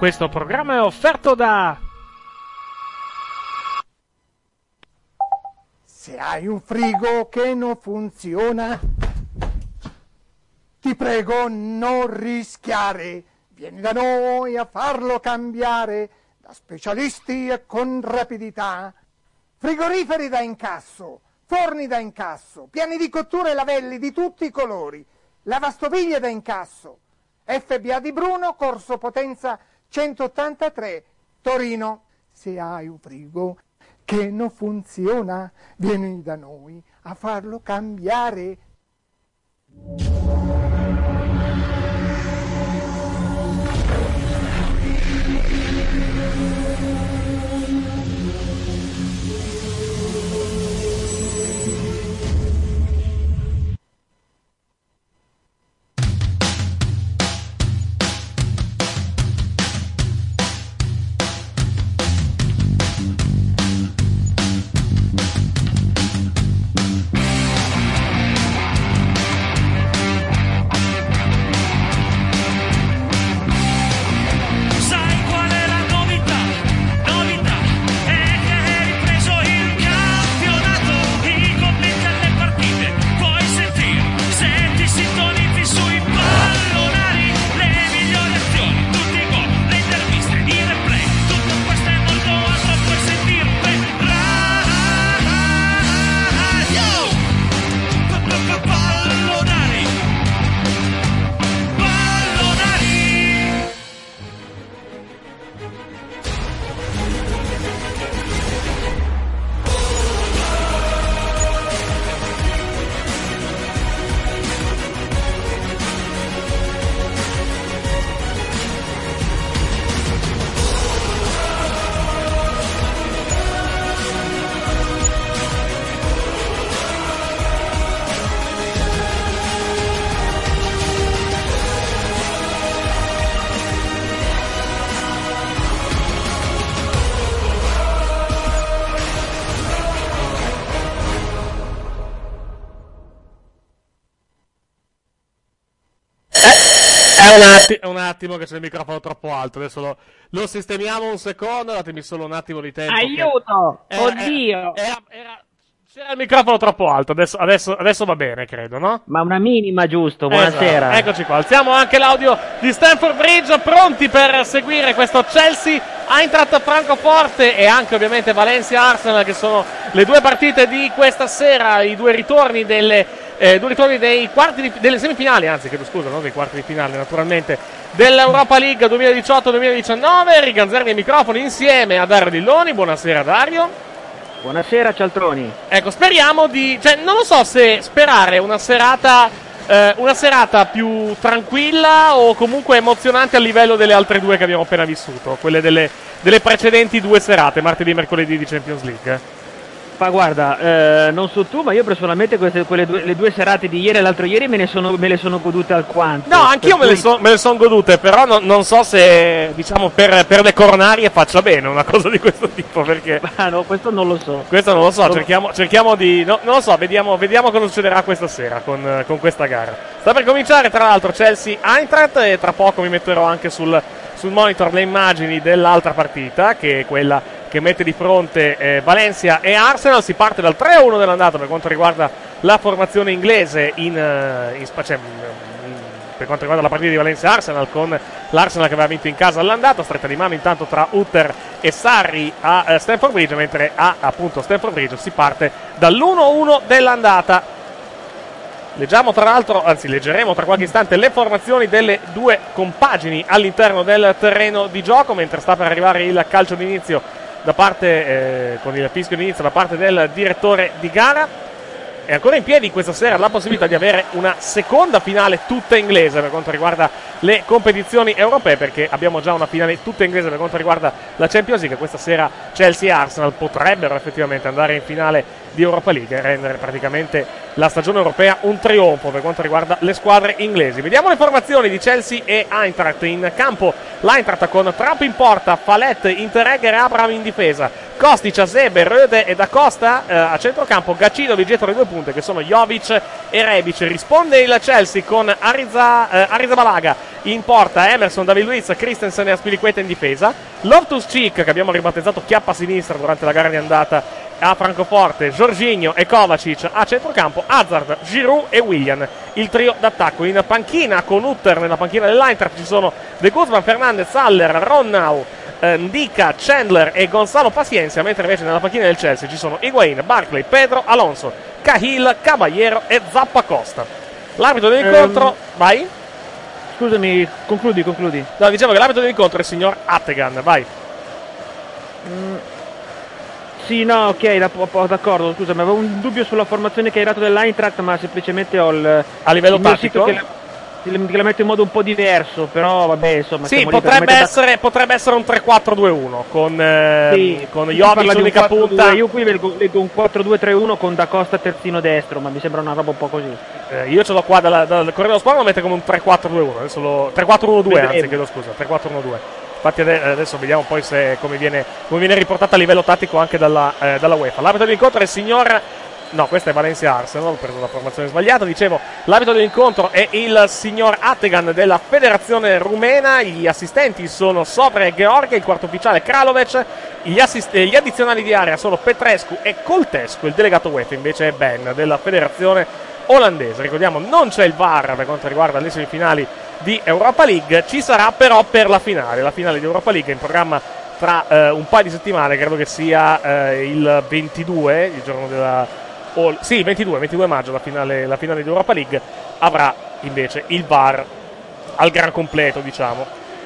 Questo programma è offerto da... Se hai un frigo che non funziona, ti prego non rischiare. Vieni da noi a farlo cambiare, da specialisti e con rapidità. Frigoriferi da incasso, forni da incasso, piani di cottura e lavelli di tutti i colori, lavastoviglie da incasso. FBA di Bruno, Corso Potenza 183, Torino. Se hai un frigo che non funziona, vieni da noi a farlo cambiare. È un attimo che c'è il microfono troppo alto, adesso lo sistemiamo un secondo, datemi solo un attimo di tempo. Aiuto! Oddio! C'era il microfono troppo alto, adesso va bene, credo, no? Ma una minima, giusto, buonasera. Esatto. Eccoci qua, alziamo anche l'audio di Stamford Bridge, pronti per seguire questo Chelsea, Eintracht Francoforte e anche ovviamente Valencia Arsenal, che sono le due partite di questa sera, i due ritorni dei quarti delle semifinali, anzi chiedo scusa, non dei quarti di finale naturalmente, dell'Europa League 2018-2019. Riganzermi i microfoni insieme a Dario Dilloni. Buonasera Dario. Buonasera Cialtroni. Ecco, speriamo non lo so se sperare una serata più tranquilla o comunque emozionante a livello delle altre due che abbiamo appena vissuto, quelle delle precedenti due serate, martedì e mercoledì di Champions League. Ma guarda, non so tu, ma io personalmente le due serate di ieri e l'altro ieri me le sono godute alquanto. No, anch'io me le sono godute, però non so se, diciamo, per le coronarie faccia bene una cosa di questo tipo, perché... Ah no, questo non lo so. Questo non lo so, cerchiamo di... No, non lo so, vediamo cosa succederà questa sera con questa gara. Sta per cominciare, tra l'altro, Chelsea-Eintracht, e tra poco mi metterò anche sul monitor le immagini dell'altra partita, che è quella che mette di fronte Valencia e Arsenal. Si parte dal 3-1 dell'andata per quanto riguarda la formazione inglese per quanto riguarda la partita di Valencia-Arsenal, con l'Arsenal che aveva vinto in casa all'andata, stretta di mano intanto tra Utter e Sarri a Stamford Bridge, mentre a appunto Stamford Bridge si parte dall'1-1 dell'andata. Leggeremo tra qualche istante le formazioni delle due compagini all'interno del terreno di gioco, mentre sta per arrivare il calcio d'inizio con il fischio d'inizio da parte del direttore di gara. È ancora in piedi questa sera la possibilità di avere una seconda finale tutta inglese per quanto riguarda le competizioni europee, perché abbiamo già una finale tutta inglese per quanto riguarda la Champions League. Questa sera Chelsea e Arsenal potrebbero effettivamente andare in finale di Europa League e rendere praticamente la stagione europea un trionfo per quanto riguarda le squadre inglesi. Vediamo le formazioni di Chelsea e Eintracht. In campo l'Eintracht con Trapp in porta, Fallet, Interregger e Abraham in difesa, Kostic, Azebe, Röde e Da Costa a centrocampo, Gacidovic dietro le due punte che sono Jovic e Rebic. Risponde il Chelsea con Arrizabalaga in porta Emerson, David Luiz, Christensen e Aspilicueta in difesa. Loftus-Cheek, che abbiamo ribattezzato chiappa sinistra durante la gara di andata a Francoforte, Jorginho e Kovacic a centrocampo, Hazard, Giroud e Willian, il trio d'attacco. In panchina con Utter, nella panchina dell'Eintracht ci sono De Guzman, Fernandez, Haller, Ronnau, Ndika, Chandler e Gonzalo Paciencia, mentre invece nella panchina del Chelsea ci sono Higuain, Barkley, Pedro, Alonso, Cahill, Caballero e Zappacosta. L'arbitro dell'incontro, vai. Scusami, concludi. No, diciamo che l'arbitro dell'incontro è il signor Attegan, vai. Sì, no, ok, d'accordo, scusa, ma avevo un dubbio sulla formazione che hai dato dell'Eintracht, ma semplicemente ho a livello tattico che la metto in modo un po' diverso, però vabbè, insomma. Sì, potrebbe essere un 3-4-2-1 con Jovic unica punta. Io qui leggo un 4-2-3-1 con Da Costa terzino destro, ma mi sembra una roba un po' così. Io ce l'ho qua dal Corriere dello Sport, lo mette come un 3-4-2-1, adesso 3-4-1-2, anzi, chiedo scusa, 3-4-1-2. Infatti adesso vediamo poi come viene riportata a livello tattico anche dalla UEFA. L'arbitro dell'incontro è il signor... No, questa è Valencia Arsenal, ho preso la formazione sbagliata. Dicevo, l'arbitro dell'incontro è il signor Attegan della federazione rumena. Gli assistenti sono Sovre e Gheorghe, il quarto ufficiale Kralovic. Gli addizionali di area sono Petrescu e Coltescu. Il delegato UEFA invece è Ben della federazione olandese. Ricordiamo, non c'è il VAR per quanto riguarda le semifinali di Europa League, ci sarà però per la finale di Europa League in programma tra un paio di settimane, credo che sia il 22, il giorno della... sì, 22 maggio la finale di Europa League avrà invece il VAR al gran completo, diciamo.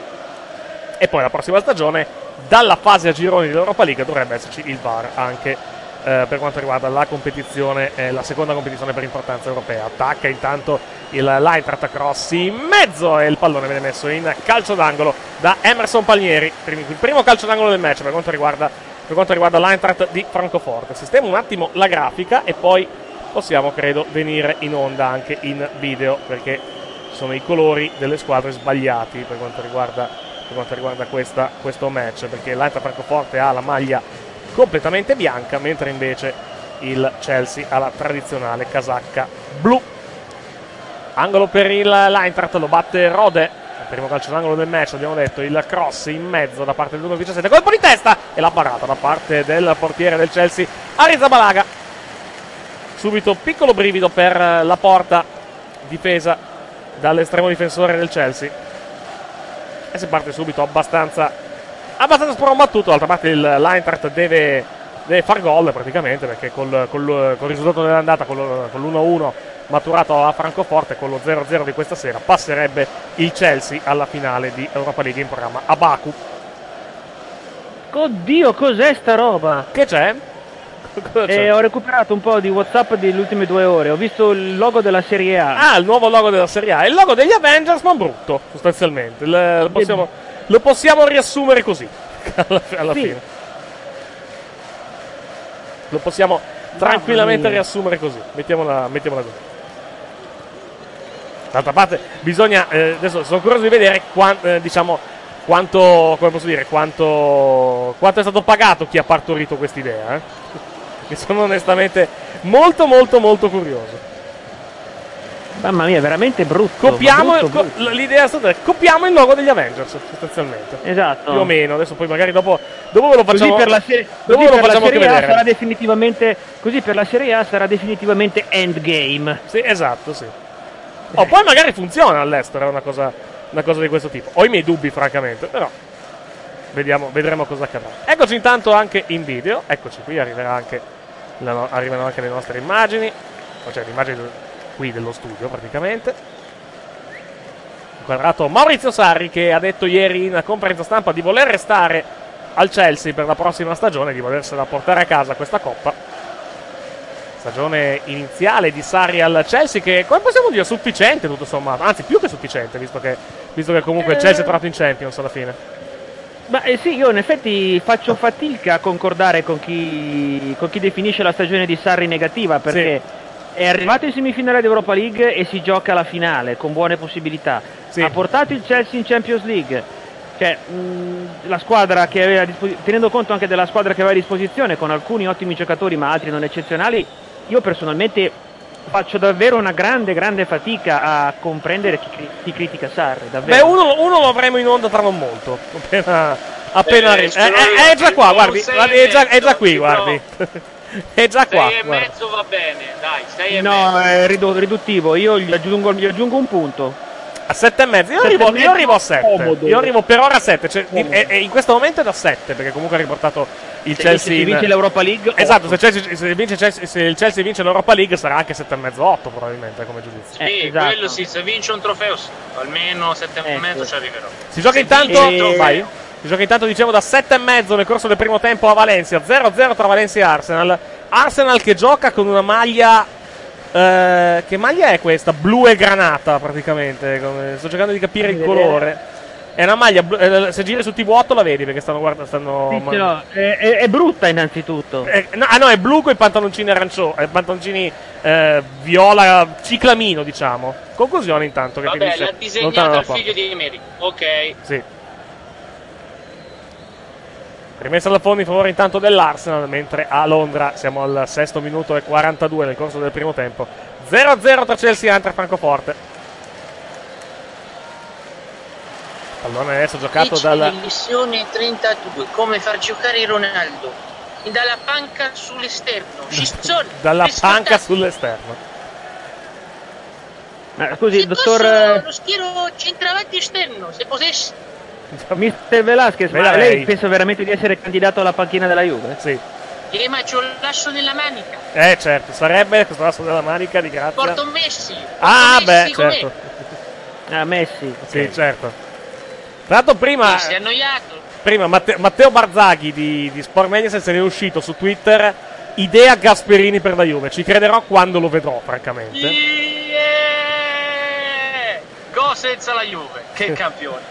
E poi la prossima stagione, dalla fase a gironi dell'Europa League, dovrebbe esserci il VAR anche per quanto riguarda la competizione, la seconda competizione per importanza europea. Attacca intanto l'Eintracht, cross in mezzo e il pallone viene messo in calcio d'angolo da Emerson Palmieri. Il primo calcio d'angolo del match per quanto riguarda l'Eintracht di Francoforte. Sistemo un attimo la grafica e poi possiamo, credo, venire in onda anche in video, perché sono i colori delle squadre sbagliati per quanto riguarda questo match, perché l'Eintracht Francoforte ha la maglia completamente bianca, mentre invece il Chelsea ha la tradizionale casacca blu. Angolo per l'Eintracht, lo batte Rode. Il primo calcio d'angolo del match, abbiamo detto, il cross in mezzo da parte del numero 17, colpo di testa e la parata da parte del portiere del Chelsea, Arrizabalaga. Subito piccolo brivido per la porta difesa dall'estremo difensore del Chelsea e si parte subito abbastanza sprombattuto. D'altra parte l'Eintracht deve far gol praticamente, perché col risultato dell'andata, con l'1-1 maturato a Francoforte, con lo 0-0 di questa sera, passerebbe il Chelsea alla finale di Europa League in programma a Baku. Oddio, cos'è sta roba? Che c'è? Ho recuperato un po' di WhatsApp delle ultime 2 ore. Ho visto il logo della Serie A. Ah, il nuovo logo della Serie A. È il logo degli Avengers, ma brutto, sostanzialmente. Lo possiamo riassumere così alla fine. Lo possiamo tranquillamente riassumere così. Mettiamola così. D'altra parte bisogna, adesso sono curioso di vedere quanto è stato pagato chi ha partorito quest'idea. Mi sono onestamente molto curioso. Mamma mia, veramente brutto. L'idea è stata: copiamo il logo degli Avengers, sostanzialmente. Esatto. Più o meno. Adesso poi magari dopo ve lo facciamo. Così per la Serie A sarà definitivamente. Così per la Serie A sarà definitivamente Endgame. Sì, esatto, sì. Poi magari funziona all'estero, è una cosa di questo tipo. Ho i miei dubbi, francamente, però vedremo cosa accadrà. Eccoci intanto anche in video. Eccoci qui, arrivano anche le nostre immagini, cioè le immagini qui dello studio praticamente. Inquadrato Maurizio Sarri, che ha detto ieri in conferenza stampa di voler restare al Chelsea per la prossima stagione, di volersela portare a casa questa coppa. Stagione iniziale di Sarri al Chelsea che, come possiamo dire, sufficiente tutto sommato, anzi più che sufficiente, visto che comunque il Chelsea è tornato in Champions alla fine. Ma sì, io in effetti faccio fatica a concordare con chi definisce la stagione di Sarri negativa, perché è arrivato in semifinale di Europa League e si gioca la finale con buone possibilità. Ha portato il Chelsea in Champions League, cioè la squadra che aveva tenendo conto anche della squadra che aveva a disposizione, con alcuni ottimi giocatori ma altri non eccezionali. Io personalmente faccio davvero una grande fatica a comprendere chi critica Sarri, davvero. Beh, uno lo avremo in onda tra non molto. Appena arriva. È già qua, guardi, è già qui, guardi. È già qua. 6,5 va bene, dai, 6,5. No, è riduttivo, io gli aggiungo un punto. A 7,5. Io arrivo a 7. Io arrivo per ora a 7. Cioè, in questo momento è da 7, perché comunque ha riportato il Chelsea. Se vince l'Europa League. Esatto, se il Chelsea vince l'Europa League sarà anche 7,5, 8 probabilmente come giudizio. Sì, esatto. quello sì, se vince un trofeo sì, almeno 7,5 ci arriverò. Si gioca intanto. Vai. Si gioca intanto, dicevo, da 7,5 nel corso del primo tempo a Valencia. 0-0 tra Valencia e Arsenal. Arsenal che gioca con una maglia. Che maglia è questa? Blu e granata praticamente. Sto cercando di capire il colore. È una maglia se giri su TV8 la vedi perché stanno guardando. Sì, no, è brutta innanzitutto. No, è blu con i pantaloncini arancioni, pantaloncini viola ciclamino, diciamo. Conclusione intanto che vabbè, l'ha disegnato il figlio di Emery. Ok. Sì. Rimessa alla fondo in favore intanto dell'Arsenal, mentre a Londra siamo al 6° minuto e 42 nel corso del primo tempo. 0-0 tra Chelsea e Eintracht Francoforte. Pallone adesso giocato dalla missione 32, come far giocare Ronaldo dalla panca sull'esterno. Dalla panca sull'esterno. Scusi, il dottor lo schiero centravanti esterno, se potessi. Mister Velasquez, ma lei pensa veramente di essere candidato alla panchina della Juve? Sì. Ma c'ho l'asso nella manica. Certo, sarebbe questo l'asso della manica di grazia. Porto Messi. Messi, certo. Messi. Sì, certo. Tra l'altro prima si è annoiato. Prima Matteo Barzaghi di Sport Mediaset se ne è uscito su Twitter. Idea Gasperini per la Juve. Ci crederò quando lo vedrò, francamente. Go senza la Juve. Che campione.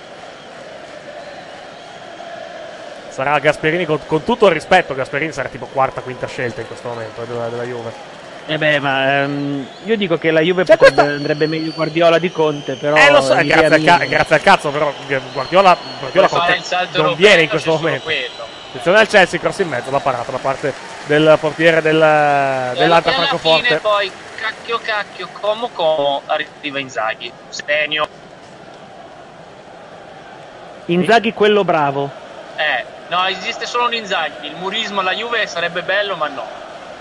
Sarà Gasperini con tutto il rispetto. Gasperini sarà tipo quarta, quinta scelta in questo momento della Juve. Io dico che la Juve andrebbe meglio Guardiola di Conte, però lo so, grazie al cazzo, però Guardiola non viene in questo momento. Attenzione al Chelsea, cross in mezzo, la parata da parte del portiere dell'Eintracht Francoforte. Fine, poi cacchio, como arriva Inzaghi. Inzaghi quello bravo. No, esiste solo un Inzaghi. Il murismo alla Juve sarebbe bello, ma no.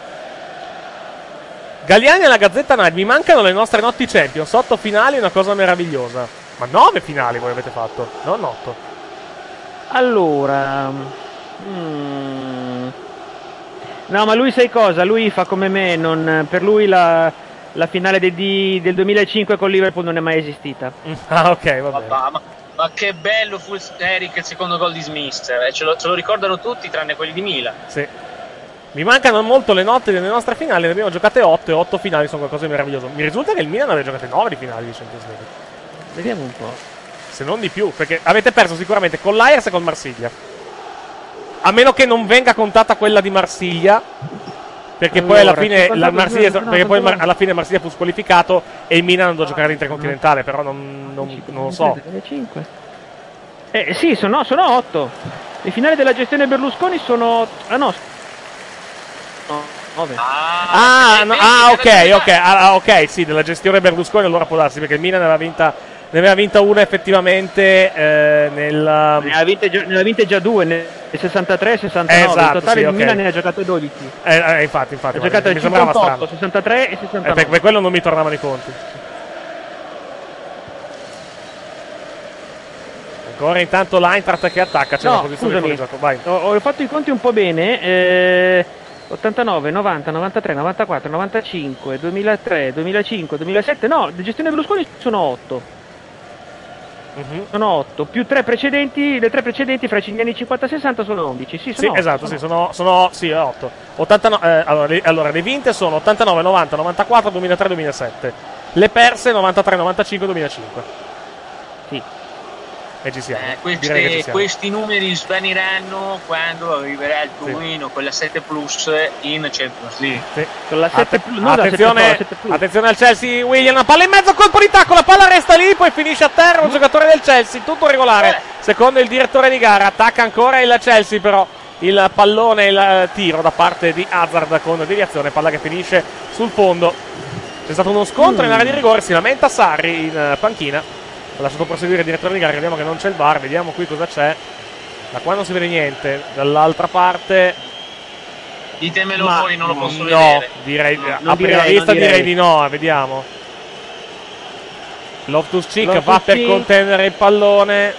Galliani alla Gazzetta Night, mi mancano le nostre notti Champions, 8 finali, una cosa meravigliosa. Ma 9 finali voi avete fatto, non 8. Allora no, ma lui sai cosa? Lui fa come me, per lui la finale del 2005 con Liverpool non è mai esistita. Ok, va bene. Ma che bello fu Eric il secondo gol di Smith, ce lo ricordano tutti tranne quelli di Milan. Sì. Mi mancano molto le notti delle nostre finali, ne abbiamo giocate 8 e 8 finali sono qualcosa di meraviglioso. Mi risulta che il Milan aveva giocate 9 di finali di Champions League. Vediamo un po'. Se non di più, perché avete perso sicuramente con l'Ajax e con Marsiglia. A meno che non venga contata quella di Marsiglia, perché allora, poi alla fine Marsiglia fu squalificato e il Milan andò a giocare all'Intercontinentale, però non lo so. 5. Sì, sono 8. Le finali della gestione Berlusconi sono 9. Ok, sì, della gestione Berlusconi allora può darsi, perché il Milan ne aveva vinta una effettivamente ne aveva vinte già 2 nel 63 e 69. Esatto, in totale sì, il Milan ne ha giocate 12. Infatti ha giocato il 58, 63 e 69. Per quello non mi tornavano i conti. Ancora intanto l'Eintracht che attacca, c'è una posizione fuori gioco. Vai. Ho fatto i conti un po' bene. 89, 90, 93, 94, 95, 2003, 2005, 2007. No, la gestione Berlusconi sono 8. Sono 8 più 3 precedenti. Le 3 precedenti fra gli anni 50 e 60 sono 11. Sì, sono 8, esatto, sono 8. 89, allora le vinte sono 89, 90, 94, 2003, 2007. Le perse 93, 95, 2005. Sì. E ci siamo. Questi numeri svaniranno quando arriverà il Torino con la 7 Plus in Champions League. Sì. Con la 7 Plus, attenzione al Chelsea, William, palla in mezzo, colpo di tacco, la palla resta lì, poi finisce a terra un giocatore del Chelsea, tutto regolare. Secondo il direttore di gara, attacca ancora il Chelsea, però il pallone, il tiro da parte di Hazard con deviazione, palla che finisce sul fondo. C'è stato uno scontro in area di rigore, si lamenta Sarri in panchina. Ha lasciato proseguire il direttore di gara, vediamo che non c'è il VAR, vediamo qui cosa c'è. Da qua non si vede niente, dall'altra parte... Ditemelo voi, non lo posso no, vedere. Direi, no, a prima vista direi di no, vediamo. Loftus-Cheek va per contenere il pallone.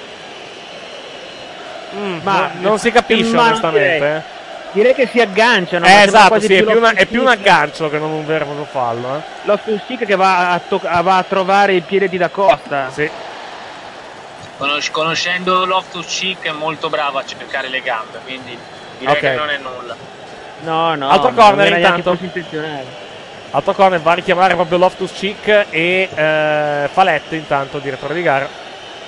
Ma non si capisce onestamente. Direi che si agganciano. Esatto, sì, è più un aggancio che non un vero e proprio fallo. Loftus-Cheek che va a trovare il piede di Da Costa. Sì. Conoscendo Loftus-Cheek è molto bravo a cercare le gambe, quindi direi che non è nulla. No, altro corner non intanto. Altro corner va a richiamare proprio Loftus-Cheek e Falette intanto, direttore di gara.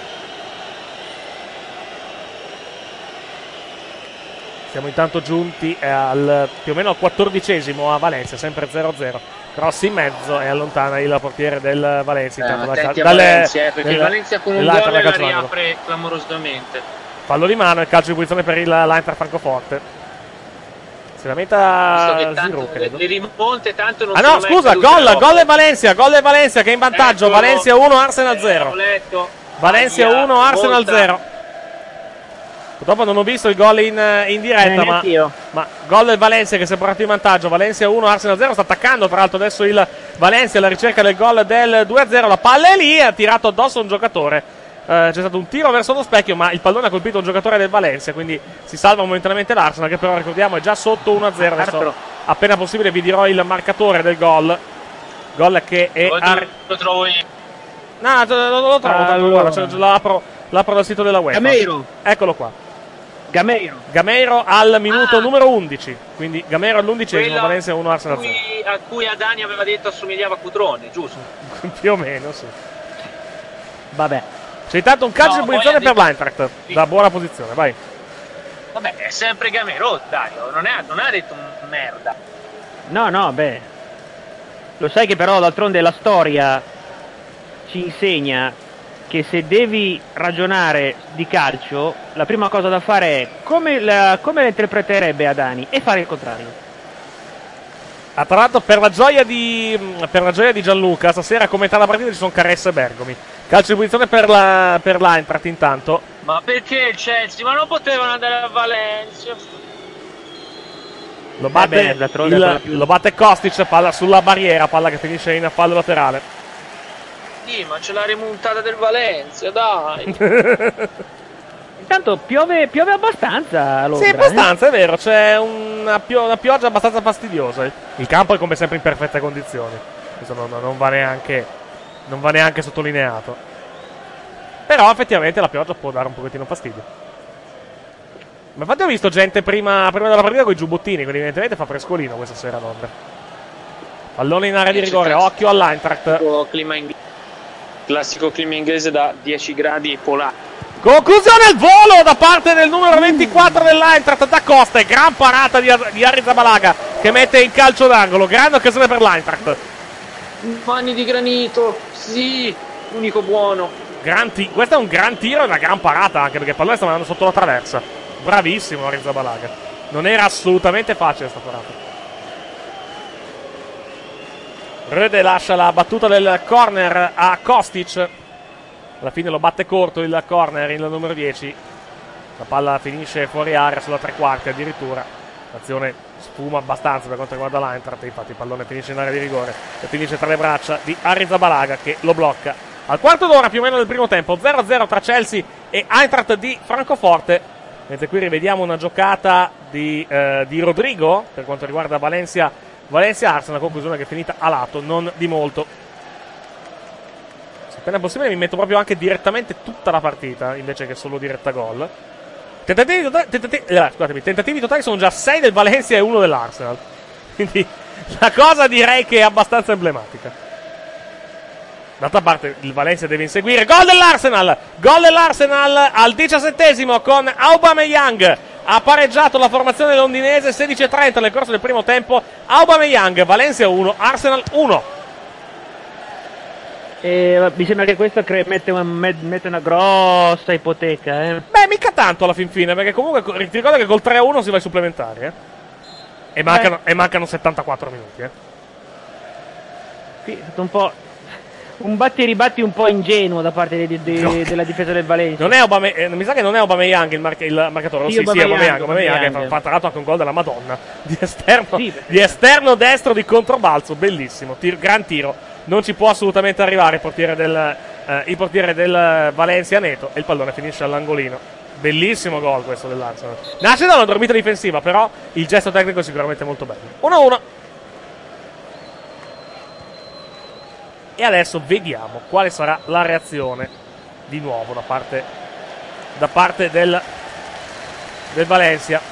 Siamo intanto giunti più o meno al 14esimo a Valencia, sempre 0-0. Cross in mezzo e allontana il portiere del Valencia. Attenti a Valencia, perché Valencia con un gol la riapre clamorosamente. Fallo di mano e calcio di punizione per l'Eintracht Francoforte. Si lamenta Giroud, credo. Le rimonte tanto non no, scusa, gol del Valencia che è in vantaggio. Eccolo. Valencia 1, Arsenal 0. Valencia 1, Arsenal 0. Purtroppo non ho visto il gol in diretta, ma gol del Valencia che si è portato in vantaggio. Valencia 1, Arsenal 0. Sta attaccando tra l'altro adesso il Valencia alla ricerca del gol del 2-0. La palla è lì, ha tirato addosso un giocatore. C'è stato un tiro verso lo specchio, ma il pallone ha colpito un giocatore del Valencia, quindi si salva momentaneamente l'Arsenal, che però ricordiamo è già sotto 1-0. Adesso appena possibile vi dirò il marcatore del gol. Gol che è... Lo trovo io. No, lo trovo, guarda, l'apro dal sito della UEFA. Gameiro. Eccolo qua. Gameiro al minuto numero 11. Quindi Gameiro all'11esimo, Valencia 1, Arsenal 0. A cui Adani aveva detto assomigliava a Cutrone, giusto? Più o meno, sì. Vabbè. C'è intanto un calcio di punizione per l'Eintracht. Da buona posizione, vai. Vabbè, è sempre Gameiro, dai, non ha detto merda. No, beh. Lo sai che però d'altronde la storia ci insegna che se devi ragionare di calcio, la prima cosa da fare è come la interpreterebbe Adani e fare il contrario. Tra l'altro per la gioia di Gianluca, stasera a commentare la partita ci sono Caressa e Bergomi. Calcio di punizione per l'Eintracht intanto. Ma perché il Chelsea? Ma non potevano andare a Valencia? Lo batte Kostic, palla sulla barriera, palla che finisce in fallo laterale. Sì, ma c'è la rimontata del Valencia, dai. Intanto piove abbastanza a Londra. Sì, abbastanza, è vero, c'è una pioggia abbastanza fastidiosa. Il campo è come sempre in perfette condizioni. Questo non va neanche sottolineato. Però effettivamente la pioggia può dare un pochettino fastidio. Ma infatti ho visto gente prima della partita con i giubbottini, quindi evidentemente fa frescolino questa sera a Londra. Pallone in area di rigore, occhio all'Eintracht. Classico clima inglese da 10 gradi polare. Conclusione al volo da parte del numero 24 dell'Eintracht, Da Costa, e gran parata di Arrizabalaga che mette in calcio d'angolo. Grande occasione per l'Eintracht. Mani di granito, sì, unico buono. Questo è un gran tiro e una gran parata, anche perché il pallone stava andando sotto la traversa. Bravissimo Arrizabalaga. Non era assolutamente facile sta parata. Röde lascia la battuta del corner a Kostic. Alla fine lo batte corto il corner, il numero 10. La palla finisce fuori area sulla tre quarti addirittura. L'azione sfuma abbastanza per quanto riguarda l'Eintracht. Infatti il pallone finisce in area di rigore e finisce tra le braccia di Arrizabalaga che lo blocca. Al quarto d'ora più o meno del primo tempo, 0-0 tra Chelsea e Eintracht di Francoforte. Mentre qui rivediamo una giocata di Rodrigo per quanto riguarda Valencia Arsenal, conclusione che è finita a lato, non di molto. Se appena possibile mi metto proprio anche direttamente tutta la partita invece che solo diretta gol. Tentativi totali sono già 6 del Valencia e 1 dell'Arsenal. Quindi la cosa direi che è abbastanza emblematica. D'altra parte il Valencia deve inseguire. Gol dell'Arsenal al 17esimo con Aubameyang. Ha pareggiato la formazione londinese, 16:30 nel corso del primo tempo. Aubameyang, Valencia 1, Arsenal 1. Mi sembra che questo mette una grossa ipoteca. Beh, mica tanto alla fin fine, perché comunque ti ricordo che col 3-1 si va ai supplementari. E mancano 74 minuti. Sì, è stato un po' un batti e ribatti un po' ingenuo da parte della difesa del Valencia. Non è mi sa che non è Aubameyang il marcatore. Sì, Sì, Aubameyang, Aubameyang che fa tra l'altro anche un gol della Madonna di esterno destro di controbalzo, bellissimo, gran tiro. Non ci può assolutamente arrivare il portiere del Valencia Neto, e il pallone finisce all'angolino. Bellissimo gol questo dell'Arsenal. Nasce da una dormita difensiva, però il gesto tecnico è sicuramente molto bello. 1-1. E adesso vediamo quale sarà la reazione di nuovo da parte del Valencia.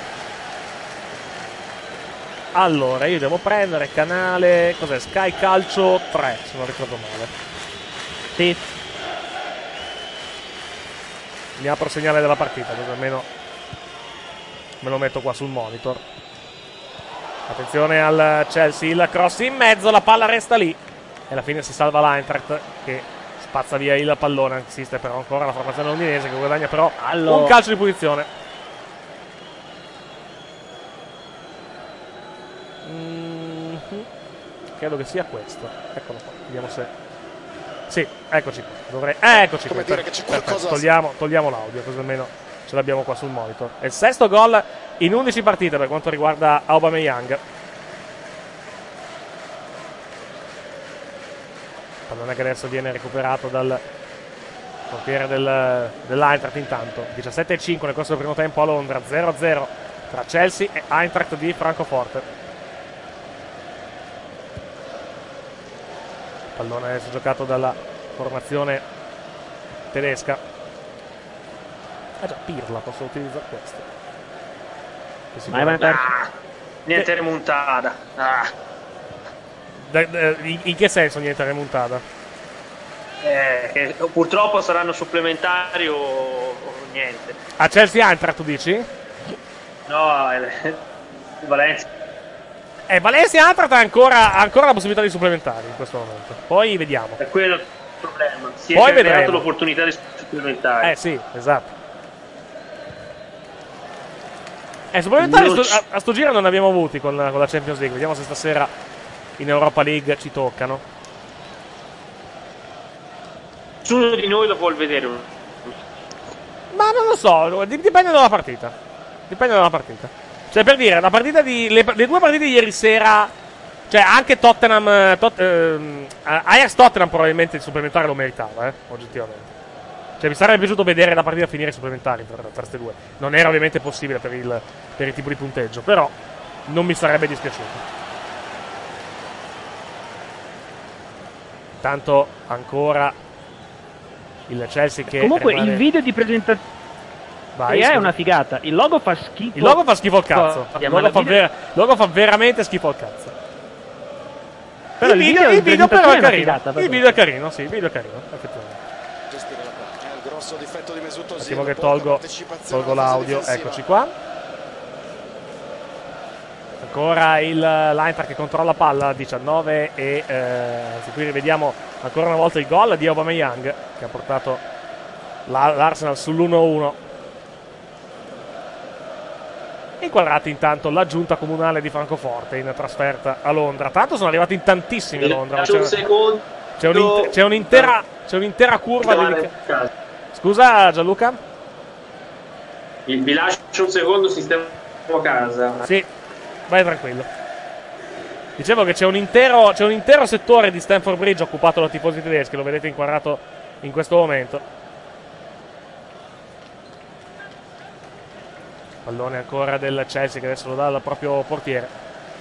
Allora, io devo prendere canale, cos'è? Sky Calcio 3, se non ricordo male. Sì. Mi apro il segnale della partita, così almeno me lo metto qua sul monitor. Attenzione al Chelsea, il cross in mezzo, la palla resta lì. E alla fine si salva l'Eintracht che spazza via il pallone. Insiste però ancora la formazione londinese che guadagna però un calcio di punizione. Credo che sia questo. Eccolo qua, vediamo se... Sì, eccoci qua. Eccoci qua. Togliamo l'audio, così almeno ce l'abbiamo qua sul monitor. È il sesto gol in 11 partite per quanto riguarda Aubameyang. Pallone che adesso viene recuperato dal portiere dell'Eintracht intanto. 17-5 nel corso del primo tempo a Londra, 0-0 tra Chelsea e Eintracht di Francoforte. Pallone adesso giocato dalla formazione tedesca. Già, Pirla, posso utilizzare questo. Niente remontata. In che senso niente remontata? Che purtroppo saranno supplementari o niente. A Chelsea Eintracht tu dici? No, Valencia. Valencia Eintracht ha ancora la possibilità di supplementari in questo momento. Poi vediamo. È quello il problema. Si Poi è creato l'opportunità di supplementari. Sì, esatto. Supplementari a sto giro non ne abbiamo avuti con la Champions League. Vediamo se stasera in Europa League ci toccano. Nessuno di noi lo vuol vedere. Ma non lo so, dipende dalla partita. Cioè, per dire, le due partite di ieri sera, cioè anche Ajax Tottenham probabilmente il supplementare lo meritava, oggettivamente. Cioè mi sarebbe piaciuto vedere la partita finire supplementari tra queste due. Non era ovviamente possibile per il tipo di punteggio, però non mi sarebbe dispiaciuto. Tanto ancora il Chelsea che comunque il video di presentazione è una figata. Il logo fa schifo. Il logo fa schifo al cazzo. Il logo fa veramente schifo al cazzo. Però il video però è carino. Il video è carino, sì, il video è carino, effettivamente. Un attimo che tolgo l'audio, eccoci qua. Ancora l'Eintracht che controlla palla, 19 e anzi qui rivediamo ancora una volta il gol di Aubameyang che ha portato l'Arsenal sull'1-1. Inquadrati intanto la giunta comunale di Francoforte in trasferta a Londra. Tanto sono arrivati in tantissimi a Londra. C'è un'intera curva dedicata. Scusa Gianluca? Vi lascio un secondo, sistemo a casa. Sì, vai tranquillo. Dicevo che c'è un intero settore di Stamford Bridge occupato da tifosi tedeschi, lo vedete inquadrato in questo momento. Pallone ancora del Chelsea che adesso lo dà al proprio portiere.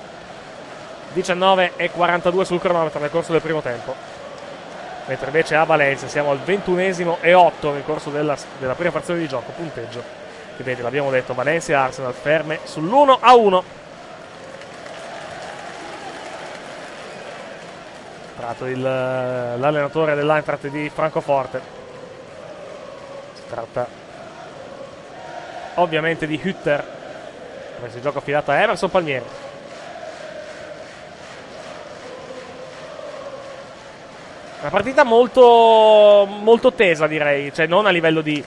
19:42 sul cronometro nel corso del primo tempo. Mentre invece a Valencia siamo al 21esimo e 8 nel corso della prima frazione di gioco. Punteggio, vedete, l'abbiamo detto, Valencia e Arsenal ferme sull'1-1. Trattato l'allenatore dell'Eintracht di Francoforte. Si tratta ovviamente di Hütter, dove si gioca affidato a Emerson Palmieri. Una partita molto, molto tesa, direi, cioè non a livello di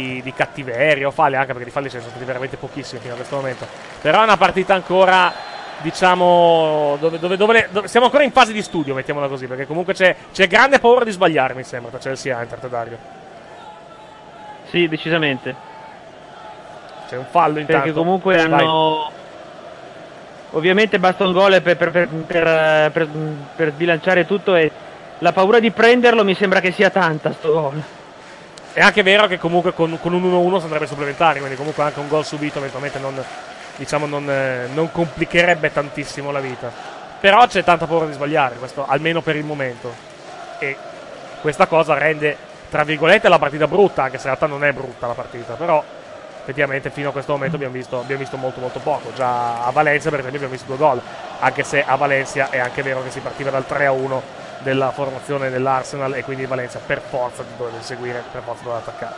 cattiveria o falli, anche perché di falli ce ne sono stati veramente pochissimi fino a questo momento. Però è una partita ancora diciamo, dove siamo ancora in fase di studio, mettiamola così, perché comunque c'è grande paura di sbagliare, mi sembra, tra Chelsea e Eintracht, Dario. Sì, decisamente. C'è un fallo intanto. Perché comunque hanno... Ovviamente basta un gol per sbilanciare tutto, e la paura di prenderlo mi sembra che sia tanta, sto gol. È anche vero che comunque con un 1-1 si andrebbe supplementari, quindi comunque anche un gol subito eventualmente non complicherebbe tantissimo la vita. Però c'è tanta paura di sbagliare, questo almeno per il momento. E questa cosa rende, tra virgolette, la partita brutta, anche se in realtà non è brutta la partita, però effettivamente fino a questo momento abbiamo visto molto molto poco. Già a Valencia per esempio abbiamo visto 2 gol, anche se a Valencia è anche vero che si partiva dal 3-1 della formazione dell'Arsenal, e quindi Valencia per forza doveva seguire, per forza doveva attaccare.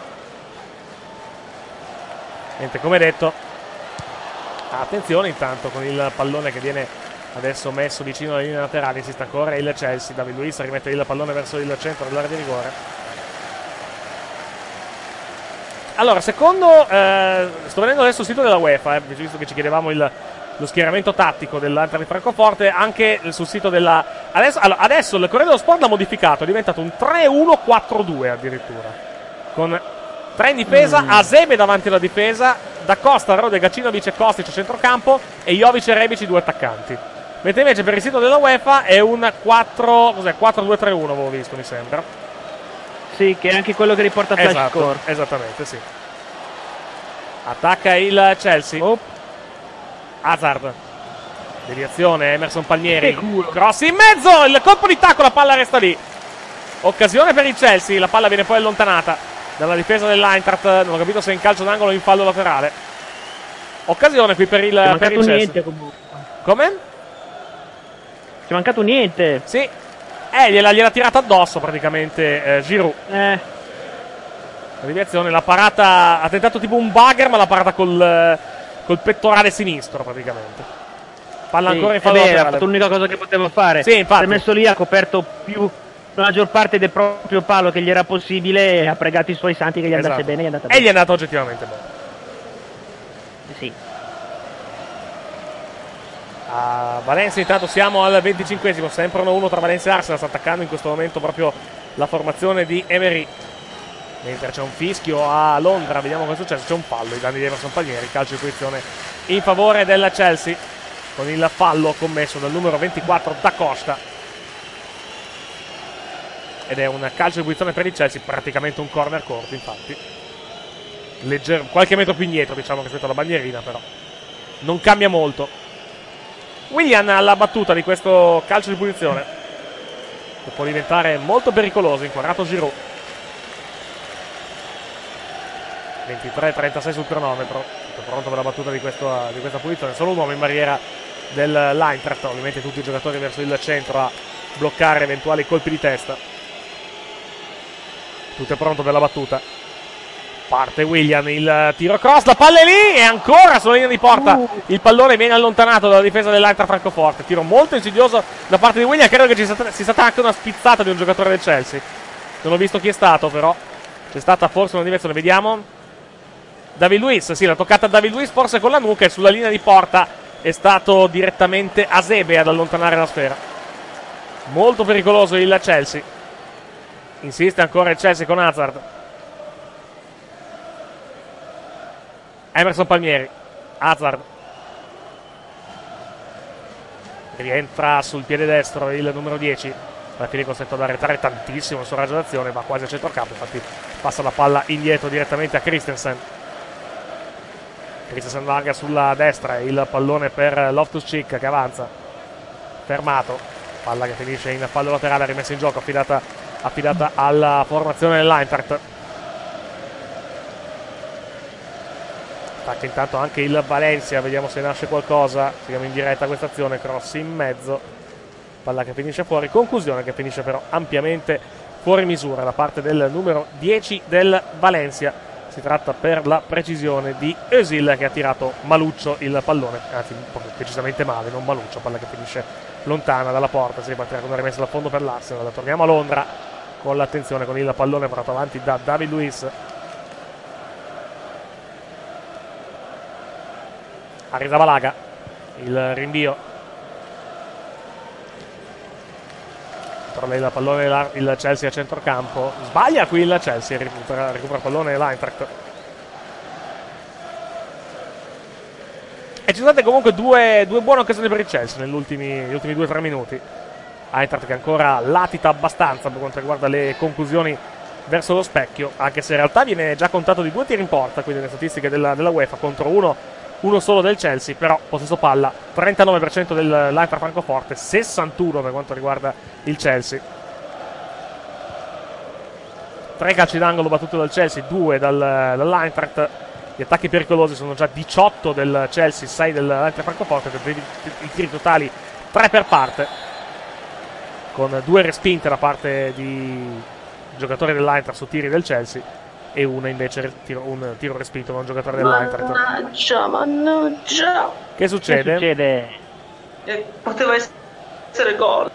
Mentre, come detto, attenzione intanto con il pallone che viene adesso messo vicino alla linea laterale, insiste ancora il Chelsea. David Luiz rimette il pallone verso il centro dell'area di rigore. Allora, secondo sto vedendo adesso il sito della UEFA, visto che ci chiedevamo lo schieramento tattico dell'Eintracht di Francoforte, anche sul sito della... Adesso il Corriere dello Sport l'ha modificato, è diventato un 3-1-4-2 addirittura, con 3 in difesa, Azebe davanti alla difesa, Da Costa, Rode, Gacinovic e Kostic a centrocampo, e Jovic e Rebic i 2 attaccanti. Mentre invece per il sito della UEFA è un 4-2-3-1, avevo visto, mi sembra. Sì, che è anche quello che riporta Flash Score. Esattamente, sì. Attacca il Chelsea. Hazard, deviazione, Emerson Palmieri, cross in mezzo, il colpo di tacco, la palla resta lì. Occasione per il Chelsea, la palla viene poi allontanata dalla difesa dell'Eintracht, non ho capito se in calcio d'angolo o in fallo laterale. Occasione qui per il Chelsea. Niente comunque. Come? Ci è mancato niente. Sì, gliel'ha tirata addosso praticamente Giroud. La deviazione, la parata, ha tentato tipo un bugger, ma l'ha parata col pettorale sinistro praticamente. Palla ancora in fallo laterale. Ha fatto l'unica cosa che poteva fare. Sì, infatti. Si è messo lì, ha coperto la maggior parte del proprio palo che gli era possibile, e ha pregato i suoi santi che gli andasse bene, gli è andata bene. E gli è andata oggettivamente bene. Sì. A Valencia intanto siamo al 25esimo, sempre 1-1 tra Valencia e Arsenal, sta attaccando in questo momento proprio la formazione di Emery. Mentre c'è un fischio a Londra, vediamo cosa è successo, c'è un fallo ai danni di Emerson Palmieri, calcio di punizione in favore del Chelsea, con il fallo commesso dal numero 24 Da Costa, ed è un calcio di punizione per il Chelsea, praticamente un corner corto infatti, qualche metro più indietro diciamo rispetto alla bandierina, però non cambia molto. Willian alla battuta di questo calcio di punizione, che può diventare molto pericoloso, inquadrato Giroud. 23-36 sul cronometro, pronto per la battuta di questa punizione. Solo un uomo in barriera dell'Eintracht, ovviamente tutti i giocatori verso il centro a bloccare eventuali colpi di testa. Tutto è pronto per la battuta. Parte Willian, il tiro cross, la palla è lì e ancora sulla linea di porta il pallone viene allontanato dalla difesa dell'Eintracht Francoforte. Tiro molto insidioso da parte di Willian, credo che ci sia stata anche una spizzata di un giocatore del Chelsea. Non ho visto chi è stato, però c'è stata forse una direzione, vediamo. David Luiz, sì, l'ha toccata David Luiz forse con la nuca, e sulla linea di porta è stato direttamente Azebe ad allontanare la sfera. Molto pericoloso il Chelsea. Insiste ancora il Chelsea con Hazard. Emerson Palmieri, Hazard rientra sul piede destro il numero 10, alla fine è costretto ad arretrare tantissimo il suo raggio d'azione, va quasi a centrocampo, infatti passa la palla indietro direttamente a Christensen. Christensen larga sulla destra, il pallone per Loftus-Cheek che avanza, fermato, palla che finisce in fallo laterale, rimessa in gioco, affidata alla formazione dell'Eintracht. Attacca intanto anche il Valencia, vediamo se nasce qualcosa. Siamo in diretta a questa azione, cross in mezzo, palla che finisce fuori, conclusione che finisce però ampiamente fuori misura da parte del numero 10 del Valencia. Si tratta per la precisione di Özil che ha tirato maluccio il pallone, anzi decisamente male, non maluccio, palla che finisce lontana dalla porta. Si ripartirà con una rimessa da fondo per l'Arsenal. Torniamo a Londra con l'attenzione, con il pallone portato avanti da David Luiz. Arrizabalaga il rinvio. Torna il pallone il Chelsea a centrocampo. Sbaglia qui il Chelsea, recupera il pallone l'Eintracht. E ci sono state comunque due buone occasioni per il Chelsea negli ultimi 2-3 minuti. Eintracht che ancora latita abbastanza per quanto riguarda le conclusioni verso lo specchio, anche se in realtà viene già contato di 2 tiri in porta qui nelle statistiche della UEFA contro uno solo del Chelsea, però possesso palla 39% dell'Eintracht Francoforte, 61 per quanto riguarda il Chelsea. 3 calci d'angolo battuti dal Chelsea, 2 dall'Eintracht. Gli attacchi pericolosi sono già 18 del Chelsea, 6 dell'Eintracht Francoforte, i tiri totali 3 per parte, con 2 respinte da parte di giocatori dell'Eintracht su tiri del Chelsea e una invece un tiro respinto da un giocatore dell'Eintracht. Mannaggia. Che succede? Poteva essere gol.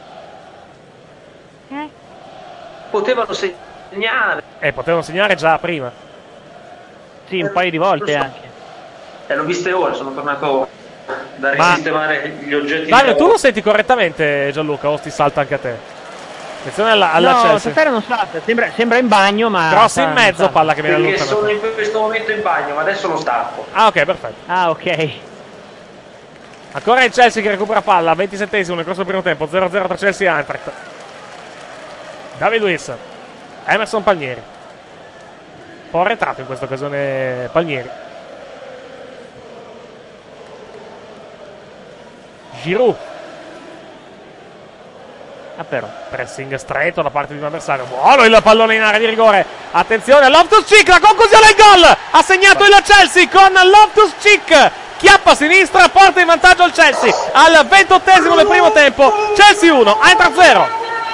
Potevano segnare. Potevano segnare già prima. Sì, un paio di volte anche. L'ho viste ora, sono tornato da risistemare gli oggetti. Dario, tu lo senti correttamente, Gianluca, o ti salta anche a te? Attenzione alla no, Chelsea. stasera non salta, sembra in bagno, ma cross in mezzo, palla che viene perché allontanato. sono in questo momento in bagno, ma adesso lo stacco. Ah, ok, perfetto. Ah, ok. Ancora il Chelsea che recupera palla, 27esimo nel corso del primo tempo, 0-0 tra Chelsea e Eintracht. David Luiz, Emerson Palmieri. Un po' arretrato in questa occasione Palmieri. Giroud. Però pressing stretto da parte di un avversario. Buono il pallone in area di rigore. Attenzione, Loftus-Cheek, la conclusione del gol. Ha segnato il Chelsea con Loftus-Cheek. Chiappa a sinistra, porta in vantaggio il Chelsea al 28esimo del primo tempo. Chelsea 1, Eintracht 0.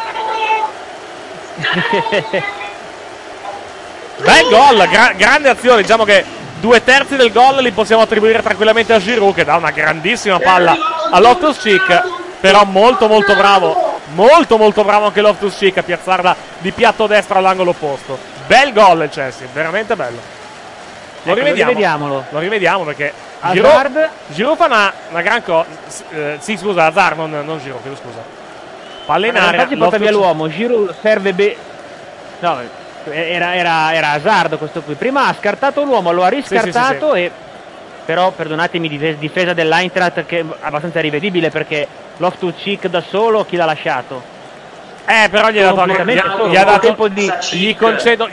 Bel gol, grande azione. Diciamo che 2/3 del gol li possiamo attribuire tranquillamente a Giroud, che dà una grandissima palla a Loftus-Cheek. Però molto molto bravo anche Loftus-Cheek a piazzarla di piatto destro all'angolo opposto. Bel gol il Chelsea, veramente bello. Lo rivediamo perché Giroud fa una gran cosa. Sì, scusa, Hazard, non Giroud, chiedo scusa. Palla in area, si porta via l'uomo. Giroud serve no, era Hazard questo qui. Prima ha scartato l'uomo, lo ha riscartato sì. Però perdonatemi, difesa dell'Eintracht che è abbastanza rivedibile, perché Loftus-Cheek da solo chi l'ha lasciato? Però gli ha dato tempo di gli concedo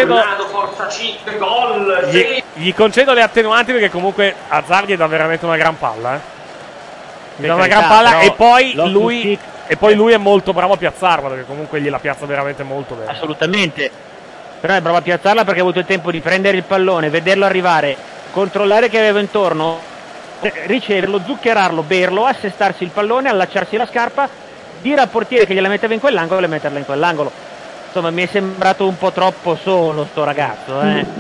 le attenuanti, perché comunque Hazard gli dà veramente una gran palla, gli dà una gran palla, e poi lui è molto bravo a piazzarla, perché comunque gliela piazza veramente molto bene. Assolutamente, però è bravo a piazzarla perché ha avuto il tempo di prendere il pallone, vederlo arrivare, controllare che aveva intorno, riceverlo, zuccherarlo, berlo, assestarsi il pallone, allacciarsi la scarpa, dire al portiere che gliela metteva in quell'angolo e metterla in quell'angolo. Insomma, mi è sembrato un po' troppo solo sto ragazzo,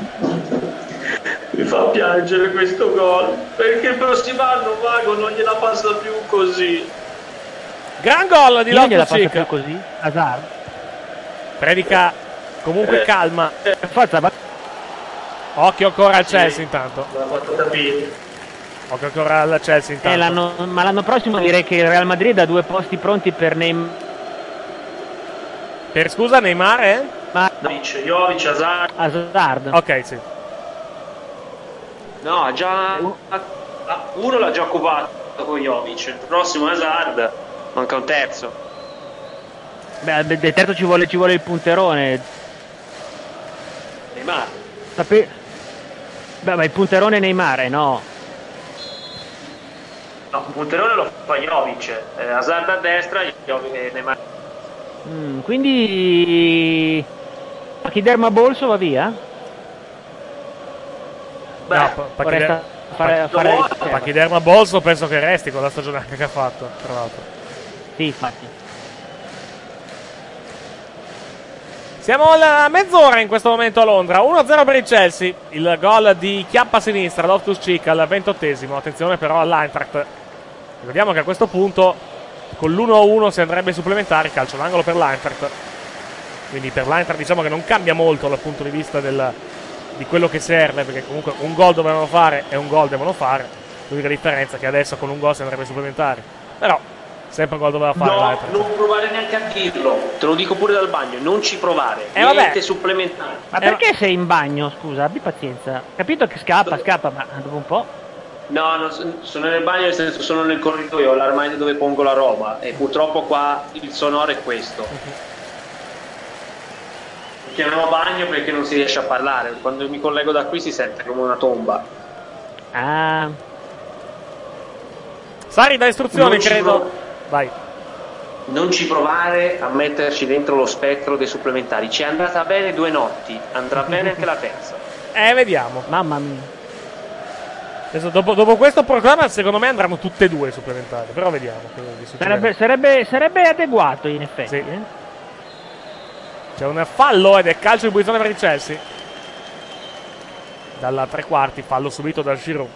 Mi fa piangere questo gol, perché il prossimo anno Mago non gliela passa più così. Gran gol di Loftus-Cheek così, Hazard predica comunque calma. Forza, occhio ancora al Chelsea intanto. Occhio ancora al Chelsea intanto. Ma l'anno prossimo direi che il Real Madrid ha 2 posti pronti per Neymar. Per scusa, Neymar Jovic, Hazard. Ok, sì. No, già uno l'ha già occupato con Jovic. Il prossimo Hazard, manca un terzo. Beh, del terzo ci vuole il punterone. Neymar. Beh, ma il punterone Neymar, no? No, il punterone lo fa Jovic. Hazard a destra e Neymar. Quindi Pachiderma Bolso va via? Beh, no, Pachiderma Bolso penso che resti con la stagione che ha fatto, tra l'altro. Sì, infatti. Siamo alla mezz'ora in questo momento a Londra. 1-0 per il Chelsea. Il gol di chiappa a sinistra, Loftus-Cheek al 28esimo. Attenzione però all'Eintracht. Ricordiamo che a questo punto con l'1-1 si andrebbe ai supplementari. Calcio d'angolo per l'Eintracht. Quindi per l'Eintracht diciamo che non cambia molto dal punto di vista di quello che serve, perché comunque un gol dovevano fare e un gol devono fare. L'unica differenza è che adesso con un gol si andrebbe ai supplementari. Però sempre gol doveva fare. No, non provare neanche a dirlo. Te lo dico pure dal bagno, non ci provare. Niente supplementare. Ma perché sei in bagno, scusa? Abbi pazienza. Capito che scappa, ma dopo un po'. No, sono nel bagno, nel senso sono nel corridoio, ho l'armadio dove pongo la roba e purtroppo qua il sonoro è questo. Chiamiamo bagno perché non si riesce a parlare, quando mi collego da qui si sente come una tomba. Ah. Sari da istruzioni, credo. Vai. Non ci provare a metterci dentro lo spettro dei supplementari. Ci è andata bene 2 notti, andrà bene anche la terza. Vediamo. Mamma mia. Adesso, dopo questo programma secondo me andranno tutte e 2 supplementari, però vediamo. Sarebbe adeguato in effetti. Sì. C'è un fallo ed è calcio di punizione per il Chelsea. Dalla 3/4, fallo subito da Giroud.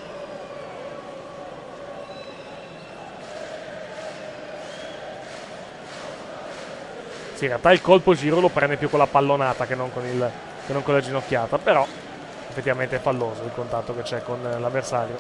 Sì, in realtà il colpo Giroud lo prende più con la pallonata che non con la ginocchiata, però effettivamente è falloso il contatto che c'è con l'avversario.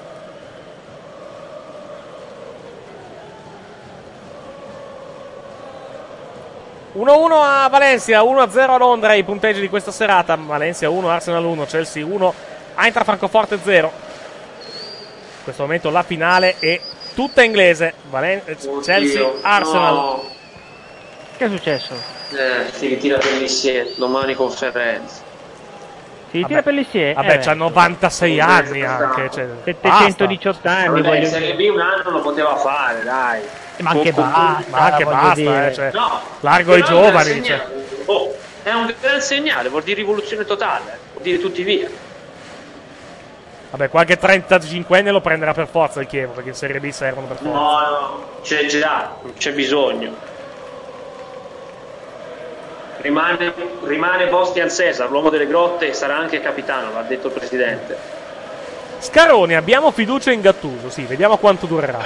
(1-1) a Valencia, 1-0 a Londra i punteggi di questa serata. Valencia 1, Arsenal 1, Chelsea 1, Eintracht Francoforte 0. In questo momento la finale è tutta inglese. Chelsea, Arsenal. No. Che è successo? Si ritira Pellissier, domani conferenza. Si ritira Pellissier? Vabbè, c'ha 96 anni anche. Cioè, 718 anni. Vabbè, Serie B un anno lo poteva fare, dai. Ma anche basta. Ma anche basta, cioè, no, largo ai giovani. Cioè. Oh, è un gran segnale, vuol dire rivoluzione totale, vuol dire tutti via. Vabbè, qualche 35enne lo prenderà per forza il Chievo, perché in Serie B servono per forza. No, c'è già, non c'è bisogno. Rimane Bostian Cesar, l'uomo delle grotte, e sarà anche capitano, l'ha detto il presidente. Scaroni, abbiamo fiducia in Gattuso, sì, vediamo quanto durerà.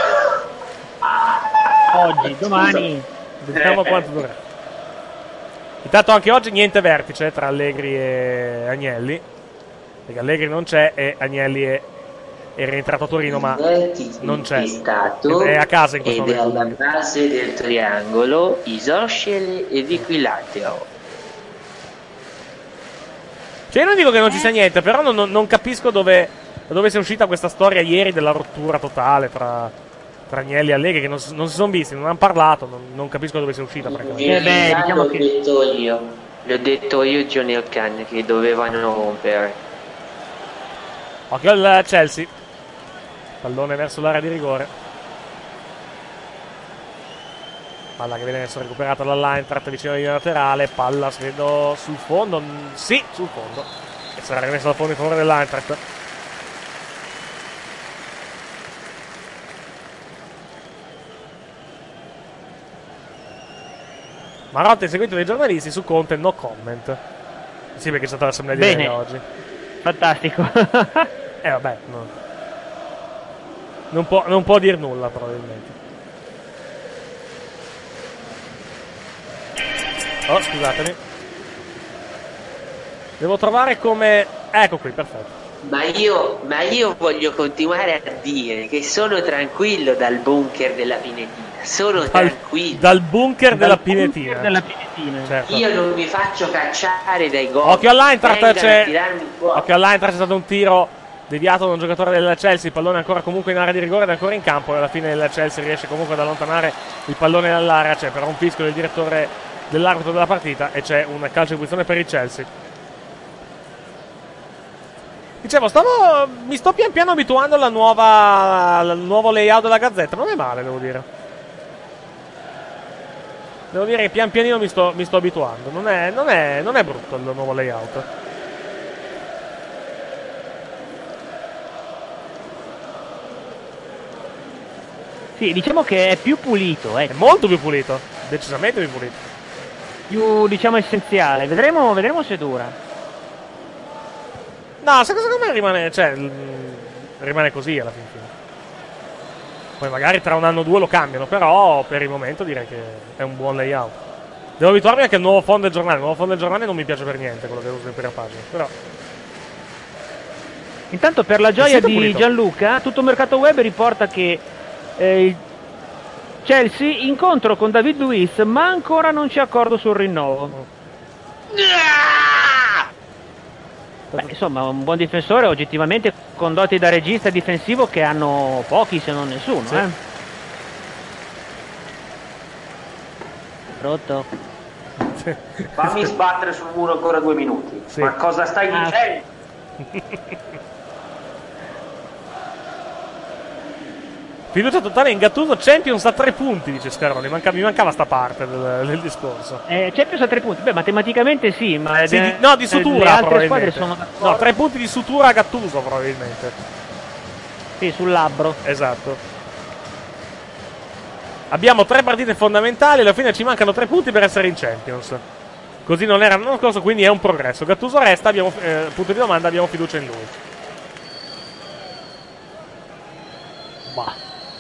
Oggi, domani. Vediamo quanto durerà. Intanto anche oggi niente vertice tra Allegri e Agnelli, perché Allegri non c'è e Agnelli è rientrato a Torino, ma non c'è, è a casa in questo momento. Ed è alla base del triangolo isoscele ed equilatero. Cioè, io non dico che non ci sia niente, però non capisco dove sia uscita questa storia ieri della rottura totale tra Agnelli e Allegri, che non si sono visti, non hanno parlato, non capisco dove sia uscita. Diciamo che l'ho detto io Johnny Khan che dovevano rompere. Occhio al Chelsea, pallone verso l'area di rigore, palla che viene adesso recuperata dall'Eintracht vicino alla linea laterale, palla vedo sul fondo, sì, sul fondo, e sarà rimessa dal fondo in favore dell'Eintracht. Marotta inseguito dai giornalisti, su Conte no comment. Sì, perché c'è stata l'assemblea di Lega oggi. Fantastico. Vabbè, non può dir nulla probabilmente. Oh, scusatemi. Devo trovare come... Ecco qui, perfetto. Ma io voglio continuare a dire che sono tranquillo dal bunker della Pinetina. Sono tranquillo. Dal bunker della Pinetina. Certo. Io non mi faccio cacciare dai gol. Occhio all'Eintracht, c'è stato un tiro deviato da un giocatore del Chelsea. Il pallone ancora comunque in area di rigore ed ancora in campo. E alla fine il Chelsea riesce comunque ad allontanare il pallone dall'area. C'è però un fischio del direttore dell'arbitro della partita e c'è un calcio di punizione per il Chelsea. Dicevo, mi sto pian piano abituando al nuovo layout della Gazzetta. Non è male, devo dire. Devo dire che pian pianino mi sto abituando. Non è brutto il nuovo layout. Sì, diciamo che è più pulito, È molto più pulito, decisamente più pulito. Più, diciamo, essenziale. Vedremo se dura. No, secondo me rimane così alla fine. Poi magari tra un anno o due lo cambiano, però per il momento direi che è un buon layout. Devo abituarmi anche al nuovo fondo del giornale. Il nuovo fondo del giornale non mi piace per niente, quello che uso in prima pagina, però Intanto per la gioia di pulito. Gianluca, tutto mercato web riporta che il Chelsea incontro con David Luiz, ma ancora non c'è accordo sul rinnovo. Beh, insomma, un buon difensore oggettivamente con doti da regista difensivo che hanno pochi se non nessuno. Sì. Rotto. Fammi sbattere sul muro ancora 2 minuti. Sì. Ma cosa stai dicendo? Fiducia totale in Gattuso, Champions a 3 punti, dice Scaroni. Mi mancava sta parte del discorso. Champions a 3 punti. Beh, matematicamente sì, ma Sì, no, di sutura le altre squadre probabilmente. sono d'accordo. No, 3 punti di sutura a Gattuso probabilmente. Sì, sul labbro. Esatto. Abbiamo 3 partite fondamentali, alla fine ci mancano 3 punti per essere in Champions. Così non era l'anno scorso, quindi è un progresso. Gattuso resta, abbiamo punto di domanda, abbiamo fiducia in lui. Bah.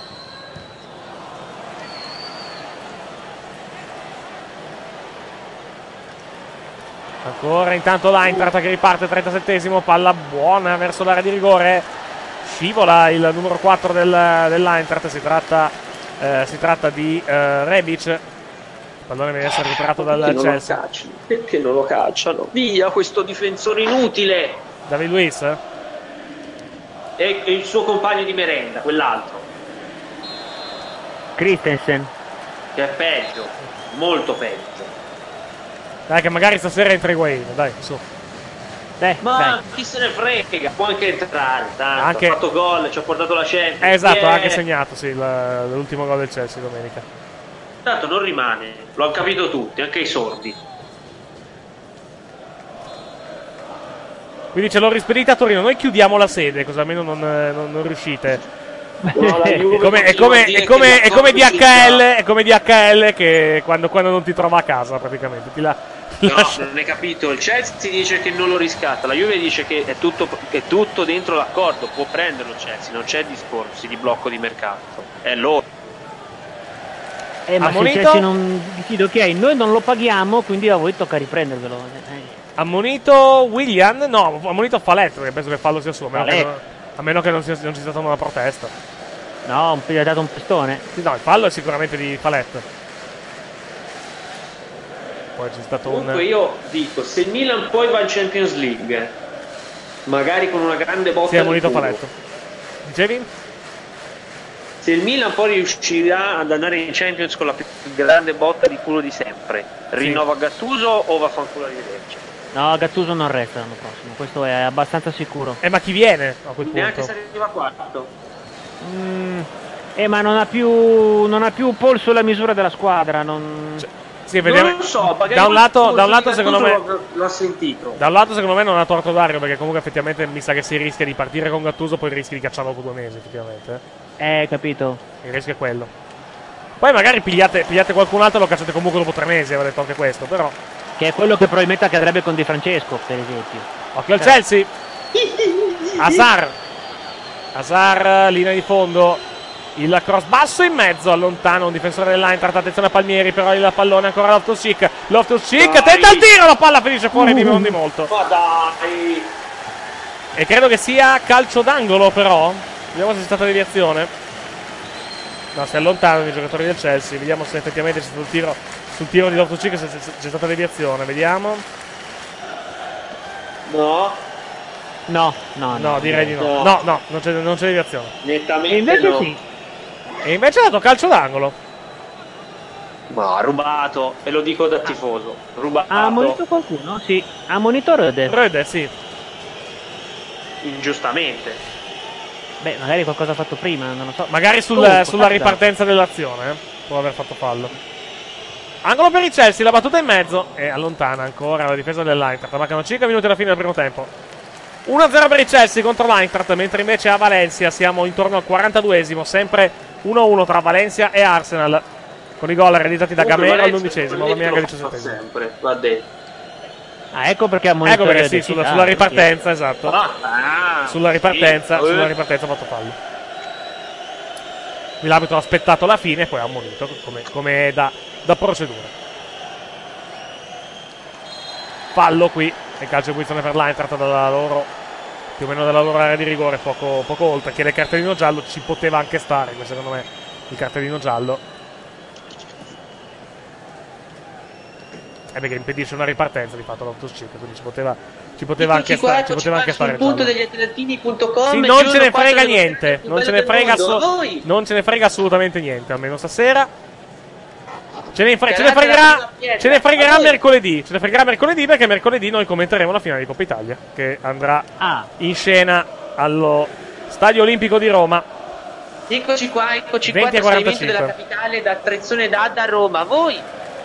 Ancora intanto l'Eintracht che riparte, 37esimo, palla buona verso l'area di rigore, scivola il numero 4 dell'Eintracht, si tratta di Rebic, il pallone deve essere recuperato dal Chelsea. Perché non lo cacciano? Via questo difensore inutile! David Luiz? E il suo compagno di merenda, quell'altro, Christensen. che è peggio, molto peggio. Dai che magari stasera entra Higuain, dai, su. Ma Dai. chi se ne frega, può anche entrare, tanto Anche- ha fatto gol, ci ha portato la Champions. Esatto, ha anche Yeah. segnato, sì, l'ultimo gol del Chelsea domenica. Tanto non rimane, lo hanno capito tutti, anche i sordi. Quindi ce l'ho rispedita a Torino, noi chiudiamo la sede, così almeno non riuscite. No, la Juve È continua a dire che come l'accordo DHL, è come DHL che quando non ti trova a casa praticamente. No, non hai capito. Il Chelsea dice che non lo riscatta, la Juve dice che è tutto dentro l'accordo, può prenderlo il Chelsea, non c'è discorsi di blocco di mercato. È loro. Ma se il Ammonito? Chelsea non decide, ok, noi non lo paghiamo, quindi a voi tocca riprendervelo. Ammonito Willian? No, ammonito Falletto, perché penso che il fallo sia suo, Falletto. a meno che non ci sia stata una protesta. No, gli ha dato un pestone. Sì, no, il fallo è sicuramente di Falletto. Poi c'è stato Comunque io dico, se il Milan poi va in Champions League, magari con una grande botta Sì, è di ammonito culo, Falletto. Dicevi? se il Milan poi riuscirà ad andare in Champions con la più grande botta di culo di sempre, rinnova Gattuso o va a fanculo arrivederci? No, Gattuso non resta l'anno prossimo, questo è abbastanza sicuro. Ma chi viene a quel Neanche punto? se arriva quarto. Ma non ha più polso la misura della squadra, non... Sì, vediamo. Non lo so, magari da un lato forse secondo me Gattuso l'ha sentito. Da un lato secondo me non ha torto Dario, perché comunque effettivamente mi sa che si rischia di partire con Gattuso, poi rischi di cacciarlo dopo 2 mesi effettivamente. Capito. Il rischio è quello. Poi magari pigliate qualcun altro e lo cacciate comunque dopo 3 mesi, aveva detto anche questo, però. Che è quello che probabilmente accadrebbe con Di Francesco, per esempio. Occhio al Chelsea. Hazard, linea di fondo. Il cross basso in mezzo, allontana un difensore dell'Eintracht. Attenzione a Palmieri, però il pallone ancora Loftus-Cheek. Loftus-Cheek tenta il tiro, la palla finisce fuori di molto. Ma dai! E credo che sia calcio d'angolo, però. Vediamo se c'è stata deviazione. No, si allontanano i giocatori del Chelsea. Vediamo se effettivamente c'è stato il tiro. Sul tiro di Loftus-Cheek se c'è stata deviazione. Vediamo. No, direi di no. No, non c'è deviazione. Nettamente E invece no. sì. E invece ha dato calcio d'angolo. Ma rubato, e lo dico da tifoso. Rubato. Ha ammonito qualcuno? Sì, ha ammonito Röder. Röder, sì. Ingiustamente. Beh, magari qualcosa ha fatto prima, non lo so. Magari Comunque, sulla ripartenza dell'azione. Può aver fatto fallo. Angolo per il Chelsea, la battuta in mezzo. E allontana ancora la difesa dell'Eintracht. Mancano 5 minuti alla fine del primo tempo. 1-0 per il Chelsea contro l'Eintracht, mentre invece a Valencia siamo intorno al 42esimo, sempre 1-1 tra Valencia e Arsenal, con i gol realizzati da Gamero all'11esimo, Aubameyang al 17esimo. Sempre, va detto. Ecco perché ha ammonito Ecco perché Röder, sì, sulla ripartenza, esatto. Sulla ripartenza sì. ha fatto fallo. Qui l'arbitro ha aspettato la fine e poi ha ammonito, come da procedura. Fallo qui, e calcio di punizione per l'Eintracht dalla loro più o meno dalla loro area di rigore, poco oltre, che il cartellino giallo ci poteva anche stare, secondo me, il cartellino giallo. Perché impedisce una ripartenza di fatto l'autoschip, quindi ci poteva anche stare. Ci poteva anche stare il punto giallo. degli atlantini.com. Sì, non ce ne frega niente, non ce ne frega assolutamente niente, almeno stasera. Ce ne fregherà mercoledì. Ce ne fregherà mercoledì, perché mercoledì noi commenteremo la finale di Coppa Italia, che andrà in scena allo Stadio Olimpico di Roma. Eccoci qua, trasferimento della capitale da Trezzone d'Adda a Roma. Voi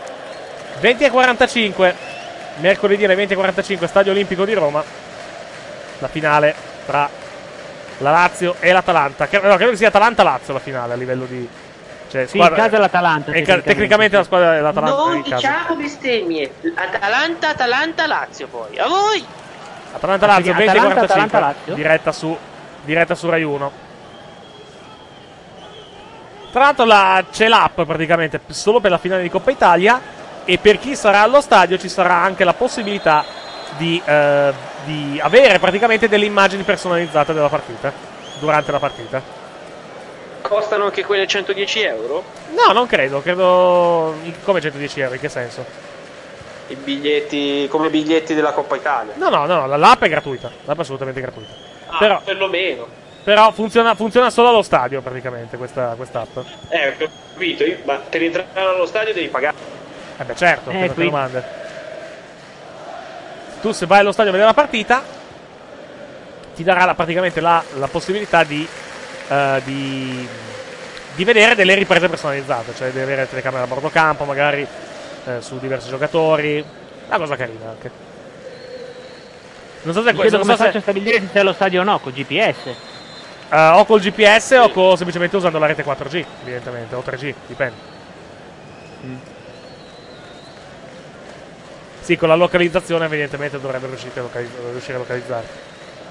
20:45, mercoledì alle 20:45, Stadio Olimpico di Roma, la finale tra la Lazio e l'Atalanta. Credo che sia Atalanta-Lazio la finale a livello di... Cioè, sì, in casa l'Atalanta. Tecnicamente la squadra dell'Atalanta. Non diciamo bestemmie. Atalanta-Lazio poi. A voi! Atalanta-Lazio, 20:45, diretta su Rai 1. Tra l'altro c'è l'app praticamente solo per la finale di Coppa Italia, e per chi sarà allo stadio ci sarà anche la possibilità di avere praticamente delle immagini personalizzate della partita durante la partita. Costano anche quelle 110 euro? No, non credo. Come 110 euro? In che senso? I biglietti, come biglietti della Coppa Italia? No, l'app è gratuita. L'app è assolutamente gratuita. Perlomeno. Però funziona solo allo stadio praticamente questa app. Ho capito, ma per entrare allo stadio devi pagare. Beh, certo, per le domande. Tu se vai allo stadio a vedere la partita, ti darà praticamente la possibilità di vedere delle riprese personalizzate, cioè di avere telecamere a bordo campo, magari su diversi giocatori. Una cosa carina anche. Non so se come faccio a stabilire se sei allo stadio o no, con GPS. O col GPS o semplicemente usando la rete 4G, evidentemente, o 3G, dipende. Sì, con la localizzazione evidentemente dovrebbe riuscire a localizzare.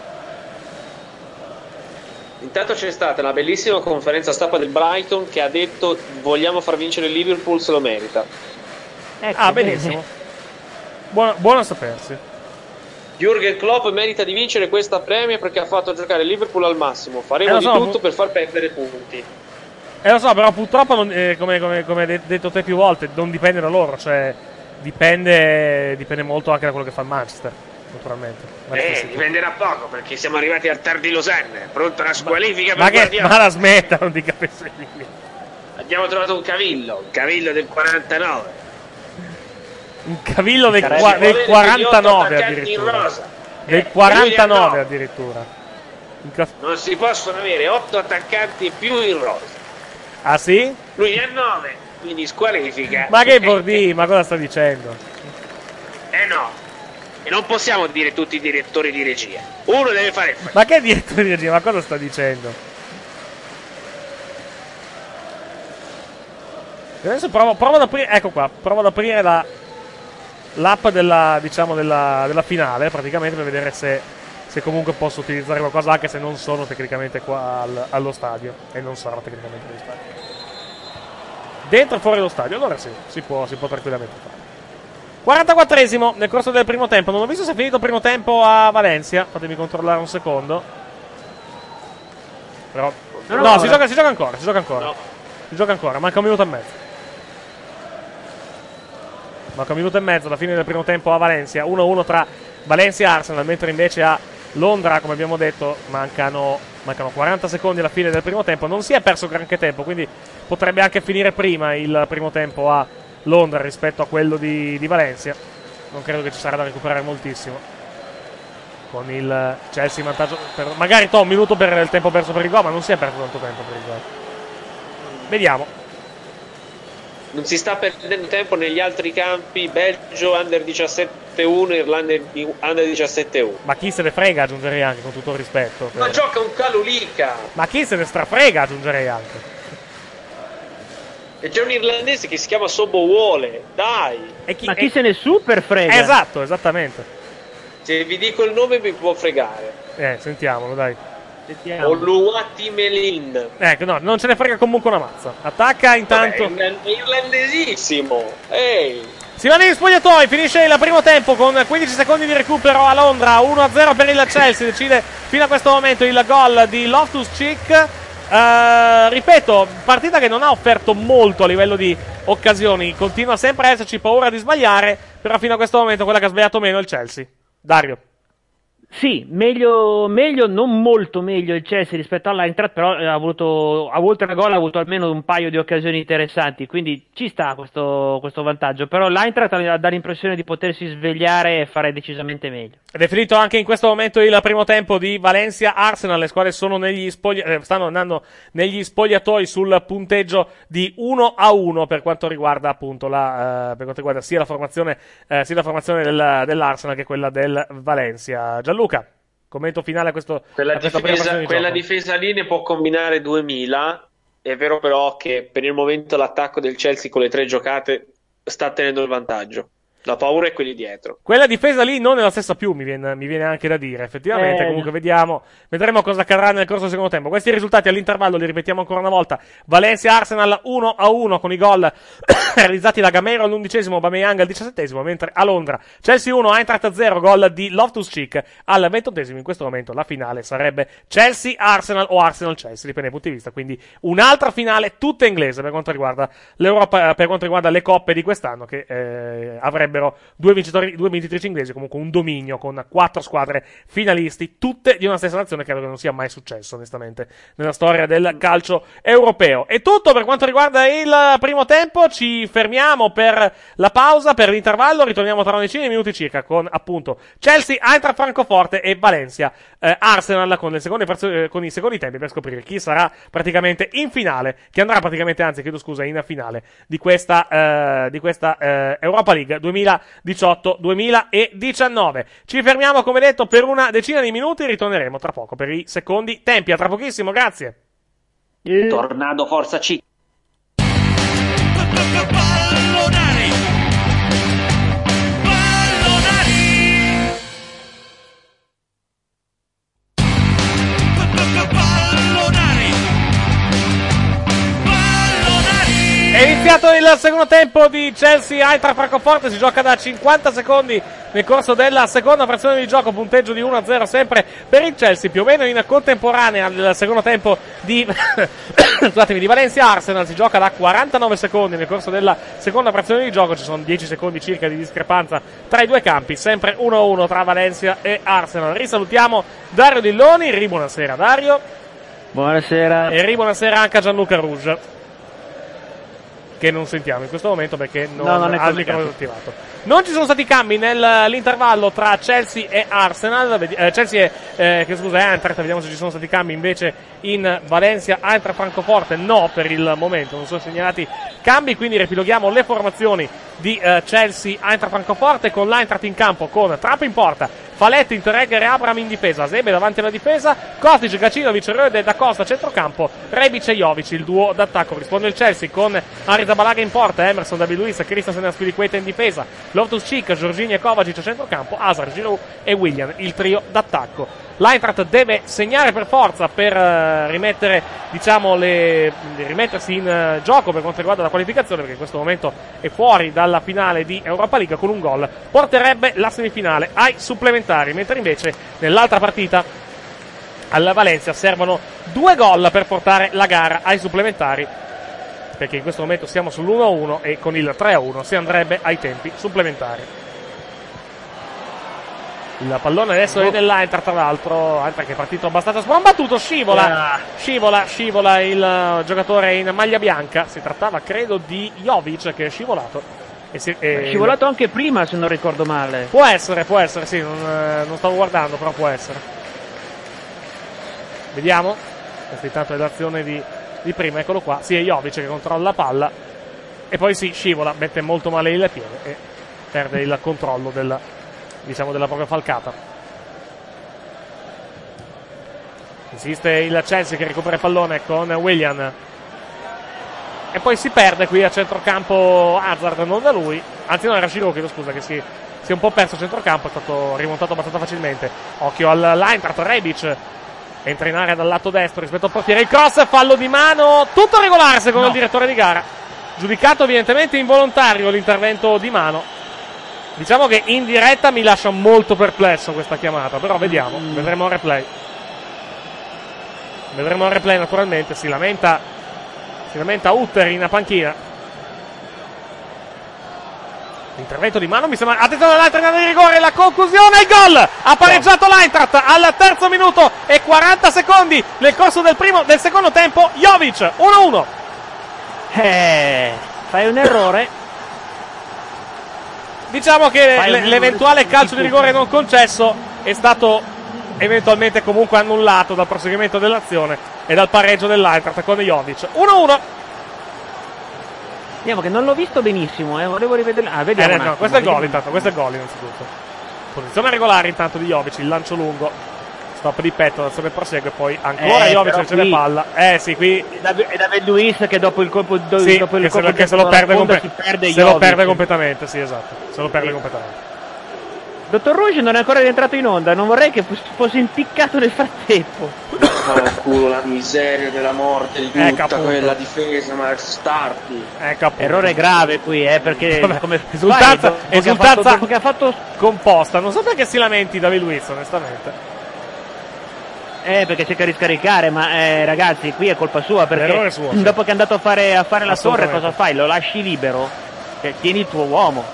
Intanto c'è stata una bellissima conferenza stampa del Brighton che ha detto: vogliamo far vincere il Liverpool, se lo merita. Benissimo. Buono a sapersi. Jürgen Klopp merita di vincere questa Premier perché ha fatto giocare il Liverpool al massimo. Faremo di tutto per far perdere punti. Lo so, però purtroppo come hai detto te più volte, non dipende da loro, cioè dipende molto anche da quello che fa il Manchester, naturalmente. Dipenderà poco, perché siamo arrivati al TAR di Losanna, pronto alla squalifica per Guardiola. Ma la smetta, non dica pessimie. Abbiamo trovato un cavillo del 49. Un cavillo del 49 addirittura. Del 49 addirittura. Non si possono avere 8 attaccanti in più in rosa. Ah sì? Lui ne ha 9, quindi squalifica. Ma che bordi, ma cosa sta dicendo? No. E non possiamo dire tutti i direttori di regia. Uno deve fare. Ma che direttore di regia? Ma cosa sta dicendo? Adesso provo ad aprire. Ecco qua. Provo ad aprire l'app della finale, praticamente, per vedere se comunque posso utilizzare qualcosa, anche se non sono tecnicamente qua allo stadio. E non sarò tecnicamente allo stadio. Dentro e fuori lo stadio. Allora sì, si può tranquillamente fare. 44esimo nel corso del primo tempo. Non ho visto se è finito il primo tempo a Valencia. Fatemi controllare un secondo. Però no, si gioca ancora. Si gioca ancora, manca un minuto e mezzo. Manca un minuto e mezzo alla fine del primo tempo a Valencia. 1-1 tra Valencia e Arsenal, mentre invece a Londra, come abbiamo detto, mancano 40 secondi alla fine del primo tempo. Non si è perso granché tempo, quindi potrebbe anche finire prima il primo tempo a Londra rispetto a quello di Valencia. Non credo che ci sarà da recuperare moltissimo, con il Chelsea in vantaggio magari un minuto per il tempo perso per il gol, ma non si è perso tanto tempo per il gol. Vediamo. Non si sta perdendo tempo negli altri campi. Belgio under 17-1, Irlanda under 17-1. Ma chi se ne frega, aggiungerei anche, con tutto il rispetto. Ma gioca un Calulica. Ma chi se ne strafrega, aggiungerei anche. E c'è un irlandese che si chiama Sobowole, dai. Ma chi se ne super frega? Esatto, esattamente. Se vi dico il nome mi può fregare. Sentiamolo, dai. Oluwati Melin. Ecco, no, non ce ne frega comunque una mazza. Attacca intanto. Vabbè, è irlandesissimo. Ehi. Si va negli spogliatoi, finisce il primo tempo con 15 secondi di recupero a Londra, 1-0 per il Chelsea, decide fino a questo momento il gol di Loftus-Cheek. Ripeto, partita che non ha offerto molto a livello di occasioni, continua sempre a esserci paura di sbagliare, però fino a questo momento quella che ha sbagliato meno è il Chelsea. Dario. Sì, meglio, non molto meglio il Chelsea rispetto all'Eintracht, però oltre al gol ha avuto almeno un paio di occasioni interessanti, quindi ci sta questo vantaggio, però l'Eintracht dà l'impressione di potersi svegliare e fare decisamente meglio. Ed è finito anche in questo momento il primo tempo di Valencia-Arsenal, le squadre sono stanno andando negli spogliatoi sul punteggio di 1-1 per quanto riguarda appunto per quanto riguarda sia la formazione dell'Arsenal che quella del Valencia. Gianluca, commento finale a questo. Quella difesa lì ne può combinare 2000. È vero però che per il momento l'attacco del Chelsea con le 3 giocate sta tenendo il vantaggio. La paura è quelli dietro. Quella difesa lì non è la stessa più, mi viene anche da dire. Effettivamente, comunque vedremo cosa accadrà nel corso del secondo tempo. Questi risultati all'intervallo li ripetiamo ancora una volta. Valencia-Arsenal 1-1 con i gol realizzati da Gameiro all'11esimo, Aubameyang al 17esimo, mentre a Londra Chelsea 1, Eintracht 0, gol di Loftus-Cheek al 28esimo. In questo momento la finale sarebbe Chelsea-Arsenal o Arsenal-Chelsea, dipende dai punti di vista. Quindi un'altra finale tutta inglese per quanto riguarda l'Europa, per quanto riguarda le coppe di quest'anno, che avrebbero due vincitrici inglesi, comunque un dominio con 4 squadre finalisti, tutte di una stessa nazione. Credo che non sia mai successo onestamente nella storia del calcio europeo. È tutto per quanto riguarda il primo tempo, ci fermiamo per la pausa, per l'intervallo, ritorniamo tra una decina di minuti circa con appunto Chelsea, Eintracht Francoforte e Valencia Arsenal con i secondi tempi per scoprire chi sarà praticamente in finale, chi andrà praticamente, anzi chiedo scusa, in finale di questa Europa League 2018-2019. Ci fermiamo come detto per una decina di minuti, ritorneremo tra poco per i secondi tempi. A tra pochissimo, grazie. Tornado Forza C. È iniziato il secondo tempo di Chelsea-Eintracht Francoforte, si gioca da 50 secondi nel corso della seconda frazione di gioco, punteggio di 1-0 sempre per il Chelsea, più o meno in contemporanea al secondo tempo di di Valencia-Arsenal. Si gioca da 49 secondi nel corso della seconda frazione di gioco, ci sono 10 secondi circa di discrepanza tra i due campi, sempre 1-1 tra Valencia e Arsenal. Risalutiamo Dario Dilloni, buonasera Dario. Buonasera. E buonasera anche a Gianluca Rouge, che non sentiamo in questo momento perché non ha il microfono attivato. Non ci sono stati cambi nell'intervallo tra Chelsea e Arsenal, Chelsea e Eintracht. Vediamo se ci sono stati cambi invece in Valencia, Eintracht Francoforte. No, per il momento non sono segnalati cambi, quindi riepiloghiamo le formazioni di Chelsea, Eintracht Francoforte, con l'Eintracht in campo con Trapp in porta, Faletti, Interregger e Abraham in difesa, Sebe davanti alla difesa, Kostic, Gacinovic, Röde, Da Costa a centrocampo, Rebic e Jovic il duo d'attacco. Risponde il Chelsea con Arisa Balaga in porta, Emerson, David Luiz, Christensen e Aspilicueta in difesa, Loftus-Cheek, Jorginho e Kovacic a centrocampo, Hazard, Giroud e Willian il trio d'attacco. L'Eintracht deve segnare per forza per rimettersi in gioco per quanto riguarda la qualificazione, perché in questo momento è fuori dalla finale di Europa League. Con un gol porterebbe la semifinale ai supplementari, mentre invece nell'altra partita alla Valencia servono 2 gol per portare la gara ai supplementari, perché in questo momento siamo sull'1-1 e con il 3-1 si andrebbe ai tempi supplementari. Il pallone adesso è dell'Eintracht, tra l'altro Eintracht che è partito abbastanza sprombattuto, scivola il giocatore in maglia bianca. Si trattava credo di Jovic che è scivolato. È scivolato anche prima, se non ricordo male. Può essere, sì, non stavo guardando, però può essere. Vediamo. Questa intanto è l'azione di prima, eccolo qua. Sì, è Jovic che controlla la palla e poi si scivola, mette molto male il piede e perde il controllo della propria falcata. Insiste il Chelsea che recupera il pallone con Willian e poi si perde qui a centrocampo Hazard, non da lui, anzi no, era Giroud, chiedo scusa, che si è un po' perso a centrocampo, è stato rimontato abbastanza facilmente. Occhio all'Eintracht, Rebic entra in area dal lato destro rispetto al portiere, il cross, fallo di mano, tutto regolare secondo il direttore di gara. giudicato evidentemente involontario l'intervento di mano. Diciamo che in diretta mi lascia molto perplesso questa chiamata, però vediamo, vedremo il replay. Vedremo il replay naturalmente, si lamenta Utter in panchina. L'intervento di mano mi sembra. Attenzione all'altra grande di rigore, la conclusione, il gol! Ha pareggiato l'Eintracht al terzo minuto e 40 secondi nel corso del secondo tempo. Jovic 1-1. Fai un errore. Diciamo che l'eventuale calcio di rigore non concesso è stato eventualmente comunque annullato dal proseguimento dell'azione e dal pareggio dell'Eintracht con Jovic. 1-1. Vediamo che non l'ho visto benissimo, volevo rivedere. Vediamo. No, questo è il gol intanto, questo è il gol innanzitutto. Posizione regolare intanto di Jovic, il lancio lungo. Stop di petto, l'azione prosegue, poi ancora Jovic riceve palla. Sì, qui è David Luiz che dopo il colpo che se lo perde completamente, sì, esatto. Se lo perde completamente. Dottor Rouge non è ancora rientrato in onda, non vorrei che fosse impiccato nel frattempo. Culo, la miseria della morte di tutta quella difesa, ma starti. Errore grave qui, perché come esultanza dopo che ha fatto composta. Non so perché si lamenti David Luiz, onestamente. Perché cerca di scaricare, ma ragazzi, qui è colpa sua, perché suo, dopo che è andato a fare la torre, cosa fai? Lo lasci libero? Tieni il tuo uomo.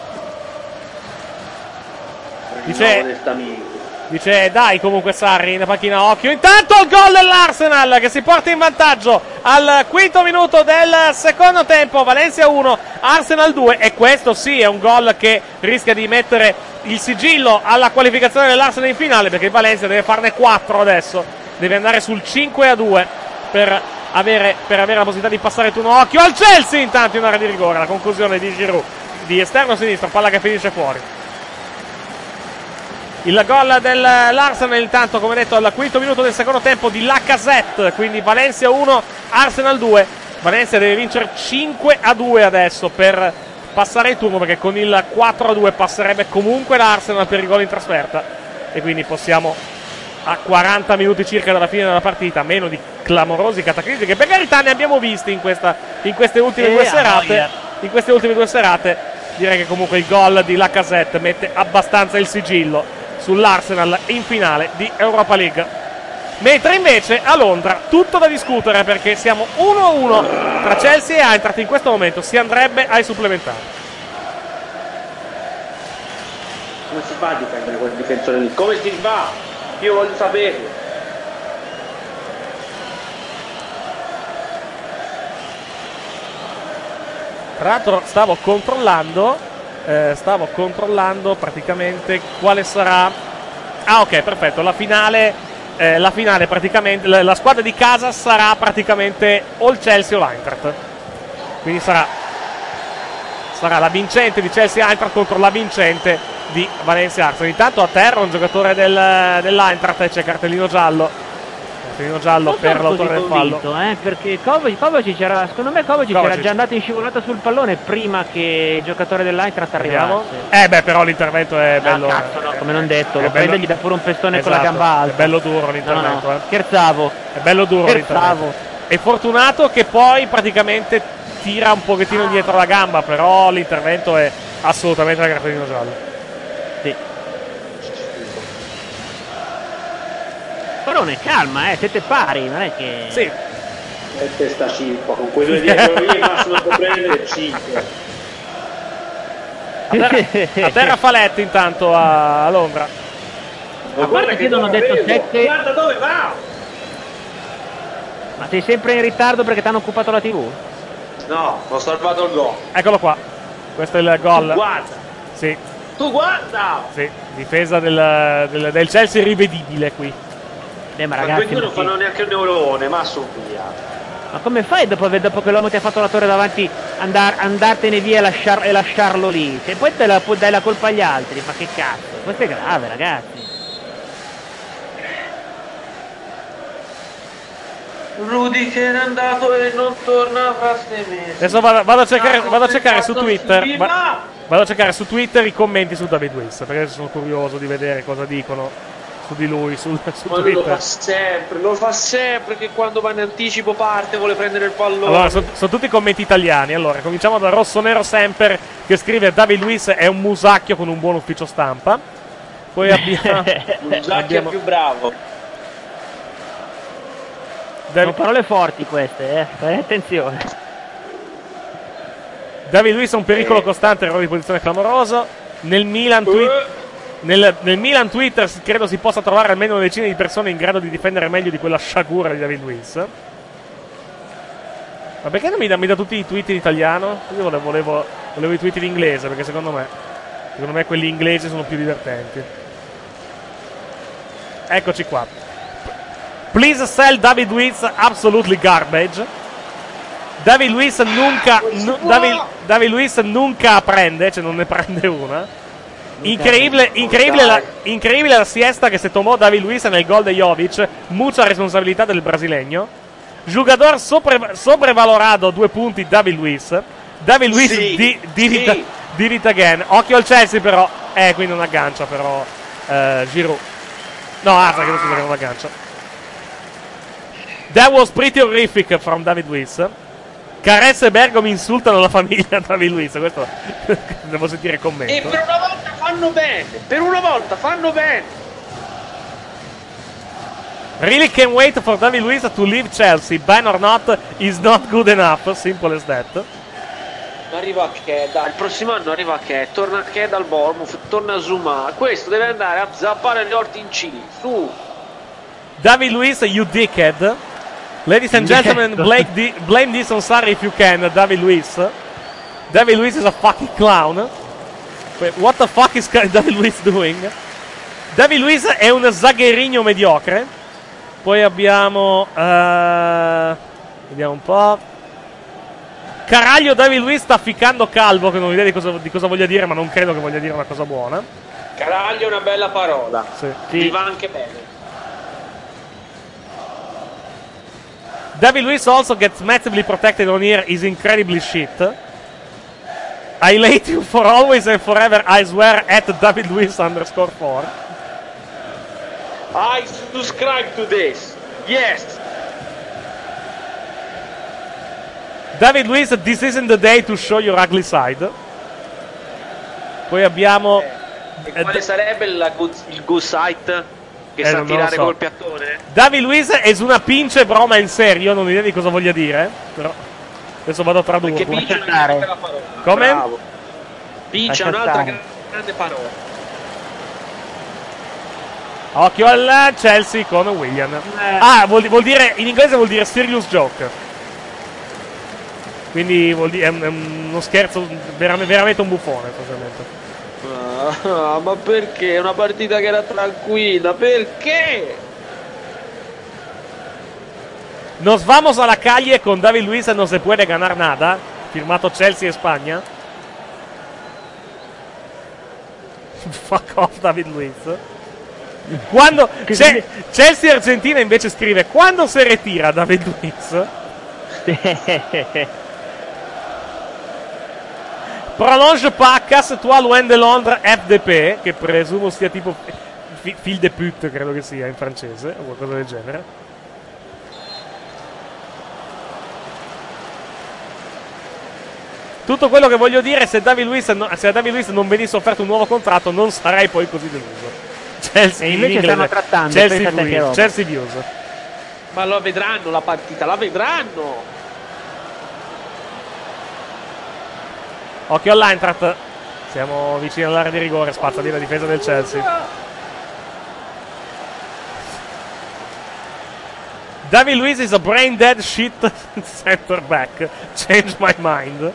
Dice dai comunque Sarri in panchina, occhio. Intanto il gol dell'Arsenal che si porta in vantaggio al quinto minuto del secondo tempo. Valencia 1, Arsenal 2. E questo sì è un gol che rischia di mettere il sigillo alla qualificazione dell'Arsenal in finale, perché il Valencia deve farne 4 adesso. Deve andare sul 5-2 per avere la possibilità di passare il turno. Occhio al Chelsea intanto in area di rigore. La conclusione di Giroud di esterno sinistro, palla che finisce fuori. Il gol dell'Arsenal intanto, come detto, al quinto minuto del secondo tempo di Lacazette. Quindi Valencia 1, Arsenal 2. Valencia deve vincere 5-2 adesso per passare il turno, perché con il 4-2 passerebbe comunque l'Arsenal per i gol in trasferta. E quindi possiamo, a 40 minuti circa dalla fine della partita, meno di clamorosi cataclismi che per carità ne abbiamo visti in queste ultime due serate. In queste ultime due serate direi che comunque il gol di Lacazette mette abbastanza il sigillo sull'Arsenal in finale di Europa League. Mentre invece a Londra tutto da discutere, perché siamo 1-1 tra Chelsea e Eintracht. In questo momento si andrebbe ai supplementari. Come si fa a difendere quel difensore lì? Come si fa? Io voglio sapere. Tra l'altro stavo controllando praticamente quale sarà. Ok, perfetto. La finale praticamente, la squadra di casa sarà praticamente o il Chelsea o l'Eintracht. Quindi sarà la vincente di Chelsea-Eintracht contro la vincente di Valencia-Arsenal. Intanto a terra un giocatore dell'Eintracht e c'è cartellino giallo per l'autore del fallo, perché Kovacic era, secondo me Kovacic era già andato in scivolata sul pallone prima che il giocatore dell'Eintracht arrivasse. Però l'intervento è bello. Come non detto, lo prende e gli dà pure un pestone con la gamba alta. È bello duro l'intervento. Scherzavo. È bello duro l'intervento. È fortunato che poi praticamente tira un pochettino dietro la gamba, però l'intervento è assolutamente da cartellino giallo. Sì. Parone, calma, siete pari, non è che. Sì. E testa cippa, con quei due dietro lì massimo può prendere 5. A terra Faletti intanto a Londra. Ma guarda che non ho detto 7. Guarda dove va! Ma sei sempre in ritardo perché ti hanno occupato la TV? No, ho salvato il gol. Eccolo qua. Questo è il gol. Tu guarda! Sì. Tu guarda! Sì, difesa del Chelsea rivedibile qui. Ma ragazzi, non fanno neanche un neurone, ma su via. Ma come fai dopo che l'uomo ti ha fatto la torre davanti andartene via e lasciarlo lì? Se poi dai la colpa agli altri, ma che cazzo? Questo è grave, ragazzi. Rudy che è andato e non torna fra 6 mesi. Adesso vado a cercare su Twitter. Vado a cercare su Twitter i commenti su David Luiz, perché sono curioso di vedere cosa dicono su di lui, su Ma lui Twitter. lo fa sempre che quando va in anticipo parte, vuole prendere il pallone. Allora, sono tutti commenti italiani. Allora, cominciamo da Rossonero Semper che scrive: David Luiz è un musacchio con un buon ufficio stampa. Poi abbiamo più bravo. Sono parole forti queste, fai attenzione. David Luiz è un pericolo costante, errore di posizione clamoroso. Nel Milan Twitter credo si possa trovare almeno una decina di persone in grado di difendere meglio di quella sciagura di David Luiz. Ma perché non mi dà tutti i tweet in italiano? Io volevo i tweet in inglese, perché secondo me quelli inglesi sono più divertenti. Eccoci qua. Please sell David Luiz, absolutely garbage. David Luiz nunca prende, cioè non ne prende una. Increíble la siesta que se tomó David Luiz en el gol de Jovic. Mucha responsabilità del brasileño. Jugador sobrevalorado, 2 punti David Luiz. David Luiz did it again. Occhio al Chelsea però. Quindi non aggancia però Giroud. No, Hazard, che non aggancia. That was pretty horrific from David Luiz. Caresse e Bergomi insultano la famiglia David Luiz. Questo devo sentire il commento. E per una volta fanno bene. Really can't wait for David Luiz to leave Chelsea. Ban or not is not good enough. Simple as that. Arriva Keda, il prossimo anno arriva Keda, torna Keda al Bournemouth, torna Zuma. Questo deve andare a zappare gli orti in C. Su. David Luiz, you dickhead. Ladies and gentlemen, blame this on Sarri if you can. David Luiz. David Luiz is a fucking clown. What the fuck is David Luiz doing? David Luiz è un zagherinho mediocre. Poi abbiamo vediamo un po'. Caraglio, David Luiz sta ficcando Calvo, che non ho idea di cosa voglia dire, ma non credo che voglia dire una cosa buona. Caraglio è una bella parola. Sì. Gli va anche bene. David Luiz also gets massively protected on here, is incredibly shit. I hate you for always and forever, I swear, at David Luiz _4. I subscribe to this. Yes. David Luiz, this isn't the day to show your ugly side. Poi abbiamo E quale sarebbe il good site che sa tirare col piattone? David Luiz è una pinche broma in serio, non ho idea di cosa voglia dire, però adesso vado a tradurre. Perché pince è una bella parola. Come? Bravo. Pince è un'altra grande parola. Occhio al Chelsea con Willian. Vuol dire, in inglese vuol dire serious joke. Quindi vuol dire, è uno scherzo, veramente un buffone, sostanzialmente. Ma perché? È una partita che era tranquilla, perché? Nos vamos a la calle con David Luiz, no se puede ganar nada. Firmato Chelsea e Spagna. Fuck off David Luiz. Quando Chelsea Argentina invece scrive: quando se retira David Luiz? Prolonge pas, casse-toi loin de Londres FDP, che presumo sia tipo fil de pute, credo che sia in francese o qualcosa del genere. Tutto quello che voglio dire è se a David Luiz non venisse offerto un nuovo contratto non sarei poi così deluso. Chelsea, e invece stanno trattando Chelsea Views. Ma lo vedranno la partita, la vedranno. Occhio all'Eintracht. Siamo vicini all'area di rigore. Spazza via la difesa del Chelsea. David Luiz is a brain dead shit center back. Change my mind.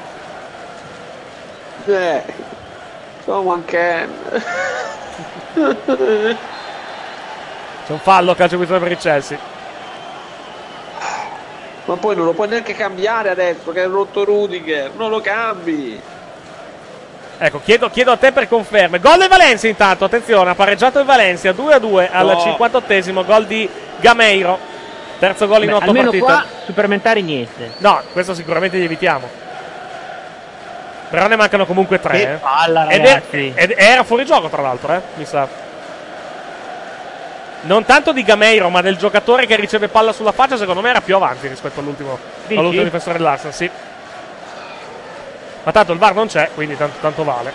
Someone can. C'è un fallo, calcio di per il Chelsea. Ma poi non lo puoi neanche cambiare adesso che è rotto Rudiger. Non lo cambi. Ecco, chiedo a te per conferme. Gol del Valencia intanto, attenzione, ha pareggiato il Valencia 2-2 al 58esimo, gol di Gameiro. Terzo gol in 8 almeno partite. Qua supplementari niente. No, questo sicuramente li evitiamo. Però ne mancano comunque 3. Che palla, ragazzi. Ed era fuori gioco tra l'altro, mi sa. Non tanto di Gameiro, ma del giocatore che riceve palla sulla faccia, secondo me era più avanti rispetto all'ultimo difensore dell'Arsenal, sì. Ma tanto il VAR non c'è, quindi tanto vale.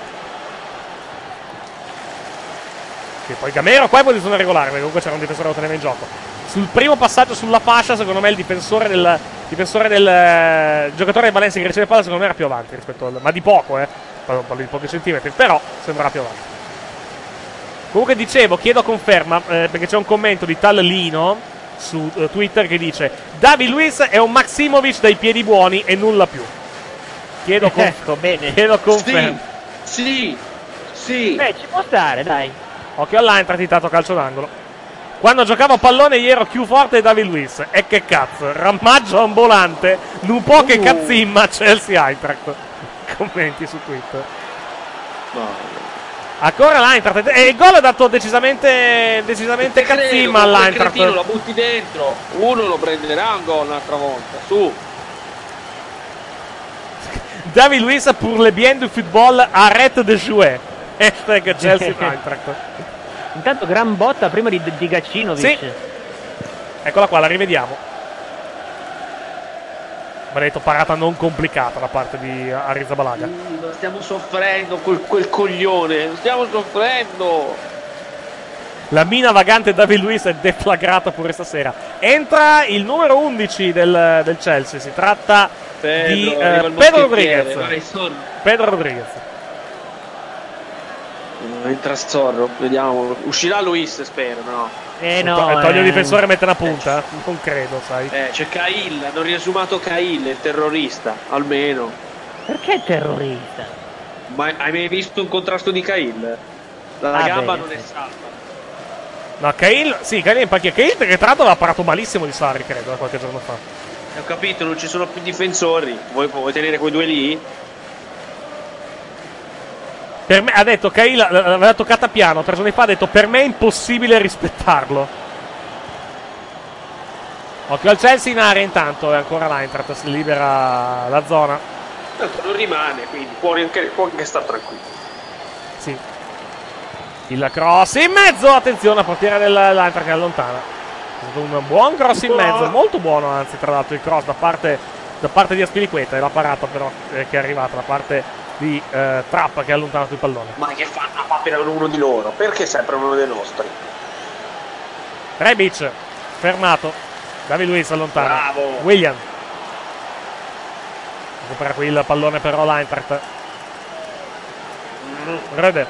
Sì, poi Gameiro qua è posizione regolare, perché comunque c'era un difensore che lo teneva in gioco. Sul primo passaggio sulla fascia, secondo me il difensore del giocatore del Valencia che riceve palla, secondo me era più avanti rispetto al... Ma di poco, parlo di pochi centimetri, però sembra più avanti. Comunque dicevo, chiedo conferma, perché c'è un commento di tal Lino su Twitter che dice: David Luiz è un Maximovic dai piedi buoni e nulla più. Chiedo conferma. Sì. Ci può stare, dai. Occhio all'Eintracht, intanto calcio d'angolo. Quando giocavo a pallone io ero più forte di David Luiz. E che cazzo, rammaggio ambulante, non può che cazzimma Chelsea Eintracht. Commenti su Twitter. No. Ancora l'Eintracht. E il gol ha dato decisamente cazzimma all'Eintracht. La butti dentro. Uno lo prenderà un gol un'altra volta. Su. David Luiz pour le bien du football, arrête de jouer. Hashtag Chelsea Eintracht. Intanto gran botta prima di Gacinovic. Sì. Eccola qua, la rivediamo. Va detto, parata non complicata da parte di Arrizabalaga. Stiamo soffrendo quel coglione. Stiamo soffrendo. La mina vagante David Luiz è deflagrata pure stasera. Entra il numero 11 del Chelsea. Si tratta di Pedro Rodriguez. Pedro Rodriguez. Entra Storro, vediamo. Uscirà Luis, spero, no? Toglie il difensore e mette una punta? Non credo, sai. C'è Cahill, hanno riesumato Cahill, il terrorista, almeno. Perché terrorista? Ma hai mai visto un contrasto di Cahill? La gamba non è salva. No, Cahill è in panchina. Cahill che tra l'altro aveva parato malissimo di Sarri, credo, da qualche giorno fa. Ho capito, non ci sono più difensori. Vuoi tenere quei due lì? Per me, ha detto Cahill, l'aveva toccata piano 3 giorni fa, ha detto per me è impossibile rispettarlo. Occhio al Chelsea in area intanto, è ancora l'Eintracht, si libera la zona. Tanto non rimane, quindi può anche stare tranquillo. Sì. Il cross in mezzo, attenzione, portiere dell'Eintracht che allontana. È stato un buon cross in mezzo, molto buono anzi tra l'altro il cross da parte di Aspilicueta, e la parata però che è arrivata da parte di Trapp che ha allontanato il pallone. Ma che fa una papera uno di loro? Perché sempre uno dei nostri? Rebic fermato. David Luiz allontana. Bravo. William recupera qui il pallone però l'Eintracht. Röder.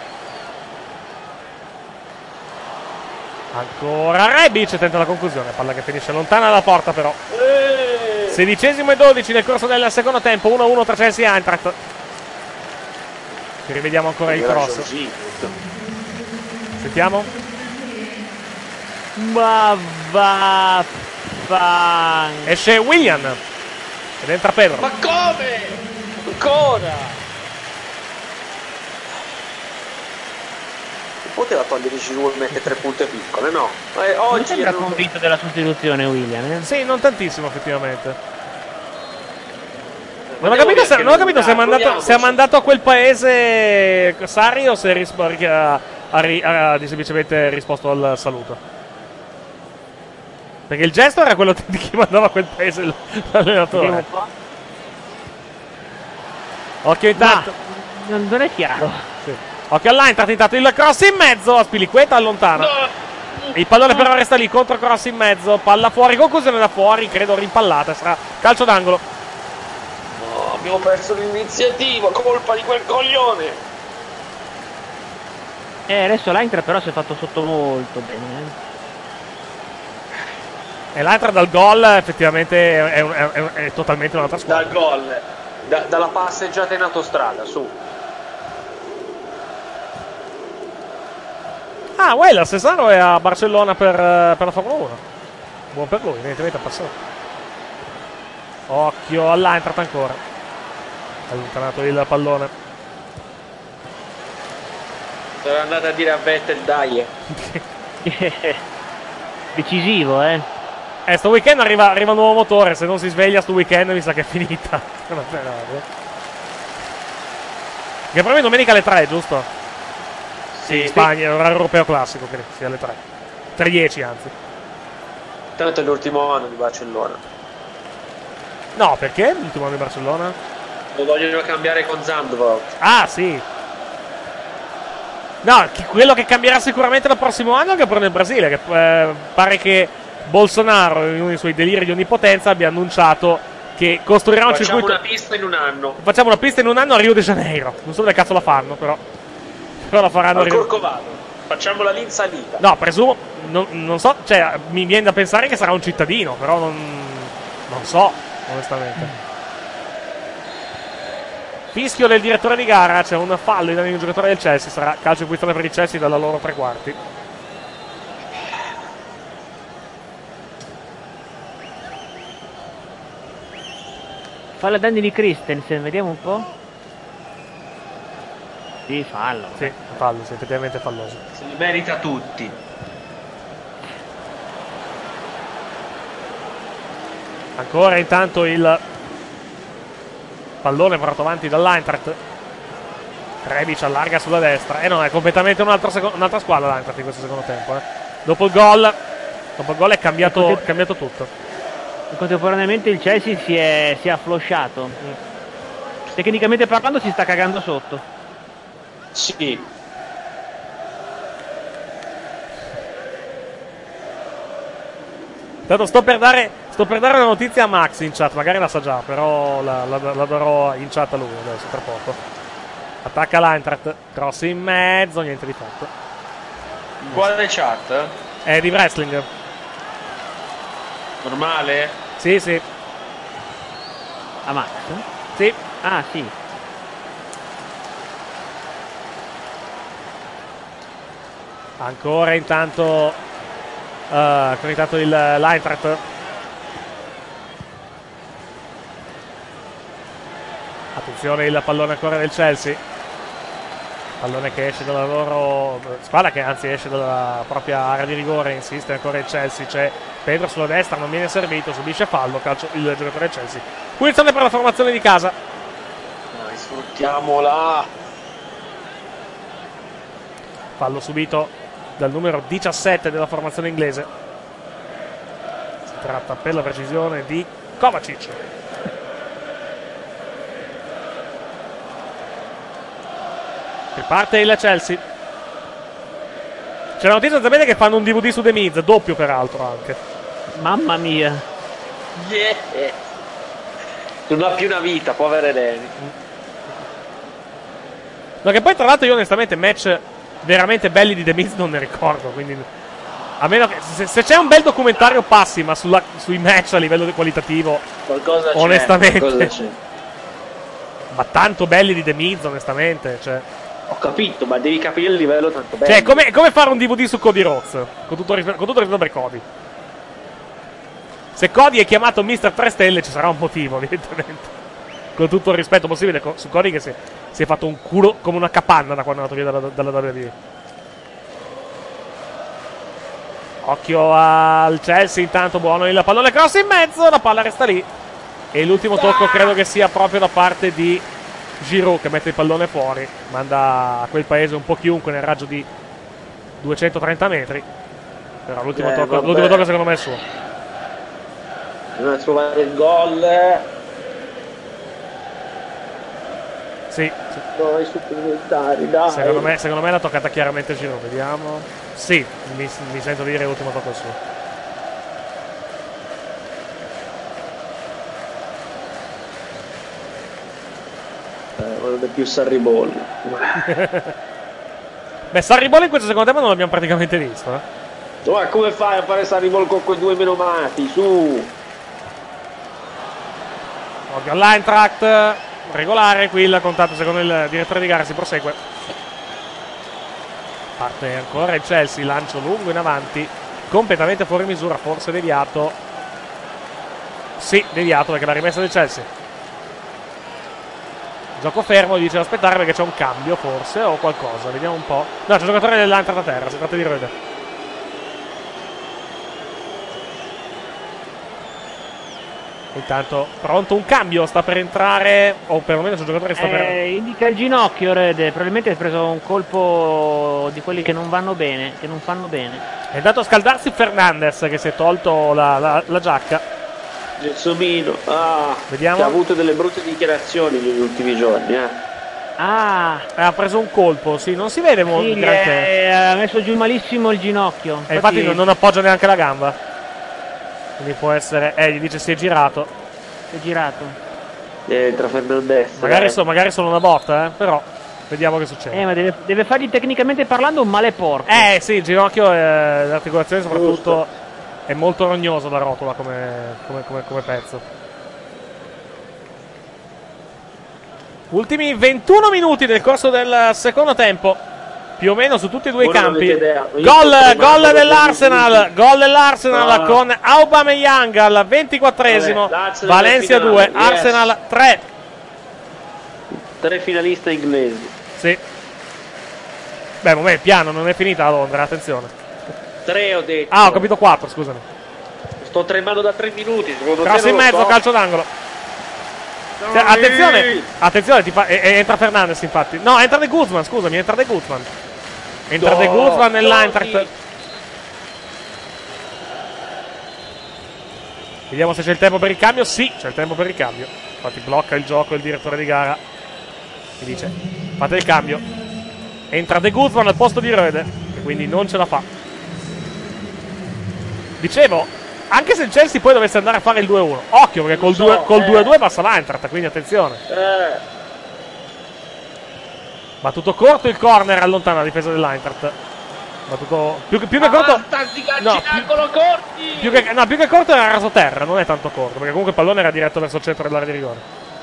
Ancora Rebic, tenta la conclusione, palla che finisce lontana dalla porta però. 16esimo e 12 nel corso del secondo tempo, 1-1 tra Chelsea e Eintracht. Ci rivediamo ancora il cross. Sentiamo. Ma esce William ed entra Pedro. Ma come? Ancora? Poteva togliere Giroud e mettere 3 punte piccole, no? Non sembra convinto della sostituzione William. Sì, non tantissimo effettivamente. Non ho capito se è mandato a quel paese Sarri o se ha semplicemente risposto al saluto. Perché il gesto era quello di chi mandava a quel paese l'allenatore. Occhio intanto. Non è chiaro. Sì. Occhio all'Eintracht, intanto il cross in mezzo, Aspilicueta allontana. Il pallone però resta lì, contro cross in mezzo, palla fuori, conclusione da fuori, credo rimpallata, sarà calcio d'angolo. Abbiamo perso l'iniziativa, colpa di quel coglione. Adesso l'Eintracht però si è fatto sotto molto bene. E l'Eintracht dal gol effettivamente è totalmente un'altra squadra. Dal gol, dalla passeggiata in autostrada, su. Ah, Weller, Cesaro è a Barcellona per la Formula 1. Buon per lui, evidentemente è passato. Occhio all'Eintracht ancora. Ha allontanato il pallone. Sono andato a dire a Vettel dai. Decisivo, sto weekend arriva un nuovo motore. Se non si sveglia sto weekend mi sa che è finita. Che proprio domenica alle 3, giusto? Sì, in Spagna, l'orario europeo classico, credo sia alle 3. 3-10 anzi. Tanto è l'ultimo anno di Barcellona. No, perché l'ultimo anno di Barcellona? Lo vogliono cambiare con Zandvoort. Ah, sì. No, quello che cambierà sicuramente dal prossimo anno è il Gran Premio del Brasile, che pare che Bolsonaro, in uno dei suoi deliri di onnipotenza, abbia annunciato che costruirà un circuito. Facciamo una pista in un anno. Facciamo una pista in un anno a Rio de Janeiro. Non so dove cazzo la fanno, però la faranno a Al Rio. Corcovado. Facciamo la lì in salita. No, presumo. Non so, cioè, mi viene da pensare che sarà un cittadino, però non so, onestamente. Fischio del direttore di gara, c'è un fallo in danno di un giocatore del Chelsea, sarà calcio di punizione per il Chelsea dalla loro tre quarti. Fallo a danni di Christensen, vediamo un po'. Sì, fallo. Sì, fallo, sì, effettivamente falloso. Se li merita tutti. Ancora intanto il pallone portato avanti dall'Eintracht. Rebic allarga sulla destra. E no, è completamente un'altra squadra l'Eintracht in questo secondo tempo. Dopo il gol è cambiato tutto. Contemporaneamente il Chelsea si è afflosciato. Tecnicamente parlando si sta cagando sotto. Sì. Tanto sto per dare una notizia a Max in chat, magari la sa già, però la darò in chat a lui adesso tra poco. Attacca l'Eintracht, cross in mezzo, niente di fatto. Quale chat? È di wrestling. Normale? Sì, sì. A Max? Sì. Ah, sì. Ancora intanto l'Eintracht. Attenzione, il pallone ancora del Chelsea. Pallone che esce dalla loro squadra, che anzi esce dalla propria area di rigore. Insiste ancora il Chelsea, c'è Pedro sulla destra, non viene servito, subisce fallo, calcio il giocatore del Chelsea. Punizione per la formazione di casa. Dai, sfruttiamola. Fallo subito dal numero 17 della formazione inglese. Si tratta per la precisione di Kovacic. Riparte il Chelsea. C'è la notizia da bene che fanno un DVD su The Miz, doppio peraltro anche. Mamma mia. Yeah. Non ha più una vita, povera Eleni. No, che poi tra l'altro io onestamente match veramente belli di The Miz non ne ricordo, quindi a meno che se c'è un bel documentario passi, ma sui match a livello qualitativo qualcosa onestamente c'è, qualcosa c'è. Ma tanto belli di The Miz onestamente, cioè. Ho capito, ma devi capire il livello tanto bello. Cioè, come fare un DVD su Cody Rhodes? Con tutto rispetto per Cody. Se Cody è chiamato Mr. 3 Stelle ci sarà un motivo, evidentemente. Con tutto il rispetto possibile su Cody, che si è fatto un culo come una capanna da quando è andato via dalla WWE. Occhio al Chelsea, intanto buono il pallone cross in mezzo, la palla resta lì. E l'ultimo tocco credo che sia proprio da parte di Giroud, che mette il pallone fuori, manda a quel paese un po' chiunque nel raggio di 230 metri. Però l'ultimo tocco secondo me è suo. Andiamo a trovare il gol. Sì. No, i supplementari, dai. Secondo me l'ha toccata chiaramente Giroud, vediamo. Sì, mi sento dire l'ultimo tocco è suo. Non è più Sarri Ball. Beh, Sarri Ball in questo secondo tempo non l'abbiamo praticamente visto, eh. Ma come fai a fare Sarri Ball con quei due menomati? Su! Occhio all'Eintracht, regolare qui il contatto secondo il direttore di gara, si prosegue. Parte ancora il Chelsea, lancio lungo in avanti, completamente fuori misura, forse deviato. Sì, deviato perché la rimessa del Chelsea. Gioco fermo, dice da aspettare perché c'è un cambio forse o qualcosa, vediamo un po'. No, c'è un giocatore dell'Eintracht a terra, si tratta di Röder. Intanto pronto un cambio, sta per entrare, o perlomeno il suo giocatore sta per... Indica il ginocchio Rede, probabilmente ha preso un colpo di quelli che non vanno bene, che non fanno bene. È andato a scaldarsi Fernandez che si è tolto la giacca. Gelsomino, vediamo. Che ha avuto delle brutte dichiarazioni negli ultimi giorni, ha preso un colpo, sì, non si vede molto. Sì, ha messo giù malissimo il ginocchio. E infatti non appoggia neanche la gamba. Quindi può essere. Gli dice si è girato. Si è girato. Tra Fernandez. Magari solo una botta, però. Vediamo che succede. Ma deve fargli tecnicamente parlando un male porco. Sì, il ginocchio, l'articolazione soprattutto è molto rognoso da rotola come pezzo. Ultimi 21 minuti del corso del secondo tempo. Più o meno su tutti e due i campi. Gol dell'Arsenal con Aubameyang al 24esimo. Valencia 2, Arsenal 3. 3 finaliste inglesi. Sì. Beh, piano, non è finita a Londra, attenzione. 3 ho detto. Ho capito 4, scusami. Sto tremando da 3 minuti. Cross in mezzo, calcio d'angolo. Attenzione, entra Fernandez infatti. No, entra De Guzman, scusami, entra De Guzman. Entra De Guzman nell'Eintracht. Vediamo se c'è il tempo per il cambio. Sì, c'è il tempo per il cambio. Infatti blocca il gioco il direttore di gara. Mi dice, fate il cambio. Entra De Guzman al posto di Röde, e quindi non ce la fa. Dicevo, anche se il Chelsea poi dovesse andare a fare il 2-1, occhio perché col 2-2 passa l'Eintracht, quindi attenzione. Battuto corto il corner, allontana la difesa dell'Eintracht. Battuto più che corto. Tanti calci d'angolo corti. Più che corto era raso terra, non è tanto corto, perché comunque il pallone era diretto verso il centro dell'area di rigore.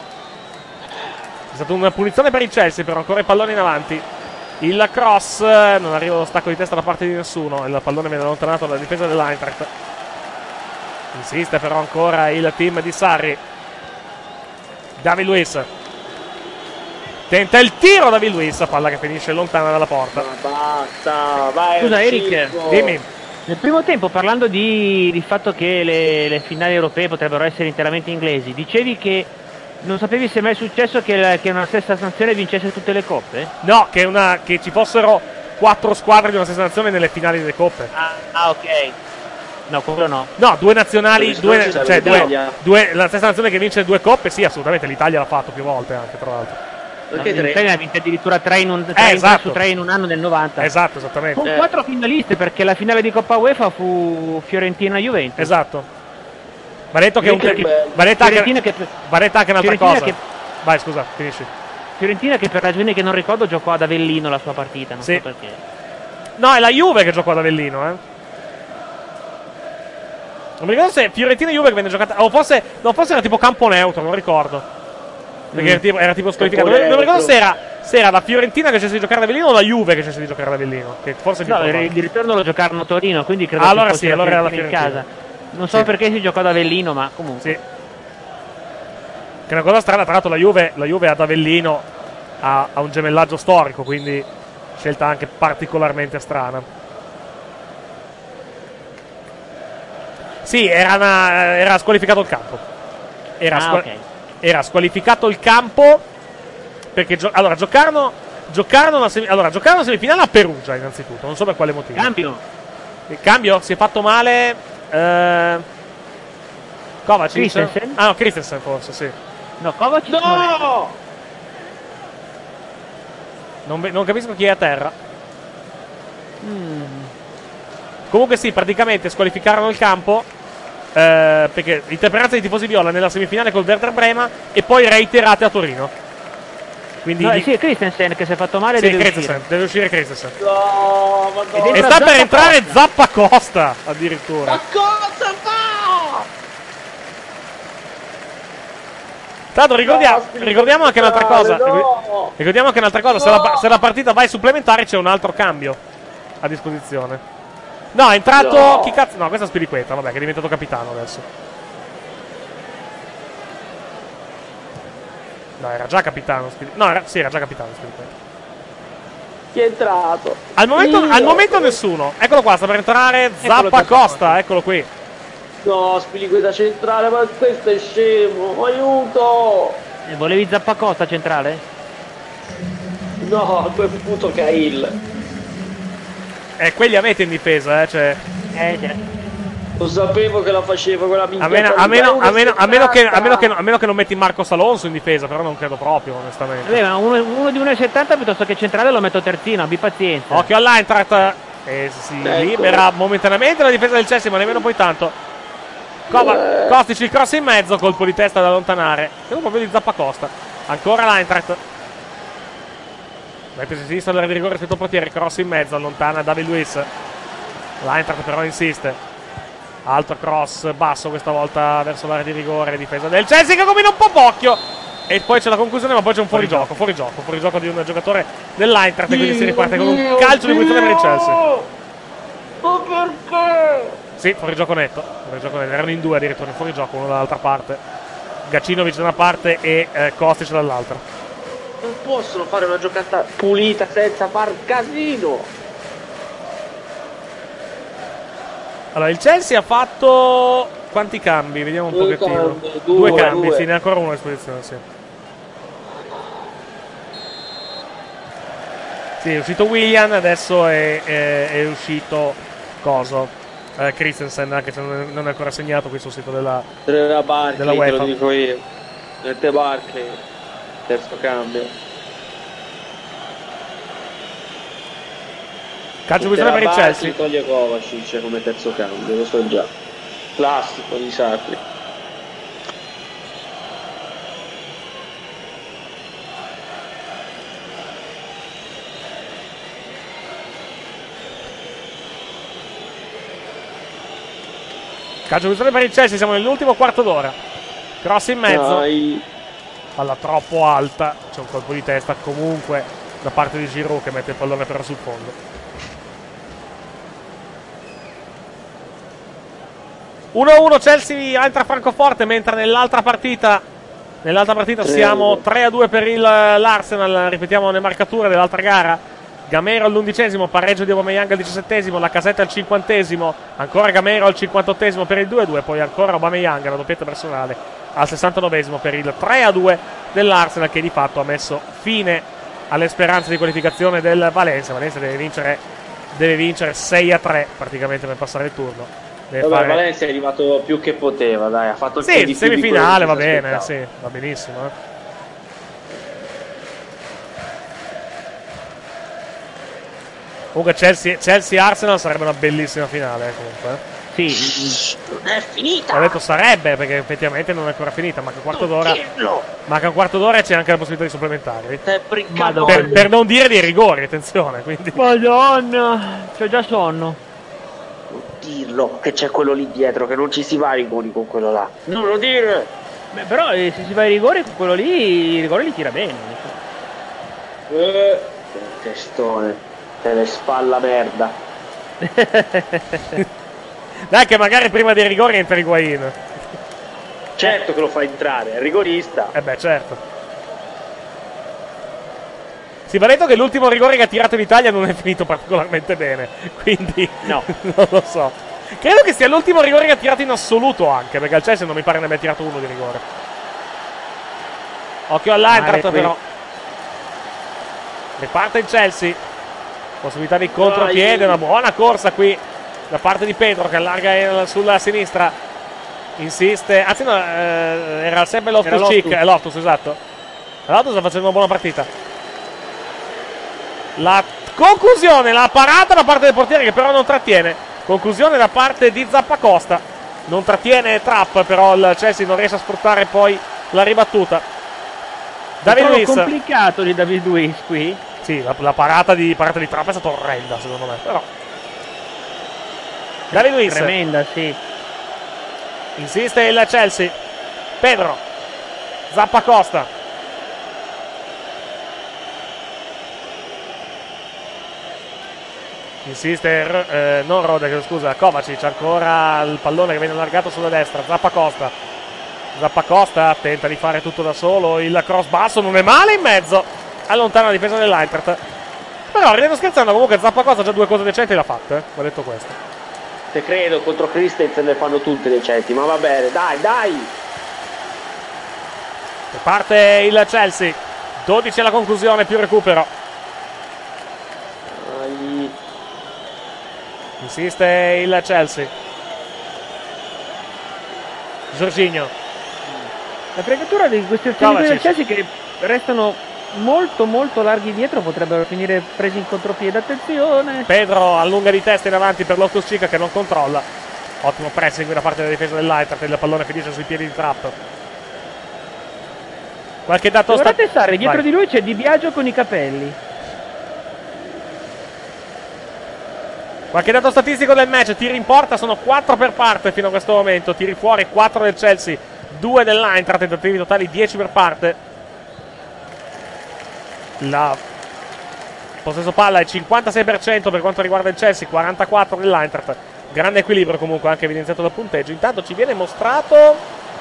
È stata una punizione per il Chelsea, però ancora il pallone in avanti. Il cross, non arriva lo stacco di testa da parte di nessuno. Il pallone viene allontanato dalla difesa dell'Eintracht. Insiste però ancora il team di Sarri. David Luiz tenta il tiro, David Luiz, palla che finisce lontana dalla porta. Basta, vai. Scusa Eric, dimmi. Nel primo tempo, parlando di fatto che le finali europee potrebbero essere interamente inglesi, dicevi che non sapevi se mai è successo che una stessa nazione vincesse tutte le coppe? No, che ci fossero 4 squadre di una stessa nazione nelle finali delle coppe. Ok. No, quello no. No, due nazionali, la stessa nazione che vince 2 coppe, sì, assolutamente. L'Italia l'ha fatto più volte anche, tra l'altro. L'Italia ha vinto addirittura 3 su 3 in un anno del 90. Esatto, esattamente. Con 4 finaliste, perché la finale di Coppa UEFA fu Fiorentina-Juventus. Esatto. Va detto che va detta anche un'altra cosa. Vai, scusa, finisci. Fiorentina che per ragioni che non ricordo giocò ad Avellino la sua partita, non so perché. No, è la Juve che giocò ad Avellino, Non mi ricordo se Fiorentina e Juve che venne giocata, o forse era tipo campo neutro, non ricordo. Perché era tipo squalificato. Non mi ricordo se era la Fiorentina che scelse di giocare ad Avellino o la Juve che scelse di giocare ad Avellino. Che forse il ritorno lo giocarono a Torino, quindi credo allora che sì, allora era la Fiorentina in casa. Non so perché si giocò ad Avellino, ma comunque. Sì. Che è una cosa strana, tra l'altro la Juve ad Avellino ha un gemellaggio storico, quindi scelta anche particolarmente strana. Sì, era squalificato il campo. Era squalificato il campo perché giocarono una semifinale a Perugia innanzitutto, non so per quale motivo. Il cambio si è fatto male Kovacic? Christensen? Ah no, Christensen forse, sì. No, Kovacic no! Non capisco chi è a terra. Comunque sì, praticamente squalificarono il campo perché l'intemperanza dei tifosi viola nella semifinale col Werder Brema e poi reiterate a Torino. Quindi sì, Christensen che si è fatto male, sì, deve uscire Christensen. No, e sta per entrare Zappacosta addirittura. Ma cosa fa? Tanto ricordiamo anche un'altra cosa. No. Ricordiamo anche un'altra cosa, no. se la partita va ai supplementari c'è un altro cambio a disposizione. No, è entrato. No. Chi cazzo? No, questo è Spiliqueta, vabbè, che è diventato capitano adesso. No, era già capitano. Sì, era già capitano Spiliqueta. Chi è entrato? Al momento nessuno. Eccolo qua, sta per entrare Zappacosta, eccolo qui. No, Spiliqueta centrale, ma questo è scemo, aiuto! Volevi Zappacosta centrale? No, a quel punto Cahill. Quelli avete in difesa, cioè. Lo sapevo che la faceva quella minchia. A meno che non metti Marcos Alonso in difesa, però non credo proprio, onestamente. Vabbè, ma uno di 1,70 piuttosto che centrale lo metto terzino, abbi pazienza. Occhio all'Eintracht. E si libera momentaneamente la difesa del Chelsea, ma nemmeno poi tanto. Kostic il cross in mezzo, colpo di testa da allontanare. Credo proprio di Zappacosta. Ancora l'Eintracht. Mette a sinistra l'area di rigore rispetto al portiere, cross in mezzo, allontana David Luiz. L'Eintracht però insiste. Altro cross basso questa volta verso l'area di rigore, difesa del Chelsea che combina un po' occhio. E poi c'è la conclusione, ma poi c'è un fuorigioco di un giocatore dell'Eintracht, e quindi si riparte con un calcio di punizione per il Chelsea. Ma perché? Sì, fuorigioco netto. Erano in due addirittura, in fuorigioco, uno dall'altra parte. Gacinovic da una parte e Kostic dall'altra. Non possono fare una giocata pulita senza far casino. Allora, il Chelsea ha fatto quanti cambi? Vediamo un pochettino. Due cambi, sì, ne ha ancora uno a disposizione, sì. Sì, è uscito Willian, adesso è uscito Coso. Christensen, anche se non è ancora segnato qui sul sito della Barkley, UEFA. te lo dico io. Mette Barkley, terzo cambio. Calcio di per il Chelsea. Toglie Kovacic come terzo cambio, lo so già. Classico di Sarri. Calcio di per il Chelsea, siamo nell'ultimo quarto d'ora. Cross in mezzo. Palla troppo alta. C'è un colpo di testa comunque da parte di Giroud che mette il pallone però sul fondo. 1-1 Chelsea Eintracht Francoforte, mentre nell'altra partita siamo 3-2 per l'Arsenal. Ripetiamo le marcature dell'altra gara. Gamero all'11esimo, pareggio di Aubameyang al 17esimo, la Casetta al 50esimo, ancora Gamero al 58esimo per il 2-2, poi ancora Aubameyang, la doppietta personale al 69esimo per il 3-2 dell'Arsenal, che di fatto ha messo fine alle speranze di qualificazione del Valencia. Valencia deve vincere 6-3 praticamente per passare il turno. Valencia è arrivato più che poteva, dai, ha fatto il sì, semifinale, va bene, sì, va benissimo. Comunque Chelsea-Arsenal sarebbe una bellissima finale, comunque. Sì, non è finita. Ho detto sarebbe, perché effettivamente non è ancora finita. Manca un quarto d'ora. Manca un quarto d'ora e c'è anche la possibilità di supplementari. Per non dire dei rigori, attenzione. Quindi. Madonna, c'ho già sonno. Non dirlo, che c'è quello lì dietro, che non ci si va ai rigori con quello là. Non lo dire. Beh, però se si va ai rigori con quello lì, i rigori li tira bene. Testone. Te le spalla merda. Dai, che magari prima dei rigori entra Higuain. Certo che lo fa entrare, è rigorista. Beh, certo. Si va detto che l'ultimo rigore che ha tirato in Italia non è finito particolarmente bene, quindi no, non lo so. Credo che sia l'ultimo rigore che ha tirato in assoluto, anche perché al Chelsea non mi pare ne abbia tirato uno di rigore. Occhio all'Eintracht però. Riparte il Chelsea. Possibilità di contropiede, una buona corsa qui da parte di Pedro che allarga sulla sinistra, insiste, anzi no, era sempre Loftus, esatto. Loftus sta facendo una buona partita. La conclusione, la parata da parte del portiere che però non trattiene, conclusione da parte di Zappacosta, non trattiene Trapp, però il Chelsea non riesce a sfruttare poi la ribattuta. David Luiz. È complicato di David Luiz qui. Sì, la parata di Trapp è stata orrenda secondo me, però. David Luiz. Tremenda, sì. Insiste il Chelsea. Pedro. Zappacosta. Insiste non Rode, scusa, Kovacic, ancora il pallone che viene allargato sulla destra. Zappacosta tenta di fare tutto da solo, il cross basso non è male in mezzo. Allontana la difesa dell'Eintracht. Però ridendo scherzando, comunque Zappacosta già due cose decenti l'ha fatte, va detto questo. Te credo, contro Christensen ne fanno tutte le Chelsea, ma va bene, dai! Parte il Chelsea, 12 alla conclusione, più recupero. Insiste il Chelsea. Jorginho. La fregatura di questi azioni del Chelsea che restano molto larghi dietro, potrebbero finire presi in contropiede. Attenzione, Pedro allunga di testa in avanti per Loftus Cheek che non controlla. Ottimo pressing da parte della difesa dell'Eintracht, il pallone finisce sui piedi di Trapp. Qualche dato guardate Sarri, dietro di lui c'è Di Biagio con i capelli. Qualche dato statistico del match. Tiri in porta sono 4 per parte fino a questo momento, tiri fuori 4 del Chelsea, 2 dell'Eintracht, tentativi totali 10 per parte. La possesso palla è 56% per quanto riguarda il Chelsea, 44 dell'Eintracht. Grande equilibrio comunque anche evidenziato dal punteggio. Intanto ci viene mostrato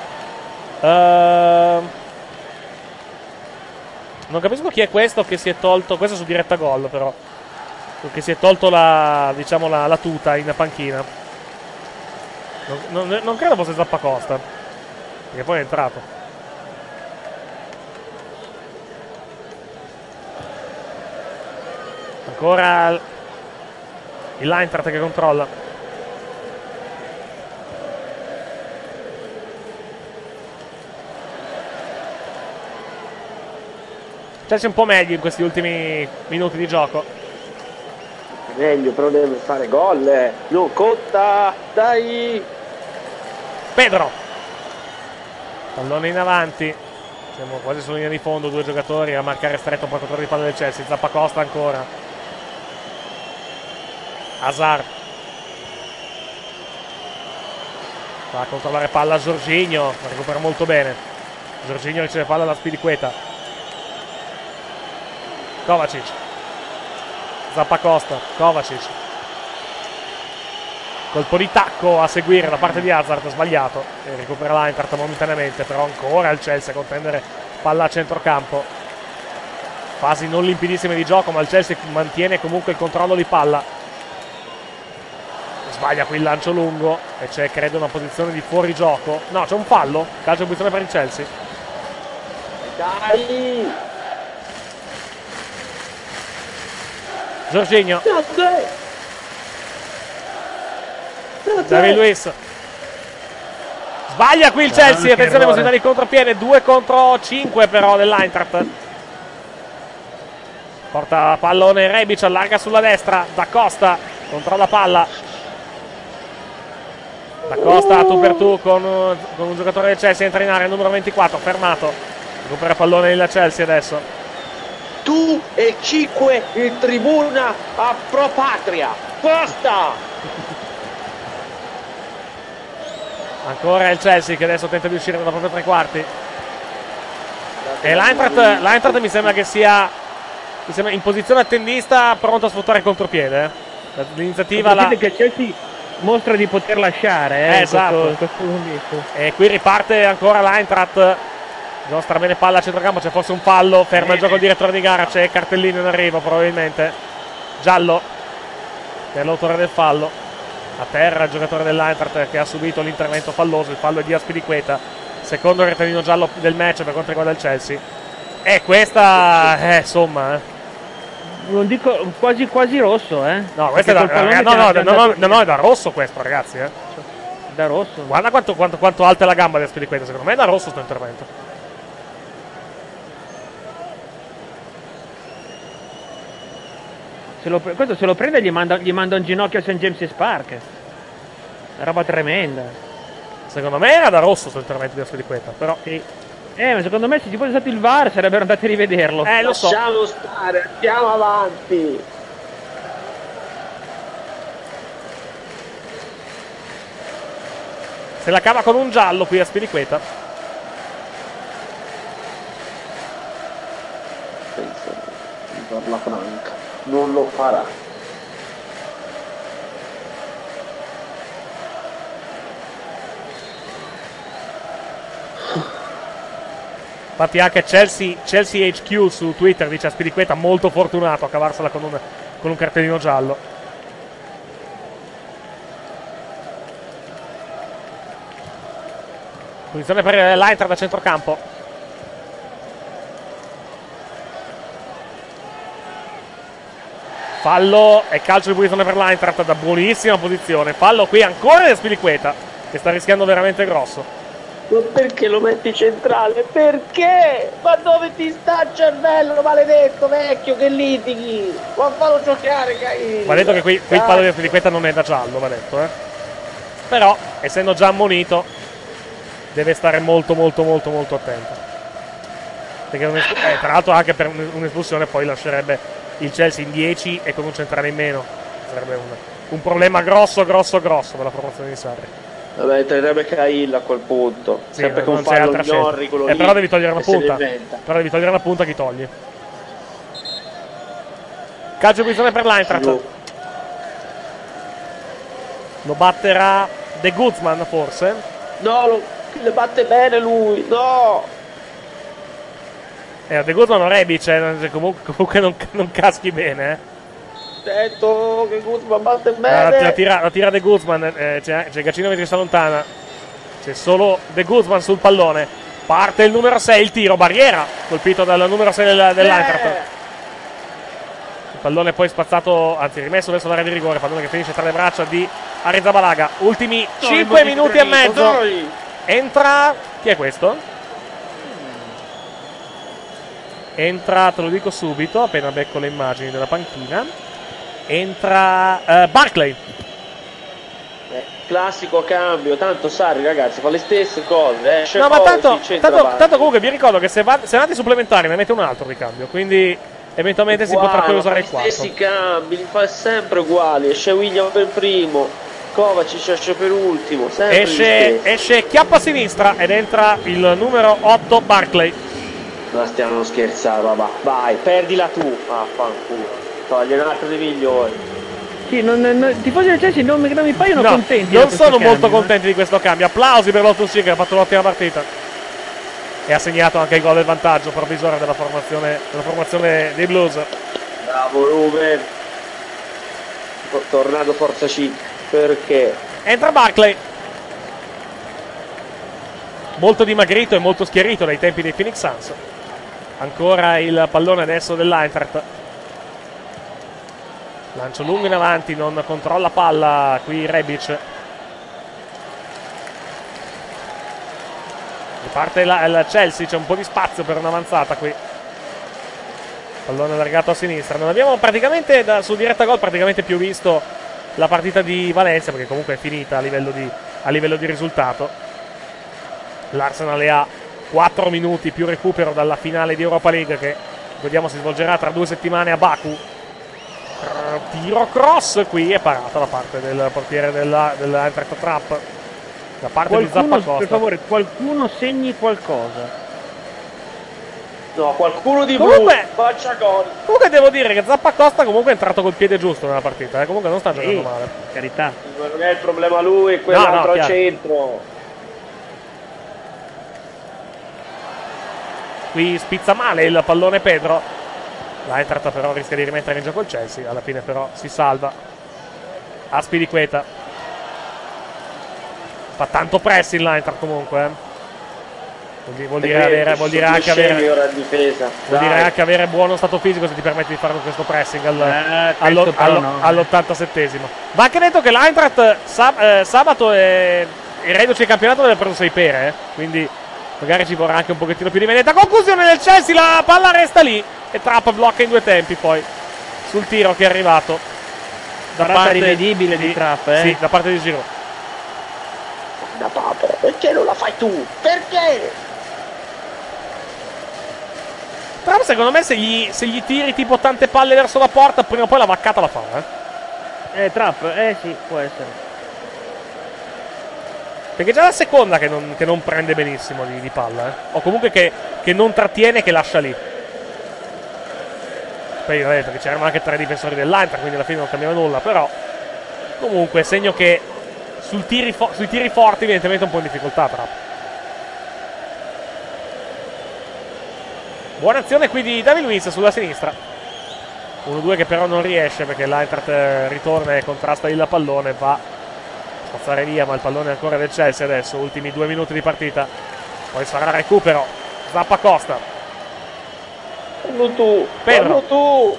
non capisco chi è questo che si è tolto. Questo su diretta gol però, che si è tolto la tuta in panchina. Non credo fosse Zappacosta, perché poi è entrato. Ancora l'Eintracht che controlla. Chelsea un po' meglio in questi ultimi minuti di gioco. Meglio, però deve fare gol. Non conta, dai. Pedro. Pallone in avanti. Siamo quasi sulla linea di fondo, due giocatori a marcare stretto un portatore di palla del Chelsea. Zappacosta ancora. Hazard. Va a controllare palla Jorginho, la recupera molto bene. Jorginho riceve palla da Spilicueta. Kovacic. Zappacosta, Kovacic. Colpo di tacco a seguire da parte di Hazard, sbagliato. E recupera l'Eintracht momentaneamente, però ancora il Chelsea a contendere palla a centrocampo. Fasi non limpidissime di gioco, ma il Chelsea mantiene comunque il controllo di palla. Sbaglia qui il lancio lungo e c'è credo una posizione di fuorigioco. No, c'è un fallo, calcio in posizione per il Chelsea. Dai! Jorginho. David Luiz. Sbaglia qui il Chelsea, attenzione, possibilità di contropiede, 2 contro 5 però dell'Eintracht. Porta pallone Rebic, allarga sulla destra, Da Costa controlla palla. Da Costa tu per tu con un giocatore del Chelsea, entra in area, numero 24, fermato. Recupera pallone il Chelsea adesso. Tu e 5 in tribuna a Pro Patria. Costa! Ancora il Chelsea che adesso tenta di uscire dalla propria tre quarti. E l'Eintracht mi sembra che sia in posizione attendista, pronto a sfruttare il contropiede. L'iniziativa che il Chelsea mostra di poter lasciare. Esatto. In questo momento. E qui riparte ancora l'Eintracht. Nostra bene palla a centrocampo, c'è forse un fallo, ferma il gioco il direttore di gara, c'è cartellino in arrivo probabilmente, giallo per l'autore del fallo. A terra il giocatore dell'Eintracht che ha subito l'intervento falloso, il fallo è di Aspilicueta, secondo cartellino giallo del match per quanto riguarda il Chelsea. E questa insomma non dico quasi rosso, no, questo è no, è da rosso questo, ragazzi, da rosso. Guarda quanto alta è la gamba di Aspilicueta, secondo me è da rosso sto intervento. Questo se lo prende gli manda un ginocchio a St. James's Park. Una roba tremenda. Secondo me era da rosso questo intervento di Aspilicueta, però sì. Ma secondo me se ci fosse stato il VAR sarebbero andati a rivederlo. Lo so. Lasciamo stare, andiamo avanti. Se la cava con un giallo qui Aspilicueta. Penso di darla franca. Non lo farà. Infatti anche Chelsea HQ su Twitter dice Aspilicueta molto fortunato a cavarsela con un cartellino giallo. Posizione per l'Eintracht da centrocampo. Fallo e calcio di punizione per l'Eintracht da buonissima posizione. Fallo qui ancora di Spilicueta, che sta rischiando veramente grosso. Ma perché lo metti centrale? Perché? Ma dove ti sta il cervello, maledetto vecchio, che litighi? Ma fallo giocare, Caio. Va detto che qui il fallo di Spilicueta non è da giallo, va detto, Però, essendo già ammonito, deve stare molto attento. Perché tra l'altro anche per un'espulsione poi lascerebbe il Chelsea in 10 e con un centrale in meno. Sarebbe un problema grosso per la formazione di Sarri. Vabbè, entrerebbe Cahill a quel punto. Sì, sempre con non c'è fallo altra Gnorri, quello lì, però devi togliere una e se punta. ne inventa. Però devi togliere una punta, chi togli? Calcio di punizione per l'Eintracht. Lo batterà De Guzman forse? No, le batte bene lui, no! De Guzman o Rebic, comunque non caschi bene, Detto che Guzman batte bene. La tira De Guzman, c'è Gacinovic che si allontana. C'è solo De Guzman sul pallone. Parte il numero 6, il tiro, barriera, colpito dal numero 6 dell'Eintracht. Il pallone poi spazzato, anzi rimesso verso l'area di rigore, pallone che finisce tra le braccia di Arrizabalaga. Ultimi 5 minuti e mezzo. Entra, chi è questo? Entra, te lo dico subito, appena becco le immagini della panchina. Entra Barclay. Classico cambio, tanto Sarri ragazzi fa le stesse cose. No, ma tanto comunque vi ricordo che se andate ai supplementari ne mette un altro di cambio, quindi eventualmente si potrà poi usare il quarto. Gli stessi cambi, li fa sempre uguali. Esce William per primo, Kovacic esce per ultimo, esce chiappa a sinistra ed entra il numero 8 Barclay. Ma stiamo scherzando, papà. Vai, perdila tu. Fanculo. Togli un altro dei migliori. Sì, i tifosi del Chelsea non mi paiono contenti. Non sono molto contenti di questo cambio. Applausi per l'Ottussi che ha fatto un'ottima partita. E ha segnato anche il gol del vantaggio provvisorio della formazione dei Blues. Bravo Ruben. Tornado forza C. Perché? Entra Barclay. Molto dimagrito e molto schierito dai tempi dei Phoenix Suns. Ancora il pallone adesso dell'Eintracht. Lancio lungo in avanti, non controlla palla qui Rebic. Riparte il Chelsea, c'è un po' di spazio per un'avanzata qui. Pallone allargato a sinistra. Non abbiamo praticamente su diretta gol praticamente più visto la partita di Valencia, perché comunque è finita a livello di risultato. L'Arsenal ha 4 minuti più recupero dalla finale di Europa League che vediamo si svolgerà tra 2 settimane a Baku. Tiro cross qui e parata da parte del portiere dell'Eintracht Trapp, da parte di Zappacosta. Per favore, qualcuno segni qualcosa. No, qualcuno di voi faccia gol. Comunque devo dire che Zappacosta comunque è entrato col piede giusto nella partita, comunque non sta giocando male. Carità. Non è il problema lui, è quell'altro al centro. Qui spizza male il pallone Pedro. L'Eintracht però rischia di rimettere in gioco il Chelsea. Alla fine però si salva. Aspilicueta. Fa tanto pressing l'Eintracht comunque. Vuol dire anche avere buono stato fisico se ti permetti di fare questo pressing all'87esimo. Va anche detto che l'Eintracht sabato e reduce il campionato deve preso 6 pere. Quindi magari ci vorrà anche un pochettino più di vendetta. Conclusione del Chelsea, la palla resta lì e Trapp blocca in 2 tempi poi sul tiro che è arrivato da parte rivedibile di Trapp, Sì, da parte di Giroud. Da papera, perché non la fai tu? Perché? Trapp secondo me se gli tiri tipo tante palle verso la porta prima o poi la vaccata la fa, Trapp, sì, può essere. Perché è già la seconda che non prende benissimo di palla, o comunque che non trattiene, che lascia lì. Poi vabbè, perché c'erano anche 3 difensori dell'Eintracht, quindi alla fine non cambiava nulla, però comunque segno che sui tiri forti evidentemente un po' in difficoltà Trapp. Buona azione qui di David Luiz sulla sinistra. 1-2 che però non riesce perché l'Eintracht ritorna e contrasta il pallone, va spazzare via, ma il pallone è ancora del Chelsea adesso, ultimi 2 minuti di partita, poi sarà recupero, Zappacosta, Fallo tu, Pedro. fallo tu.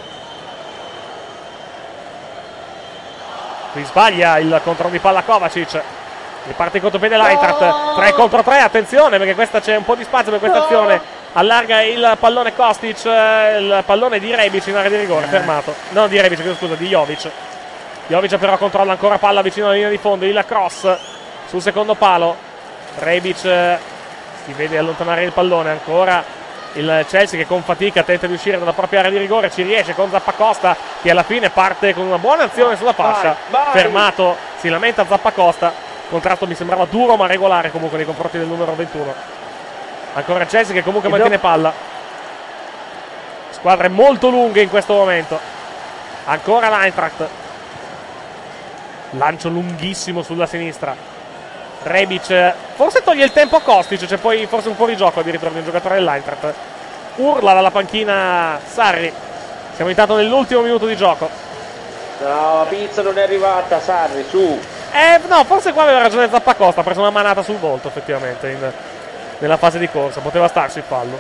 Qui sbaglia il controllo di palla Kovacic, riparte in contropiede l'Eintracht, 3 contro 3, attenzione perché questa c'è un po' di spazio per questa azione, allarga il pallone Kostic, il pallone di Rebic in area di rigore, fermato, no di Rebic, scusa, di Jovic. Jovic però controlla ancora palla vicino alla linea di fondo, il cross sul secondo palo, Rebic si vede allontanare il pallone, ancora il Chelsea che con fatica tenta di uscire dalla propria area di rigore, ci riesce con Zappacosta che alla fine parte con una buona azione sulla fascia, fermato, si lamenta Zappacosta, contratto mi sembrava duro ma regolare comunque nei confronti del numero 21. Ancora Chelsea che comunque mantiene palla, squadre molto lunghe in questo momento, ancora l'Eintracht, lancio lunghissimo sulla sinistra, Rebic forse toglie il tempo a Kostic, c'è poi forse un fuorigioco addirittura di un giocatore dell'Eintracht, urla dalla panchina Sarri, siamo intanto nell'ultimo minuto di gioco. No, la pizza non è arrivata, Sarri, su. No, forse qua aveva ragione Zappacosta, ha preso una manata sul volto effettivamente nella fase di corsa, poteva starsi il fallo.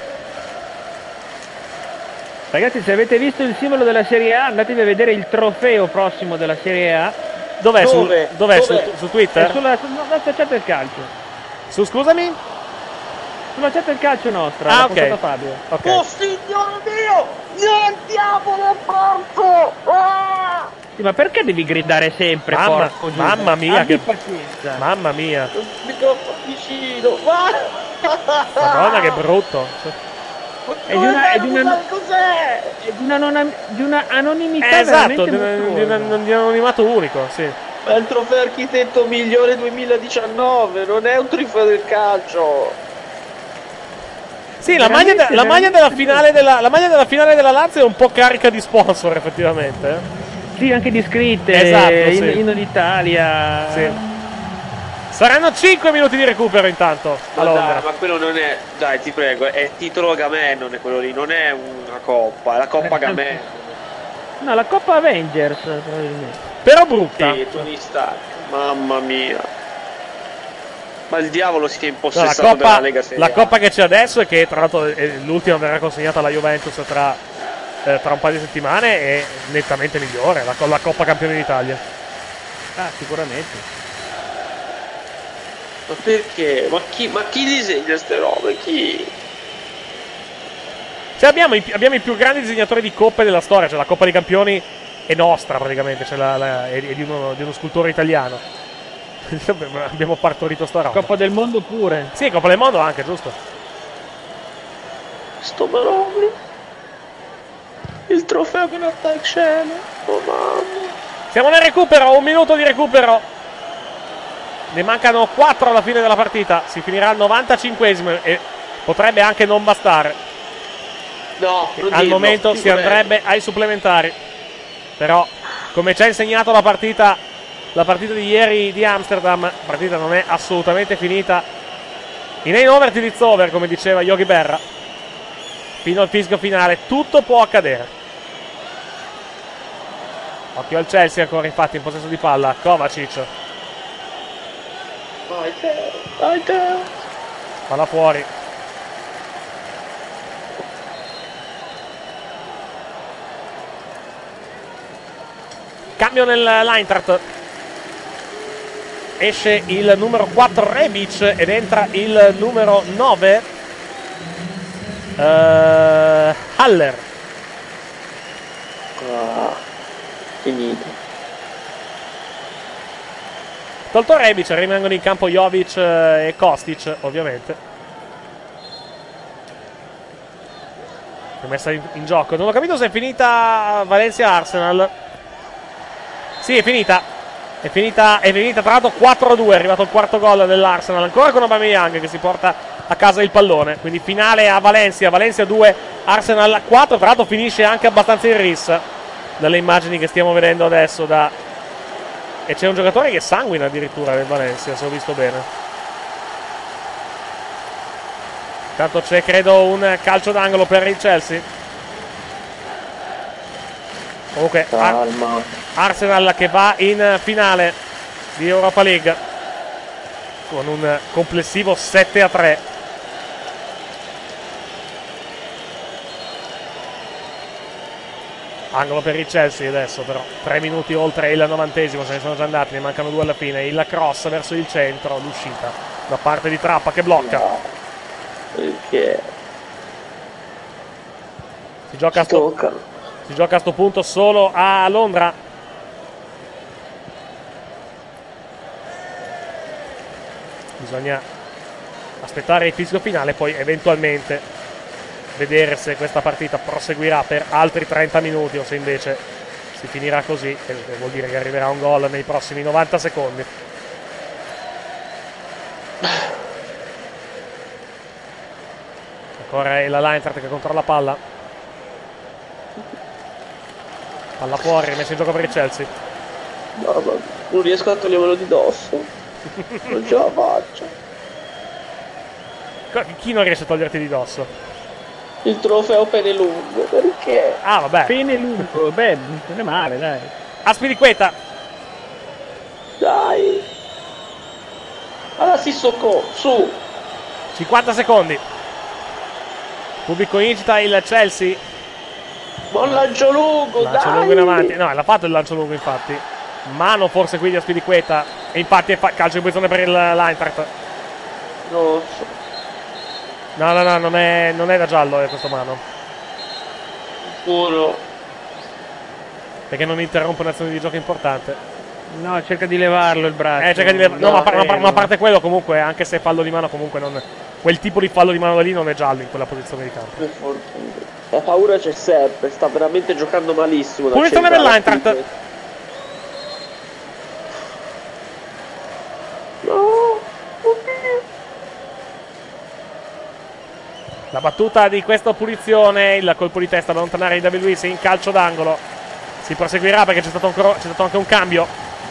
Ragazzi, se avete visto il simbolo della Serie A, andatevi a vedere il trofeo prossimo della Serie A. Dov'è? Dove? Dov'è? Su Twitter? È sulla chat del calcio. Scusami? Sulla chat del calcio nostra, Ah, l'ha ok. postata Fabio. Ok. Oh signore mio, nientiamo nel porto. Ah! Sì, ma perché devi gridare sempre? porco Giuda? Mamma mia, Abbi che pazienza. mamma mia, Il microfono vicino. Madonna che brutto. È di una Cos'è? di una anonimità Esatto, veramente di un anonimato unico, sì. Ma è il trofeo architetto migliore 2019, non è un trofeo del calcio. Sì, la maglia della finale della Lazio è un po' carica di sponsor effettivamente. Sì, anche di scritte, Esatto, sì. Inno d'Italia. Sì. Saranno 5 minuti di recupero intanto a Ma Londra. dai, ma quello non è, dai ti prego, è titolo Agamennone quello lì, non è una coppa, è la coppa Agamennone. No, la Coppa Avengers probabilmente. Però brutta. Sì, Tony Stark, mamma mia. Ma il diavolo si è No, impossessato della Lega Serie la A. coppa che c'è adesso e che tra l'altro l'ultima verrà consegnata alla Juventus tra un paio di settimane è nettamente migliore, la Coppa Campioni d'Italia. Ah, sicuramente. Ma perché? Ma chi disegna ste robe? Chi? Cioè abbiamo i più grandi disegnatori di coppe della storia, cioè la Coppa dei Campioni è nostra praticamente, cioè è di uno scultore italiano. Abbiamo partorito sta roba. Coppa del Mondo pure. Sì, Coppa del Mondo anche, giusto. Sto marone. Il trofeo che non sta in cielo. Oh mamma. Siamo nel recupero, 1 minuto di recupero. Ne mancano 4 alla fine della partita. Si finirà al 95esimo e potrebbe anche non bastare. No, Al momento si andrebbe ai supplementari. Però, come ci ha insegnato la partita di ieri di Amsterdam, la partita non è assolutamente finita. In ein over till it's over, come diceva Yogi Berra. Fino al fischio finale tutto può accadere. Occhio al Chelsea ancora infatti in possesso di palla. Kovacic. Vai te. Palla fuori. Cambio nell'Eintracht. Esce il numero 4 Rebic ed entra il numero 9 Haller. Finito. Tolto Rebic rimangono in campo Jovic e Kostic ovviamente. Messa in gioco. Non ho capito se è finita Valencia-Arsenal. Sì, è finita. È finita tra l'altro 4-2. È arrivato il quarto gol dell'Arsenal. Ancora con Aubameyang che si porta a casa il pallone. Quindi finale a Valencia. Valencia 2, Arsenal 4. Tra l'altro finisce anche abbastanza in rissa dalle immagini che stiamo vedendo adesso. E c'è un giocatore che sanguina addirittura nel Valencia, se ho visto bene. Intanto c'è credo un calcio d'angolo per il Chelsea. Comunque Arsenal che va in finale. di Europa League, con un complessivo 7-3. Angolo per il Chelsea adesso, però 3 minuti oltre il 90esimo, se ne sono già andati, ne mancano 2 alla fine. Il cross verso il centro, l'uscita da parte di Trappa che blocca. Perché? Si gioca a sto punto solo a Londra. Bisogna aspettare il fischio finale, poi eventualmente vedere se questa partita proseguirà per altri 30 minuti o se invece si finirà così, che vuol dire che arriverà un gol nei prossimi 90 secondi. Ancora è la Eintracht che controlla la palla. Palla fuori, rimessa in gioco per il Chelsea. No, non riesco a togliermelo di dosso. Non ce la faccio. Chi non riesce a toglierti di dosso? Il trofeo pene lungo, perché? Ah, vabbè. Pene lungo, beh, non è male, dai. Aspilicueta. Dai. Allora Sissoko, su. 50 secondi. Pubblico incita il Chelsea. Buon lancio lungo, Lancio dai. lungo in avanti. No, l'ha fatto il lancio lungo, infatti. Mano forse qui di Aspilicueta. E infatti è calcio di posizione per l'Eintracht. Non so. No, non è da giallo questo mano. Puro. Perché non interrompe un'azione di gioco importante. No, cerca di levarlo il braccio. Cerca di levarlo. No, ma a parte quello, comunque, anche se fallo di mano, comunque non. Quel tipo di fallo di mano da lì non è giallo in quella posizione di campo. Per fortuna. La paura c'è sempre, sta veramente giocando malissimo. Punizione dell'Eintracht. No. La battuta di questa punizione, il colpo di testa da allontanare di David Luiz in calcio d'angolo. Si proseguirà perché c'è stato anche un cambio.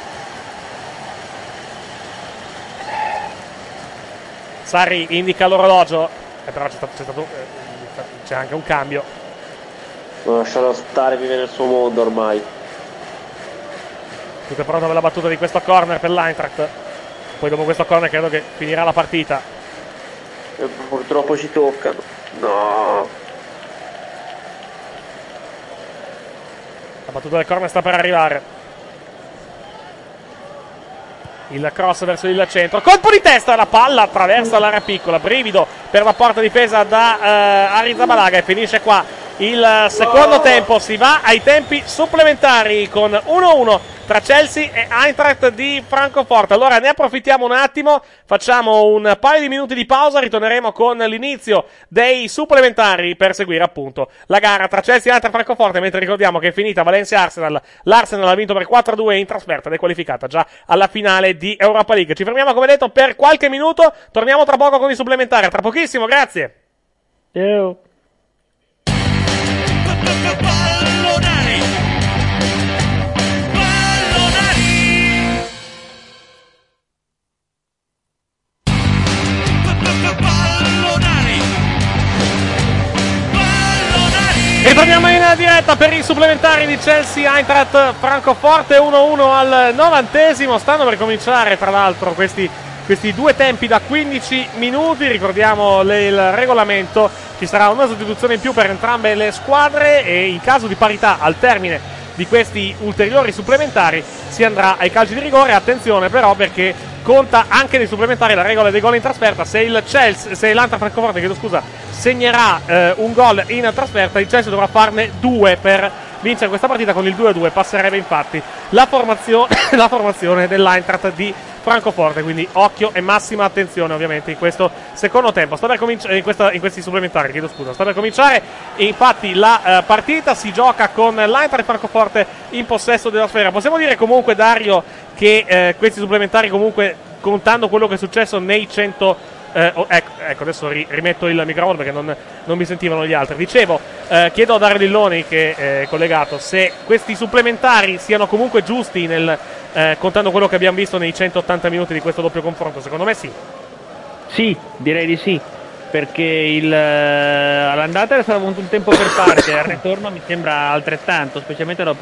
Sarri indica l'orologio, però c'è anche un cambio. Lascialo stare, vive nel suo mondo ormai. Tutto è pronto per la battuta di questo corner per l'Eintracht. Poi dopo questo corner credo che finirà la partita. Purtroppo ci toccano. No. La battuta del corner sta per arrivare. Il cross verso il centro. Colpo di testa, la palla attraversa l'area piccola. Brivido per la porta difesa da Arrizabalaga. E finisce qua il secondo tempo. Si va ai tempi supplementari con 1-1 tra Chelsea e Eintracht di Francoforte. Allora ne approfittiamo un attimo, facciamo un paio di minuti di pausa, ritorneremo con l'inizio dei supplementari per seguire appunto la gara tra Chelsea e Eintracht Francoforte, mentre ricordiamo che è finita Valencia-Arsenal, l'Arsenal ha vinto per 4-2 in trasferta ed è qualificata già alla finale di Europa League. Ci fermiamo come detto per qualche minuto, torniamo tra poco con i supplementari, tra pochissimo, grazie. Ciao. Ritorniamo in diretta per i supplementari di Chelsea Eintracht Francoforte, 1-1 al 90esimo. Stanno per cominciare tra l'altro questi due tempi da 15 minuti. Ricordiamo il regolamento: ci sarà una sostituzione in più per entrambe le squadre e in caso di parità al termine di questi ulteriori supplementari si andrà ai calci di rigore. Attenzione però, perché conta anche nei supplementari la regola dei gol in trasferta. Se l'Eintracht Francoforte, segnerà un gol in trasferta, il Chelsea dovrà farne 2 per vincere questa partita. Con il 2-2 passerebbe infatti la formazione dell'Eintracht di Francoforte, quindi occhio e massima attenzione ovviamente in questo secondo tempo. Sta per cominciare in questi supplementari, sta per cominciare infatti la partita. Si gioca con l'Eintracht Francoforte in possesso della sfera. Possiamo dire comunque, Dario, che questi supplementari, comunque contando quello che è successo nei 100 ecco, adesso rimetto il microfono perché non mi sentivano gli altri. Dicevo, chiedo a Dario Lilloni, che è collegato, se questi supplementari siano comunque giusti contando quello che abbiamo visto nei 180 minuti di questo doppio confronto. Secondo me sì. Sì, direi di sì, perché all'andata era stato un tempo per parte, al ritorno mi sembra altrettanto, specialmente dopo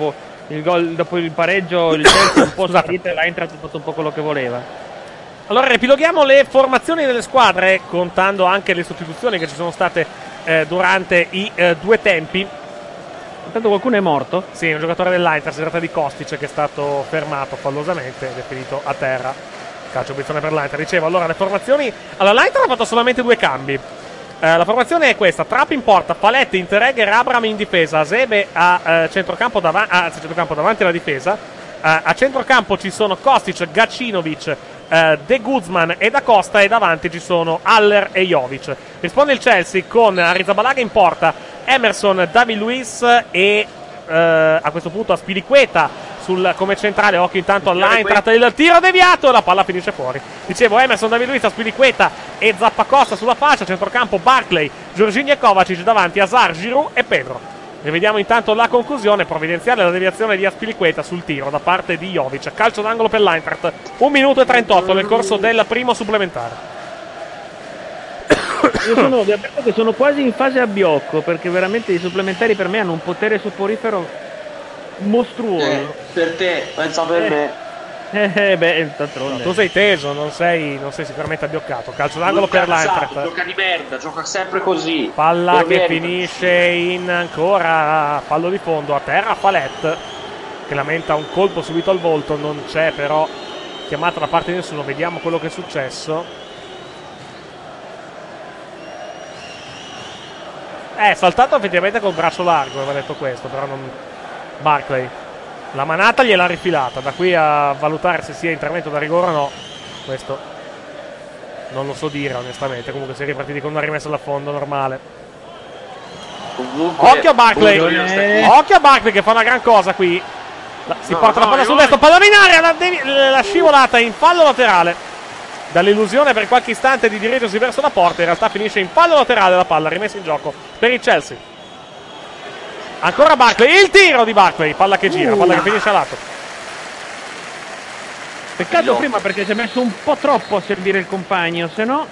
il gol dopo il pareggio, il Chelsea un po' salito e l'Eintracht ha fatto un po' quello che voleva. Allora riepiloghiamo le formazioni delle squadre, contando anche le sostituzioni che ci sono state durante i due tempi. Intanto qualcuno è morto? Sì, un giocatore dell'Eintracht, si tratta di Kostic, che è stato fermato fallosamente ed è finito a terra. Calcio opzione per l'Eintracht. Dicevo, allora le formazioni. Allora l'Eintracht ha fatto solamente due cambi. La formazione è questa: Trapp in porta, Paletti, Interregger, Abraham in difesa, Asebe a centrocampo davanti alla difesa. A centrocampo ci sono Kostic, Gacinovic, De Guzman e Da Costa, e davanti ci sono Haller e Jovic. Risponde il Chelsea con Arrizabalaga in porta, Emerson, David Luiz e a questo punto Aspilicueta come centrale. Occhio intanto all'Eintracht, il tiro deviato e la palla finisce fuori. Dicevo, Emerson, David Luiz, Aspilicueta e Zappacosta sulla fascia, centrocampo Barclay, Jorginho e Kovacic, davanti Hazard, Giroud e Pedro. Rivediamo intanto la conclusione provvidenziale, la deviazione di Aspilicueta sul tiro da parte di Jovic. Calcio d'angolo per l'Eintracht, 1 minuto e 38 nel corso del primo supplementare. Io vi avverto che sono quasi in fase abbiocco, perché veramente i supplementari per me hanno un potere soporifero mostruoso. Per te, pensa per me. D'altronde. Tu sei teso, non sei sicuramente abbioccato. Calcio d'angolo per l'Eintracht. Gioca di merda, gioca sempre così. Palla che finisce in ancora fallo di fondo a terra. Palet che lamenta un colpo subito al volto, non c'è però chiamata da parte di nessuno. Vediamo quello che è successo. È saltato effettivamente col braccio largo, aveva detto questo, però non. Barclay, la manata gliel'ha rifilata. Da qui a valutare se sia intervento da rigore o no, questo non lo so dire onestamente. Comunque si è ripartiti con una rimessa da fondo normale. Comunque, occhio a Barclay, occhio a Barclay che fa una gran cosa qui. Si porta la palla sul destro, palla in aria, la scivolata in fallo laterale. Dall'illusione per qualche istante di dirigersi verso la porta, in realtà finisce in fallo laterale la palla rimessa in gioco per il Chelsea. Ancora Barclay, il tiro di Barclay, palla che gira, palla che finisce a lato. Peccato prima perché si è messo un po' troppo a servire il compagno, se no.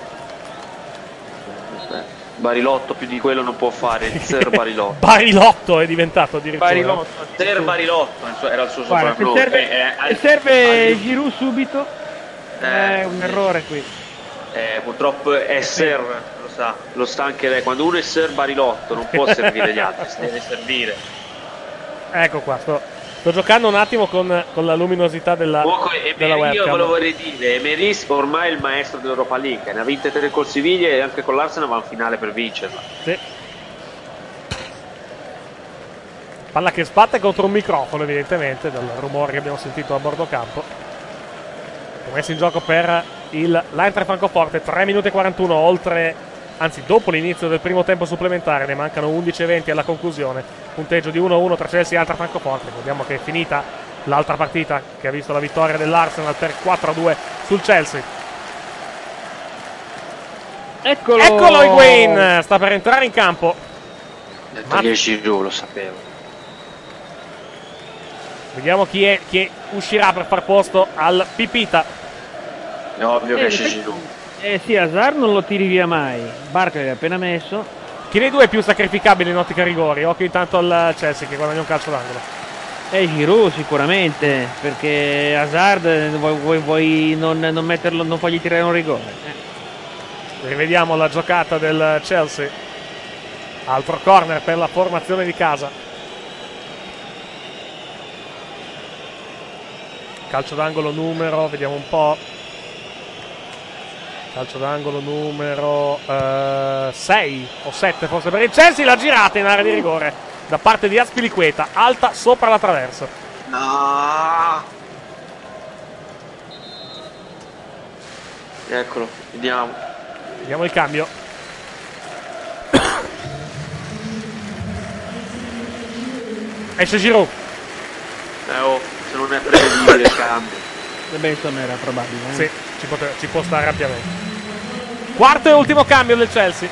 Barilotto più di quello non può fare, il Ser Barilotto. Barilotto è diventato addirittura. Barilotto. Ser Barilotto era il suo Guarda, soprannome. se serve Giroud subito, è un errore qui. Purtroppo è Ser, lo sa anche lei. Quando uno è Ser Barilotto non può servire gli altri, si deve servire. Ecco qua, sto giocando un attimo con la luminosità della webcam. Io ve lo vorrei dire, Emery ormai è il maestro dell'Europa League, ne ha vinte 3 col Siviglia e anche con l'Arsenal va in finale per vincerla. Sì. Palla che sbatte contro un microfono evidentemente, dal rumore che abbiamo sentito a bordo campo. Messo in gioco per l'Eintracht Francoforte, 3 minuti e 41 dopo l'inizio del primo tempo supplementare. Ne mancano 11:20 alla conclusione, punteggio di 1-1 tra Chelsea e Eintracht Francoforte. Ricordiamo che è finita l'altra partita che ha visto la vittoria dell'Arsenal per 4-2 sul Chelsea. Eccolo Higuain, sta per entrare in campo. Giroud, lo sapevo. Vediamo chi uscirà per far posto al Pipita. È ovvio che esce Giroud. Sì, Hazard non lo tiri via mai. Barca l'ha appena messo. Chi dei due è più sacrificabile in ottica rigori? Occhio intanto al Chelsea che guadagna un calcio d'angolo. Giroud sicuramente, perché Hazard vuoi non metterlo, non fargli tirare un rigore. Rivediamo la giocata del Chelsea. Altro corner per la formazione di casa. Calcio d'angolo numero, vediamo un po'. Calcio d'angolo numero 6 o 7 forse per il Chelsea. La girata in area di rigore da parte di Aspilicueta, alta sopra la traversa. No. Eccolo, vediamo il cambio. Esce Giroud. Se non è prevedibile il cambio. Insomma era probabile. Sì, ci può stare ampiamente. Quarto e ultimo cambio del Chelsea.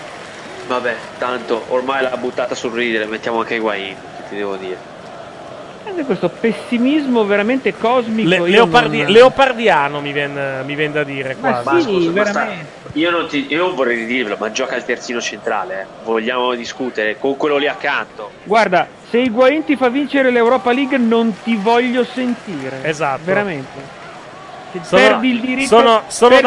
Vabbè, tanto ormai l'ha buttata sul ridere, mettiamo anche Higuain, che ti devo dire. Anche questo pessimismo veramente cosmico. Leopardiano mi viene da dire ma quasi. sì, veramente. Io non vorrei ridirvelo, ma gioca il terzino centrale. Vogliamo discutere con quello lì accanto. Guarda, se Higuain ti fa vincere l'Europa League non ti voglio sentire. Esatto. Veramente. Perdi il diritto. Sono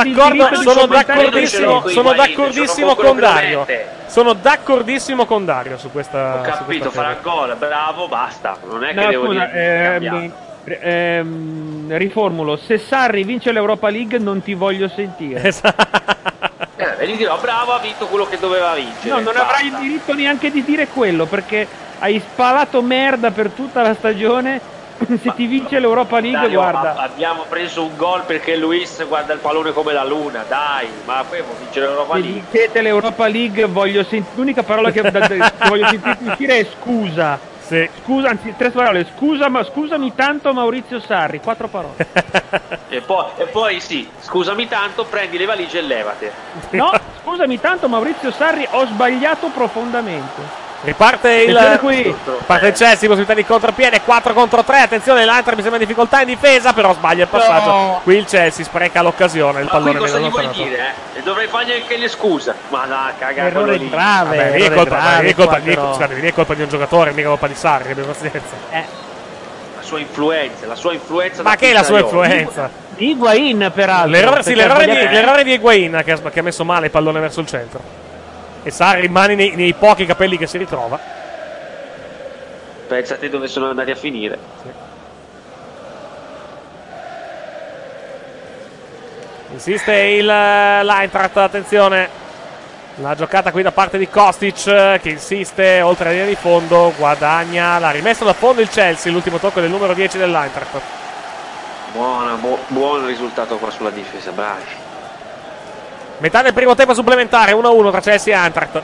d'accordissimo con Dario. Sono d'accordissimo con Dario su questa. Ho capito, farà gol, bravo, basta. Non è che devo dire. Riformulo, se Sarri vince l'Europa League non ti voglio sentire. E gli dirò bravo, ha vinto quello che doveva vincere. No, non avrai il diritto neanche di dire quello, perché hai spalato merda per tutta la stagione. Se ti vince l'Europa League, Dario, guarda, abbiamo preso un gol perché Luis guarda il pallone come la luna, dai, ma poi vuoi vincere l'Europa League? Se vincete l'Europa League l'unica parola che voglio sentirti uscire è scusa. Sì. Scusa, anzi 3 parole, scusami tanto Maurizio Sarri, 4 parole. e poi sì, scusami tanto, prendi le valigie e levate. No, scusami tanto Maurizio Sarri, ho sbagliato profondamente. Riparte il Chelsea, possibilità di contropiede, 4 contro 3, attenzione l'Inter mi sembra in difficoltà in difesa, però sbaglia il passaggio. No. Qui il Chelsea spreca l'occasione, il pallone cosa gli vuoi dire? E dovrei fargli anche le scuse. Ma no, cagare errore lì. grave. Vabbè, lì è colpa di un giocatore, mica colpa di Sarri, abbiamo pazienza. La sua influenza. Ma che è la sua influenza? Di Higuain peraltro. L'errore di Higuain che ha messo male il pallone verso il centro. E Sarri rimane nei pochi capelli che si ritrova. Pensate dove sono andati a finire. Sì. Insiste l'Eintracht, attenzione. La giocata qui da parte di Kostic che insiste oltre la linea di fondo, guadagna, l'ha rimesso da fondo il Chelsea, l'ultimo tocco del numero 10 dell'Eintracht. Buon risultato qua sulla difesa, bravi. Metà del primo tempo supplementare, 1-1 tra Chelsea e Eintracht.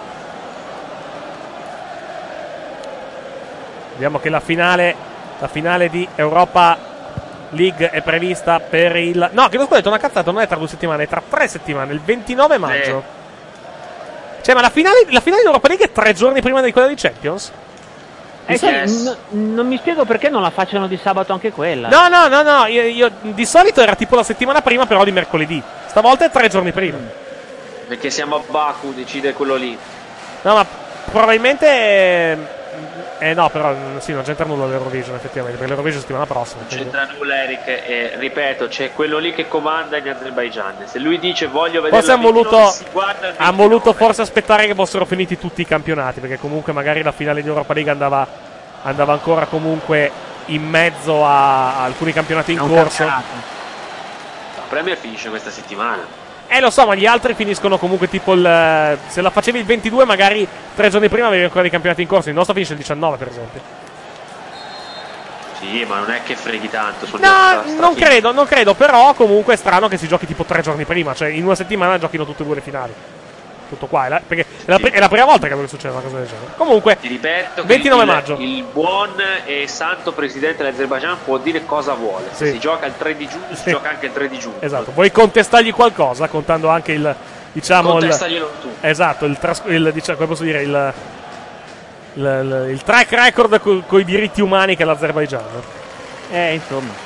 Vediamo che la finale di Europa League è prevista per il... No, che ho detto una cazzata, non è tra 2 settimane, è tra 3 settimane, il 29 maggio. Cioè, ma la finale di Europa League è 3 giorni prima di quella di Champions? Non mi spiego perché non la facciano di sabato anche quella. No, io di solito era tipo la settimana prima, però di mercoledì. Stavolta è 3 giorni prima. Perché siamo a Baku, decide quello lì. No, ma probabilmente... no, però sì, non c'entra nulla l'Eurovision effettivamente, perché l'Eurovision è settimana prossima. Non c'entra nulla, Eric, ripeto, c'è quello lì che comanda in Azerbaigian. Se lui dice voglio vedere, forse hanno voluto forse aspettare che fossero finiti tutti i campionati, perché comunque magari la finale di Europa League andava ancora comunque in mezzo a alcuni campionati in corso. La Premier finisce questa settimana. Lo so, ma gli altri finiscono comunque tipo se la facevi il 22 magari 3 giorni prima avevi ancora dei campionati in corso. Il nostro finisce il 19 per esempio. Sì, ma non è che freghi tanto. Non credo, però comunque è strano che si giochi tipo 3 giorni prima. Cioè in una settimana giochino tutte e 2 le finali. Tutto qua, perché è la prima volta che succede una cosa del genere. Comunque, ti ripeto, 29 maggio. Il buon e santo presidente dell'Azerbaijan può dire cosa vuole. Sì. Se si gioca il 3 di giugno, si gioca anche il 3 di giugno. Esatto, vuoi contestargli qualcosa, contando anche il, diciamo, contestaglielo tu. Esatto, diciamo, come posso dire, il track record con i diritti umani che è l'Azerbaijan. Insomma.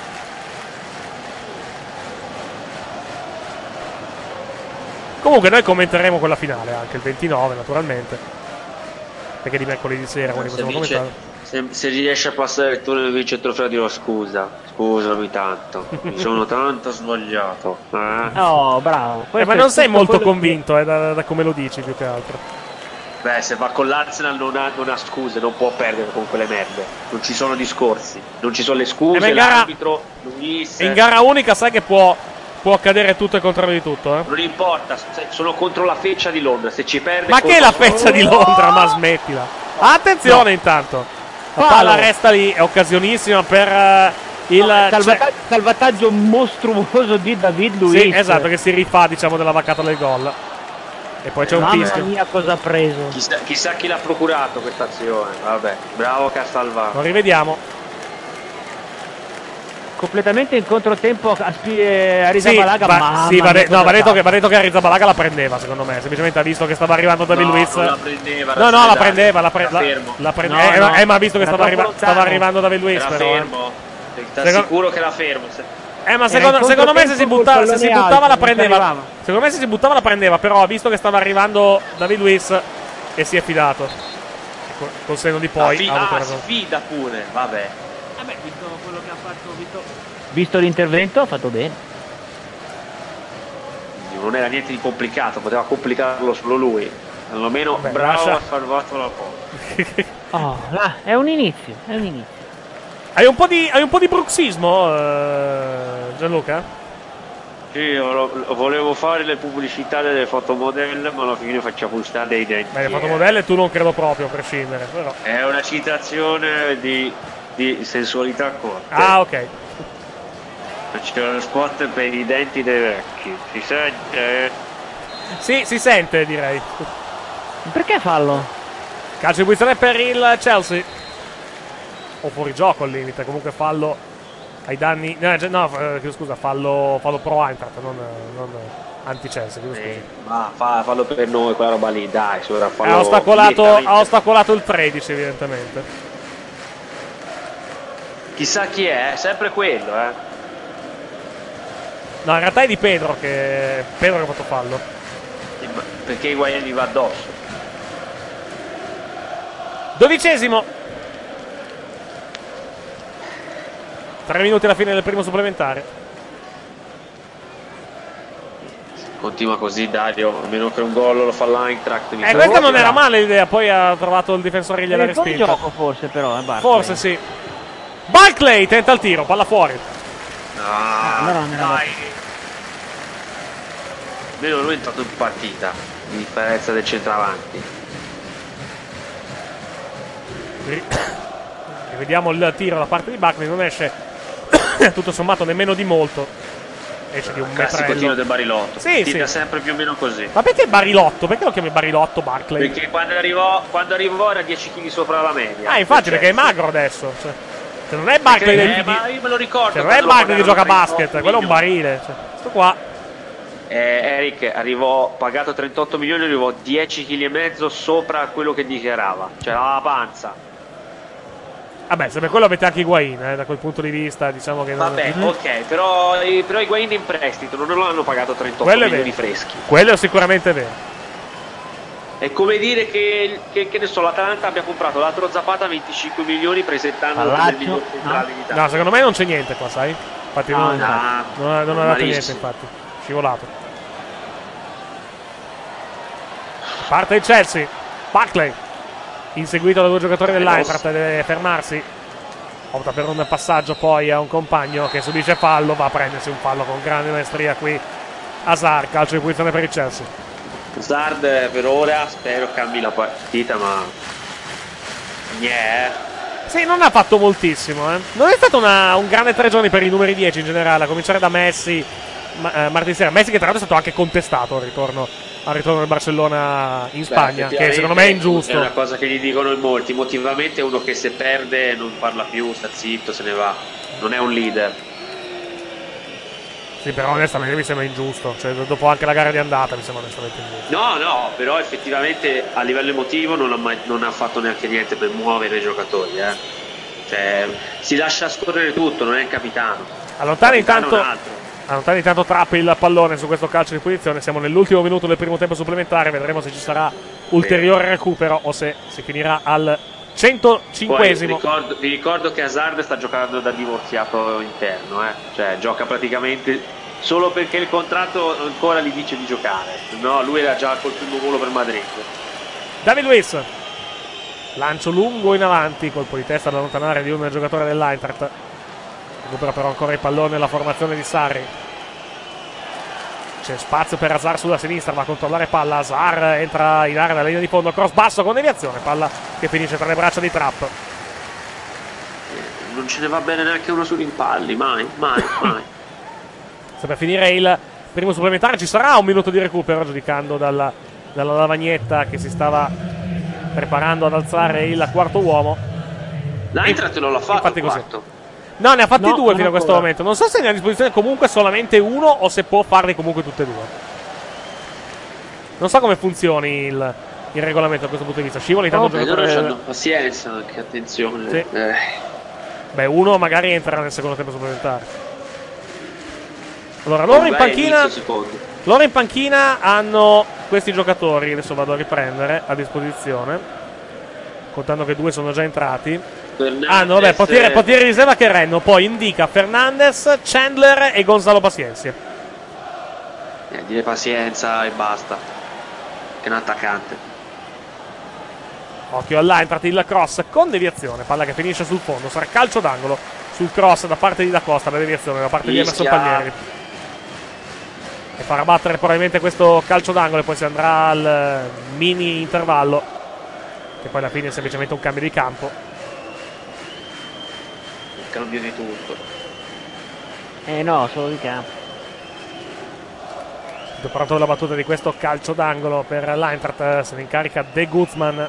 Comunque noi commenteremo quella finale anche il 29 naturalmente, perché di mercoledì sera quindi possiamo commentare. Se riesce a passare il turno e vince il trofeo dirò scusami tanto, mi sono tanto sbagliato. No, bravo. Ma non sei molto convinto da come lo dici più che altro. Beh, se va con l'Arsenal non ha scuse, non può perdere con quelle merde. Non ci sono discorsi, non ci sono le scuse, l'arbitro, Luis. In gara unica sai che può accadere tutto e il contrario di tutto, Non importa, sono contro la feccia di Londra, se ci perde... Ma che è la feccia di Londra? Ma smettila. Attenzione intanto. La palla resta lì, è occasionissima per il... salvataggio mostruoso di David Luiz. Sì, esatto, che si rifà, diciamo, della vaccata del gol. E poi c'è un fischio. Mamma mia, cosa ha preso. Chissà chi l'ha procurato questa azione. Vabbè, bravo che ha salvato. Lo rivediamo. completamente in controtempo a Arrizabalaga. Va detto che Arrizabalaga la prendeva, secondo me. Semplicemente ha visto che stava arrivando David Luiz. Non la prendeva. La prendeva. Ma ha visto che stava arrivando David Luiz. Era però. fermo. Sicuro che la fermo. Ma secondo me se si buttava la prendeva. Secondo me se si buttava la prendeva, però ha visto che stava arrivando David Luiz e si è fidato. Col senno di poi. Si fida pure, vabbè. Visto quello che ha fatto, visto l'intervento, ha fatto bene. Non era niente di complicato, poteva complicarlo solo lui. Almeno bravo a salvarlo la porta. È un inizio. Hai un po' di bruxismo, Gianluca? Sì, io volevo fare le pubblicità delle fotomodelle, ma alla fine facciamo usare dei denti. Le fotomodelle tu non credo proprio, a prescindere. Però. È una citazione di sensualità corta. Ah, ok. C'è lo spot per i denti dei vecchi. Si sente? Sì, si sente, direi. Perché fallo? Calcio di punizione per il Chelsea. O fuori gioco al limite. Comunque fallo ai danni. Scusa, fallo pro Eintracht, non anti-Chelsea. Ma fallo per noi, quella roba lì, dai. Ha ostacolato il 13, evidentemente. Chissà chi è, sempre quello, No, in realtà è di Pedro che ha fatto fallo. Perché Higuain gli va addosso. 12°. 3 minuti alla fine del primo supplementare. Continua così Dario, a meno che un gol lo fa l'Eintracht. Questa non era male l'idea, poi ha trovato il difensore e gliel'ha respinta. Gioco forse però, forse sì. Barclay tenta il tiro, palla fuori. Dai. Almeno lui è entrato in partita, a differenza del centravanti. Rivediamo il tiro da parte di Barclay, non esce tutto sommato nemmeno di molto. Esce di un classico tiro del Barilotto. Sì. Sempre più o meno così. Ma perché Barilotto? Perché lo chiami Barilotto Barclay? Perché quando arrivò era 10 kg sopra la media. Infatti, perché è magro adesso. Se non è Barclay ma io me lo ricordo. Se non è Barclay che gioca a basket, quello è un barile. Questo qua. Eric arrivò pagato 38 milioni, arrivò 10 kg e mezzo sopra quello che dichiarava. Cioè la panza. Vabbè, se per quello avete anche Higuain, da quel punto di vista, diciamo che vabbè, ok, però Higuain in prestito non lo hanno pagato 38 milioni freschi. Quello è sicuramente vero. È come dire che ne so, l'Atalanta abbia comprato l'altro Zapata a 25 milioni presentando del miglior centrale d'Italia. No, secondo me non c'è niente qua, sai? Infatti non ha dato niente, infatti. Scivolato. Parte il Chelsea. Barclay, inseguito da due giocatori dell'Eintracht, deve fermarsi. Opta per un passaggio poi a un compagno che subisce fallo. Va a prendersi un fallo con grande maestria qui Hazard. Calcio di punizione per il Chelsea. Hazard per ora spero cambi la partita, ma sì, non ha fatto moltissimo, Non è stato un grande 3 giorni per i numeri 10 in generale, a cominciare da Messi martedì sera. Messi che tra l'altro è stato anche contestato al ritorno del Barcellona in Spagna, che secondo me è ingiusto. È una cosa che gli dicono in molti. Emotivamente uno che se perde non parla più, sta zitto, se ne va. Non è un leader. Sì, però onestamente mi sembra ingiusto. Cioè, dopo anche la gara di andata mi sembra onestamente ingiusto. No, però effettivamente a livello emotivo non ha fatto neanche niente per muovere i giocatori, Cioè, si lascia scorrere tutto, non è il capitano. Allontana intanto Trapp il pallone su questo calcio di punizione. Siamo nell'ultimo minuto del primo tempo supplementare. Vedremo se ci sarà ulteriore recupero o se si finirà al 105esimo. Vi ricordo che Hazard sta giocando da divorziato interno, Cioè gioca praticamente solo perché il contratto ancora gli dice di giocare. No, lui era già col primo volo per Madrid. David Luiz, lancio lungo in avanti, colpo di testa da allontanare di un giocatore dell'Eintracht. Recupera però ancora il pallone la formazione di Sarri. C'è spazio per Hazard sulla sinistra, va a controllare palla. Hazard entra in area dalla linea di fondo, cross basso con deviazione, palla che finisce tra le braccia di Trapp. Non ce ne va bene neanche uno sui rimpalli, mai. Se per finire il primo supplementare ci sarà un minuto di recupero, giudicando dalla lavagnetta che si stava preparando ad alzare il quarto uomo. L'Eintracht non l'ha fatto il quarto. No, ne ha fatti No, due non fino a questo ancora. momento. Non so se ne ha a disposizione comunque solamente uno o se può farli comunque tutte e due. Non so come funzioni il regolamento da questo punto di vista. Scivoli tanto Loro giocatore. hanno pazienza anche, attenzione. Sì. Beh, uno magari entra nel secondo tempo supplementare. Allora, loro in panchina hanno questi giocatori. Adesso vado a riprendere a disposizione. Contando che due sono già entrati. Hanno, vabbè, portiere di riserva che Renno. Poi indica Fernandez, Chandler e Gonzalo Pacienza. Dire pazienza e basta. Che è un attaccante. Occhio all'Eintracht, il cross con deviazione. Palla che finisce sul fondo. Sarà calcio d'angolo sul cross da parte di Da Costa. La deviazione da parte di Emerson Palmieri. E farà battere probabilmente questo calcio d'angolo. E poi si andrà al mini intervallo. Che poi alla fine è semplicemente un cambio di campo. Cambio di tutto. No, solo di campo. Preparato la battuta di questo calcio d'angolo per l'Eintracht. Se ne incarica De Guzman.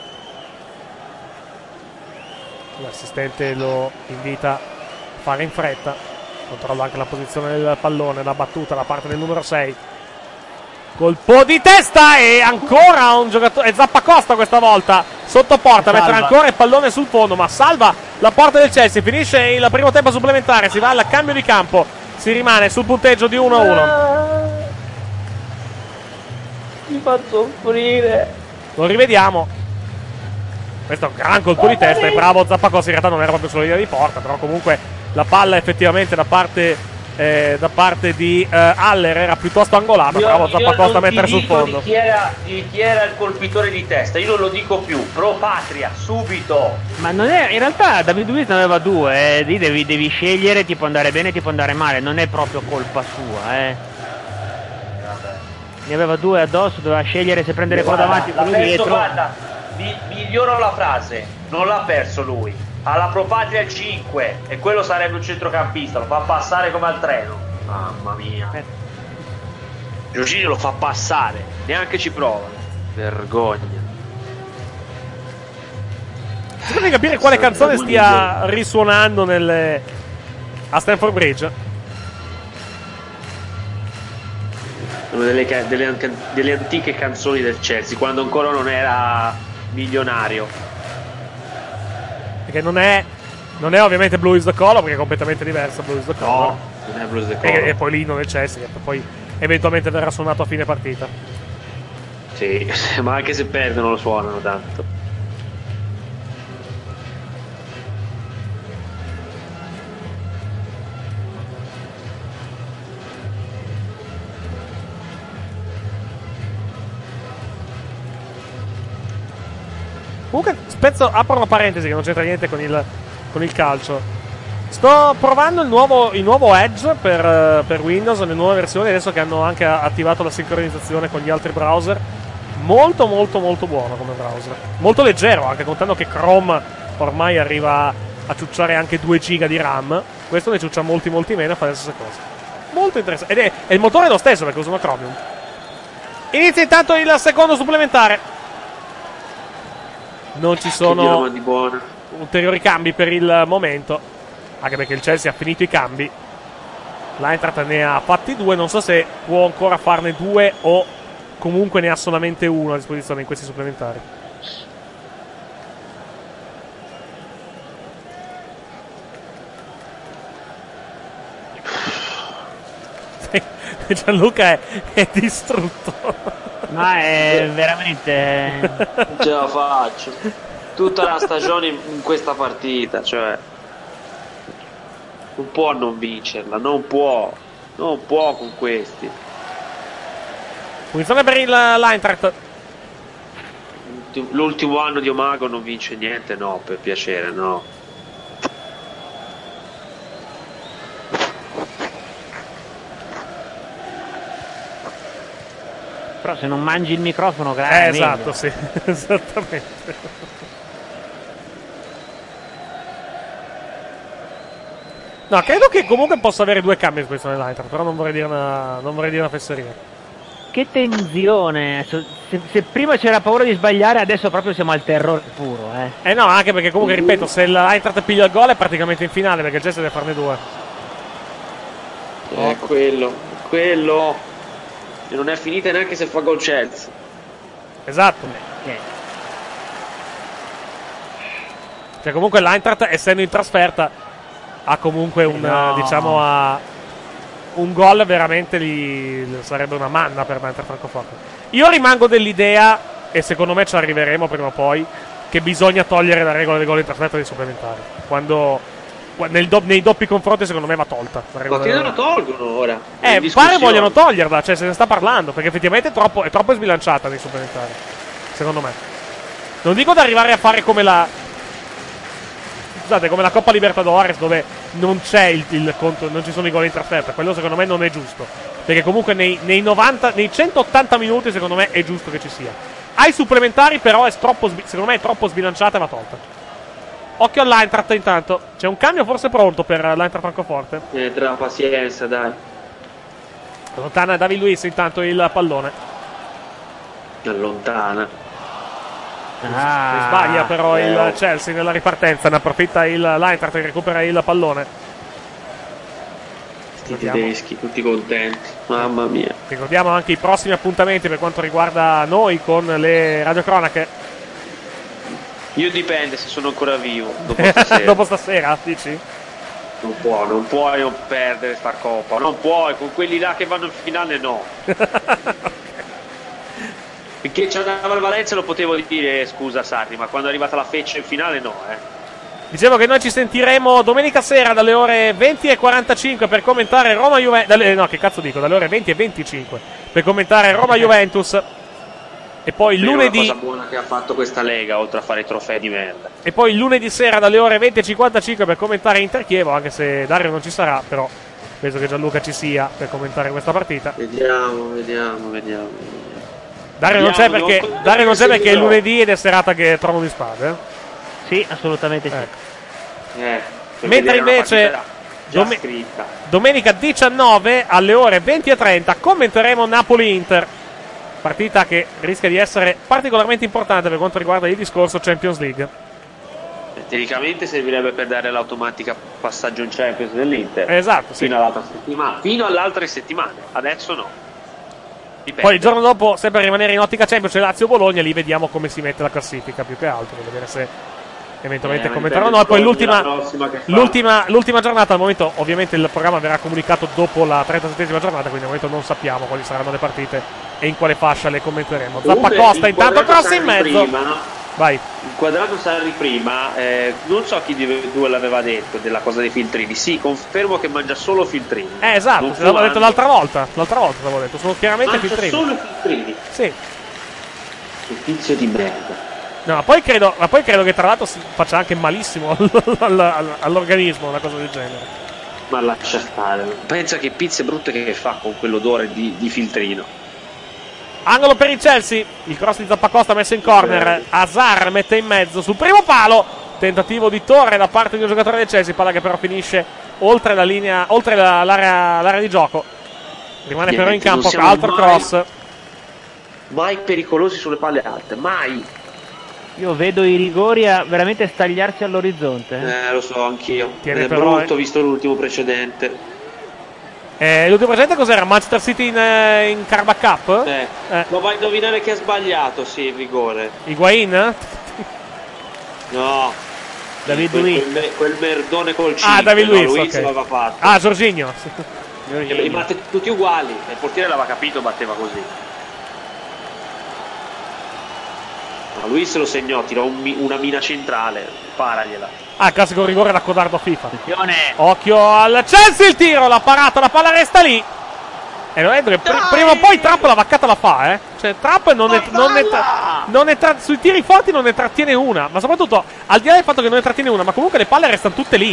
L'assistente lo invita a fare in fretta. Controlla anche la posizione del pallone. La battuta da parte del numero 6. Colpo di testa e ancora un giocatore. È Zappacosta questa volta sotto porta. Metterà ancora il pallone sul fondo, ma salva la porta del Chelsea. Finisce il primo tempo supplementare. Si va al cambio di campo. Si rimane sul punteggio di 1-1. Mi fa soffrire. Lo rivediamo. Questo è un gran colpo di testa. E bravo Zappacosta. In realtà non era proprio sulla linea di porta, però comunque la palla effettivamente da parte di Haller era piuttosto angolata. Bravo Zappacosta a mettere sul fondo. Di chi era il colpitore di testa? Io non lo dico più. Pro Patria, subito. Ma non è, in realtà David Luiz ne aveva due, lì devi scegliere, ti può andare bene, ti può andare male, non è proprio colpa sua, Ne aveva due addosso, doveva scegliere se prendere quello davanti o quello dietro. Guarda, miglioro la frase, non l'ha perso lui. Alla Pro Patria il 5 e quello sarebbe un centrocampista, lo fa passare come al treno. Mamma mia. Giorginio lo fa passare, neanche ci prova. Vergogna. Cerco di capire quale canzone stia risuonando a Stamford Bridge. Una delle antiche canzoni del Chelsea, quando ancora non era milionario. Perché non è ovviamente Blue is the Color, perché è completamente diverso Blue is the Color. No, non è Blue is the Color. E poi l'inno del Chelsea, che poi eventualmente verrà suonato a fine partita. Sì, ma anche se perdono lo suonano tanto. Comunque, apro una parentesi che non c'entra niente con il calcio. Sto provando il nuovo Edge per Windows, le nuove versioni, adesso che hanno anche attivato la sincronizzazione con gli altri browser. Molto molto molto buono come browser. Molto leggero, anche contando che Chrome ormai arriva a ciucciare anche 2 giga di RAM. Questo ne ciuccia molti meno e fa le stesse cose. Molto interessante. Ed è il motore è lo stesso perché usano Chromium. Inizia intanto il secondo supplementare. Non ci sono ulteriori cambi per il momento, anche perché il Chelsea ha finito i cambi. L'Eintracht ne ha fatti 2. Non so se può ancora farne 2 o comunque ne ha solamente 1 a disposizione in questi supplementari. Gianluca è distrutto. Ma è veramente. Non ce la faccio. Tutta la stagione in questa partita, cioè. Non può non vincerla, non può con questi. Punizione per l'Eintracht. L'ultimo anno di Omago non vince niente, no, per piacere, no. Però se non mangi il microfono, grazie. Esatto, sì, esattamente. No, credo che comunque possa avere 2 cambi in questa dell'Eintracht, però non vorrei dire una fesseria. che tensione. Se prima c'era paura di sbagliare, adesso proprio siamo al terrore puro. No, anche perché comunque, ripeto, se l'Eintracht piglia il gol è praticamente in finale, perché il Chelsea deve farne 2. Quello. E non è finita neanche se fa gol Chelsea. Esatto. Cioè comunque l'Eintracht, essendo in trasferta, ha comunque un gol veramente sarebbe una manna per l'Eintracht Francoforte. Io rimango dell'idea, e secondo me ci arriveremo prima o poi, che bisogna togliere la regola del gol in trasferta dei supplementari. Nei doppi confronti secondo me va tolta. Ma che la tolgono ora? Pare vogliono toglierla, cioè se ne sta parlando, perché effettivamente è troppo sbilanciata nei supplementari, secondo me. Non dico da arrivare a fare come la Coppa Libertadores, dove non c'è il conto, non ci sono i gol in trasferta. Quello secondo me non è giusto, perché comunque nei 180 minuti secondo me è giusto che ci sia. Ai supplementari però secondo me è troppo sbilanciata e va tolta. Occhio all'Eintracht intanto. C'è un cambio forse pronto per l'Eintracht Francoforte. Tra pazienza, dai. Allontana David Luiz intanto il pallone. Allontana. Sbaglia però il Chelsea nella ripartenza. Ne approfitta l'Eintracht che recupera il pallone. I tedeschi, tutti contenti. Mamma mia. Ricordiamo anche i prossimi appuntamenti per quanto riguarda noi con le radiocronache. Io dipende se sono ancora vivo dopo stasera, dici? Non puoi non perdere sta coppa. Non puoi, con quelli là che vanno in finale no. Perché c'andava il Valencia lo potevo dire scusa Sarri, ma quando è arrivata la feccia in finale no. Dicevo che noi ci sentiremo domenica sera dalle ore 20:45 per commentare Roma-Juventus. Dalle ore 20:25 per commentare Roma-Juventus. E poi lunedì. È una cosa buona che ha fatto questa Lega, oltre a fare i trofei di merda. E poi lunedì sera dalle ore 20:55 per commentare Inter-Chievo, anche se Dario non ci sarà, però penso che Gianluca ci sia per commentare questa partita. Vediamo. Dario non c'è perché è lunedì ed è serata che trono di spade. Sì, assolutamente sì. Mentre invece domenica 19 alle ore 20:30 commenteremo Napoli-Inter. Partita che rischia di essere particolarmente importante per quanto riguarda il discorso Champions League. Teoricamente servirebbe per dare l'automatica passaggio in Champions dell'Inter. Esatto, sì. Fino all'altra settimana. Adesso no. Dipende. Poi il giorno dopo, sempre a rimanere in ottica Champions, c'è Lazio-Bologna, lì vediamo come si mette la classifica più che altro, per vedere se eventualmente commenterò no. E poi l'ultima giornata, al momento ovviamente il programma verrà comunicato dopo la 37esima giornata, quindi al momento non sappiamo quali saranno le partite e in quale fascia le commenteremo. Zappacosta intanto cross in mezzo. Prima, no? Vai. Il quadrato Sarri prima, non so chi di due l'aveva detto della cosa dei filtrini. Sì, confermo che mangia solo filtrini. Esatto, l'avevo detto l'altra volta l'avevo detto, sono chiaramente mangia filtrini. Solo filtrini. Sì. Che tizio di merda. No, ma poi credo che tra l'altro si faccia anche malissimo all'organismo una cosa del genere. Ma lascia stare. Pensa che pizze brutte che fa con quell'odore di filtrino. Angolo per il Chelsea, il cross di Zappacosta messo in corner, Hazard mette in mezzo sul primo palo, tentativo di torre da parte di un giocatore del Chelsea, palla che però finisce oltre la linea, oltre l'area di gioco, rimane però in campo, altro cross. Mai pericolosi sulle palle alte, mai. Io vedo i rigori a veramente stagliarsi all'orizzonte. Lo so anch'io, è brutto visto l'ultimo precedente. L'ultimo presente cos'era? Manchester City in Carabao Cup? Lo vai a indovinare che ha sbagliato, sì, il rigore. Higuain? No. David Luiz. Quel merdone col 5. David Luiz, Luiz okay. l'aveva fatto. Jorginho. Li batte tutti uguali. Il portiere l'aveva capito, batteva così. Ma Luiz lo segnò, tirò una mina centrale. Paragliela. Classico rigore da codardo FIFA. Attenzione. Occhio al Chelsea, il tiro, la parata, la palla resta lì. E lo vedo che prima o poi Trapp la vaccata la fa, Cioè Trapp sui tiri forti non ne trattiene una. Ma soprattutto, al di là del fatto che non ne trattiene una, ma comunque le palle restano tutte lì.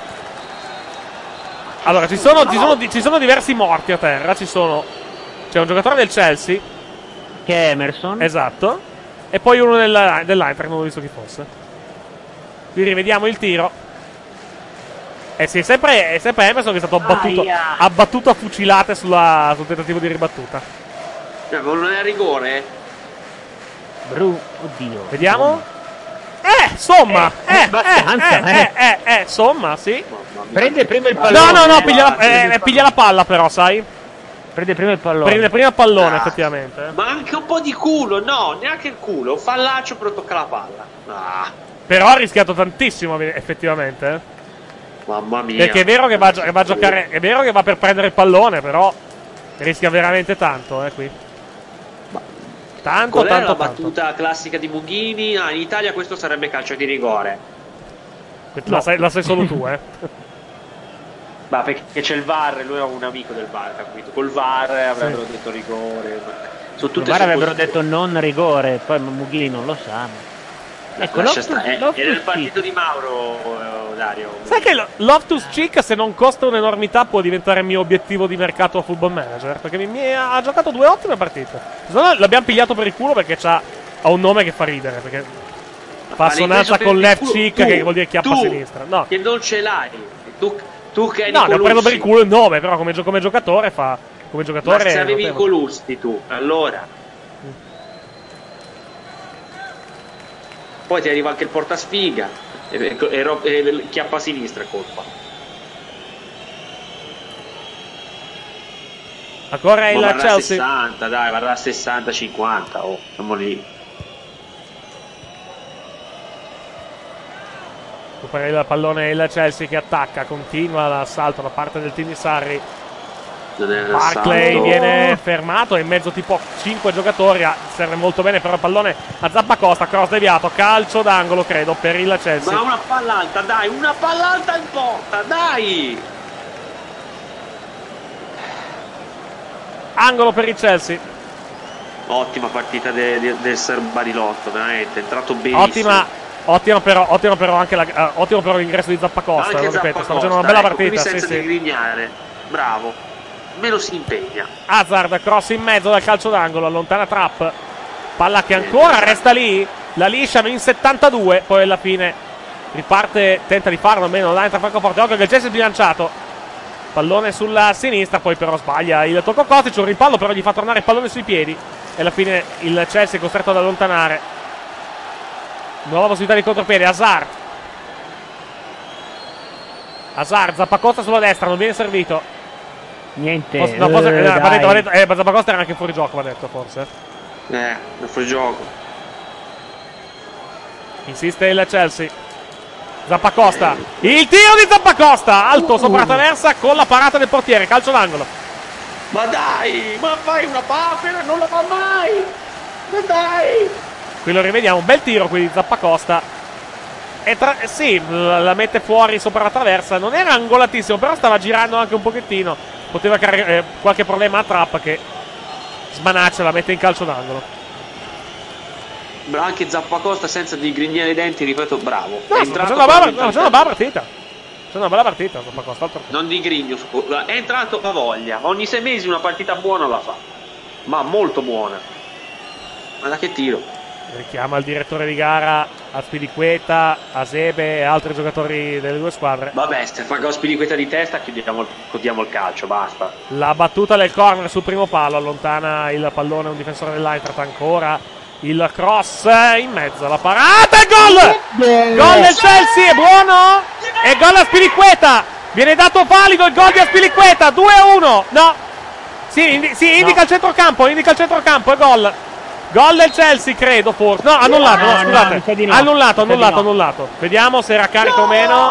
Allora, ci sono diversi morti a terra. C'è un giocatore del Chelsea, che è Emerson. Esatto. E poi uno dell'Eintracht, non ho visto chi fosse. Qui rivediamo il tiro. Sì, è sempre Emerson che è stato abbattuto a fucilate sul tentativo di ribattuta. Ma non è a rigore? Oddio. Vediamo. Insomma. abbastanza, Insomma, sì. Prende prima il pallone. No, piglia la palla però, sai? Prende prima il pallone. Prende prima il pallone, effettivamente. Ma anche un po' di culo, no, neanche il culo. Un fallaccio però tocca la palla. Però ha rischiato tantissimo, effettivamente. Mamma mia. Perché è vero che va a giocare, è vero che va per prendere il pallone, però rischia veramente tanto, qui. Tanto, Qual è tanto, la tanto. battuta classica di Mughini? In Italia questo sarebbe calcio di rigore. La sai solo tu, Ma perché c'è il VAR, lui è un amico del VAR, capito? Col VAR avrebbero detto rigore. Su tutte Il VAR avrebbero detto non rigore, poi Mughini non lo sa. Ecco, era il partito di Mauro, Dario. Sai che Loftus-Cheek, se non costa un'enormità, può diventare il mio obiettivo di mercato a Football Manager? Perché ha giocato 2 ottime partite. Se no l'abbiamo pigliato per il culo perché ha un nome che fa ridere. Perché fa sonata con left cheek, che vuol dire chiappa a sinistra. No, che non ce l'hai. Tu che hai no, ne ho preso per il culo il nome, però come giocatore fa. Come giocatore. Ma se avevi i Colusti tu, allora. Poi ti arriva anche il portasfiga e chiappa a sinistra colpa. Ancora il Chelsea. 60, dai, varrà 60-50. Oh, siamo lì. Recupera il pallone il Chelsea che attacca, continua l'assalto da parte del team di Sarri. Barclay viene fermato, è in mezzo tipo 5 giocatori, serve molto bene però il pallone a Zappacosta, cross deviato, calcio d'angolo credo per il Chelsea. Ma una palla alta, dai, una palla alta in porta, dai! Angolo per il Chelsea. Ottima partita del Serbarilotto, veramente, è entrato benissimo. Ottima però anche ottimo però l'ingresso di Zappacosta, lo ripeto, sta facendo una bella partita. Senza digrignare, bravo. Meno si impegna. Hazard, cross in mezzo dal calcio d'angolo, allontana Trapp, palla che ancora resta lì, la lisciano in 72, poi alla fine riparte, tenta di farlo, almeno là entra Francoforte, occhio che il Chelsea è sbilanciato, pallone sulla sinistra, poi però sbaglia il tocco Kostić, un rimpallo però gli fa tornare il pallone sui piedi e alla fine il Chelsea è costretto ad allontanare. Nuova possibilità di contropiede, Hazard, Zappacosta sulla destra, non viene servito. Niente. Zappacosta era anche fuori gioco, va detto forse. È fuori gioco. Insiste il Chelsea. Zappacosta. Il tiro di Zappacosta, alto sopra la traversa con la parata del portiere, calcio d'angolo. Ma dai, ma fai una papera, non la fa mai. Ma dai. Qui lo rivediamo, un bel tiro qui di Zappacosta. Sì, la mette fuori sopra la traversa, non era angolatissimo, però stava girando anche un pochettino. Poteva creare qualche problema a Trapp che smanaccia, la mette in calcio d'angolo. Anche Zappacosta senza digrignare i denti, ripeto, bravo. No, c'è una bella partita. C'è una bella partita Zappacosta. Non digrigno, è entrato a voglia. Ogni 6 mesi una partita buona la fa. Ma molto buona. Ma da che tiro? Richiama il direttore di gara a Spiliqueta, a Sebe e altri giocatori delle due squadre. Vabbè, se fa Spiliqueta di testa chiudiamo il calcio, basta. La battuta del corner sul primo palo, allontana il pallone un difensore dell'Eintracht ancora. Il cross in mezzo, la parata e gol! Gol del Chelsea, è buono? E gol a Spiliqueta! Viene dato valido il gol di Spiliqueta, 2-1. No! Sì, indica il centrocampo, è gol. Gol del Chelsea, credo, forse. No, annullato, no, scusate. No, Annullato. Vediamo se era carico o meno.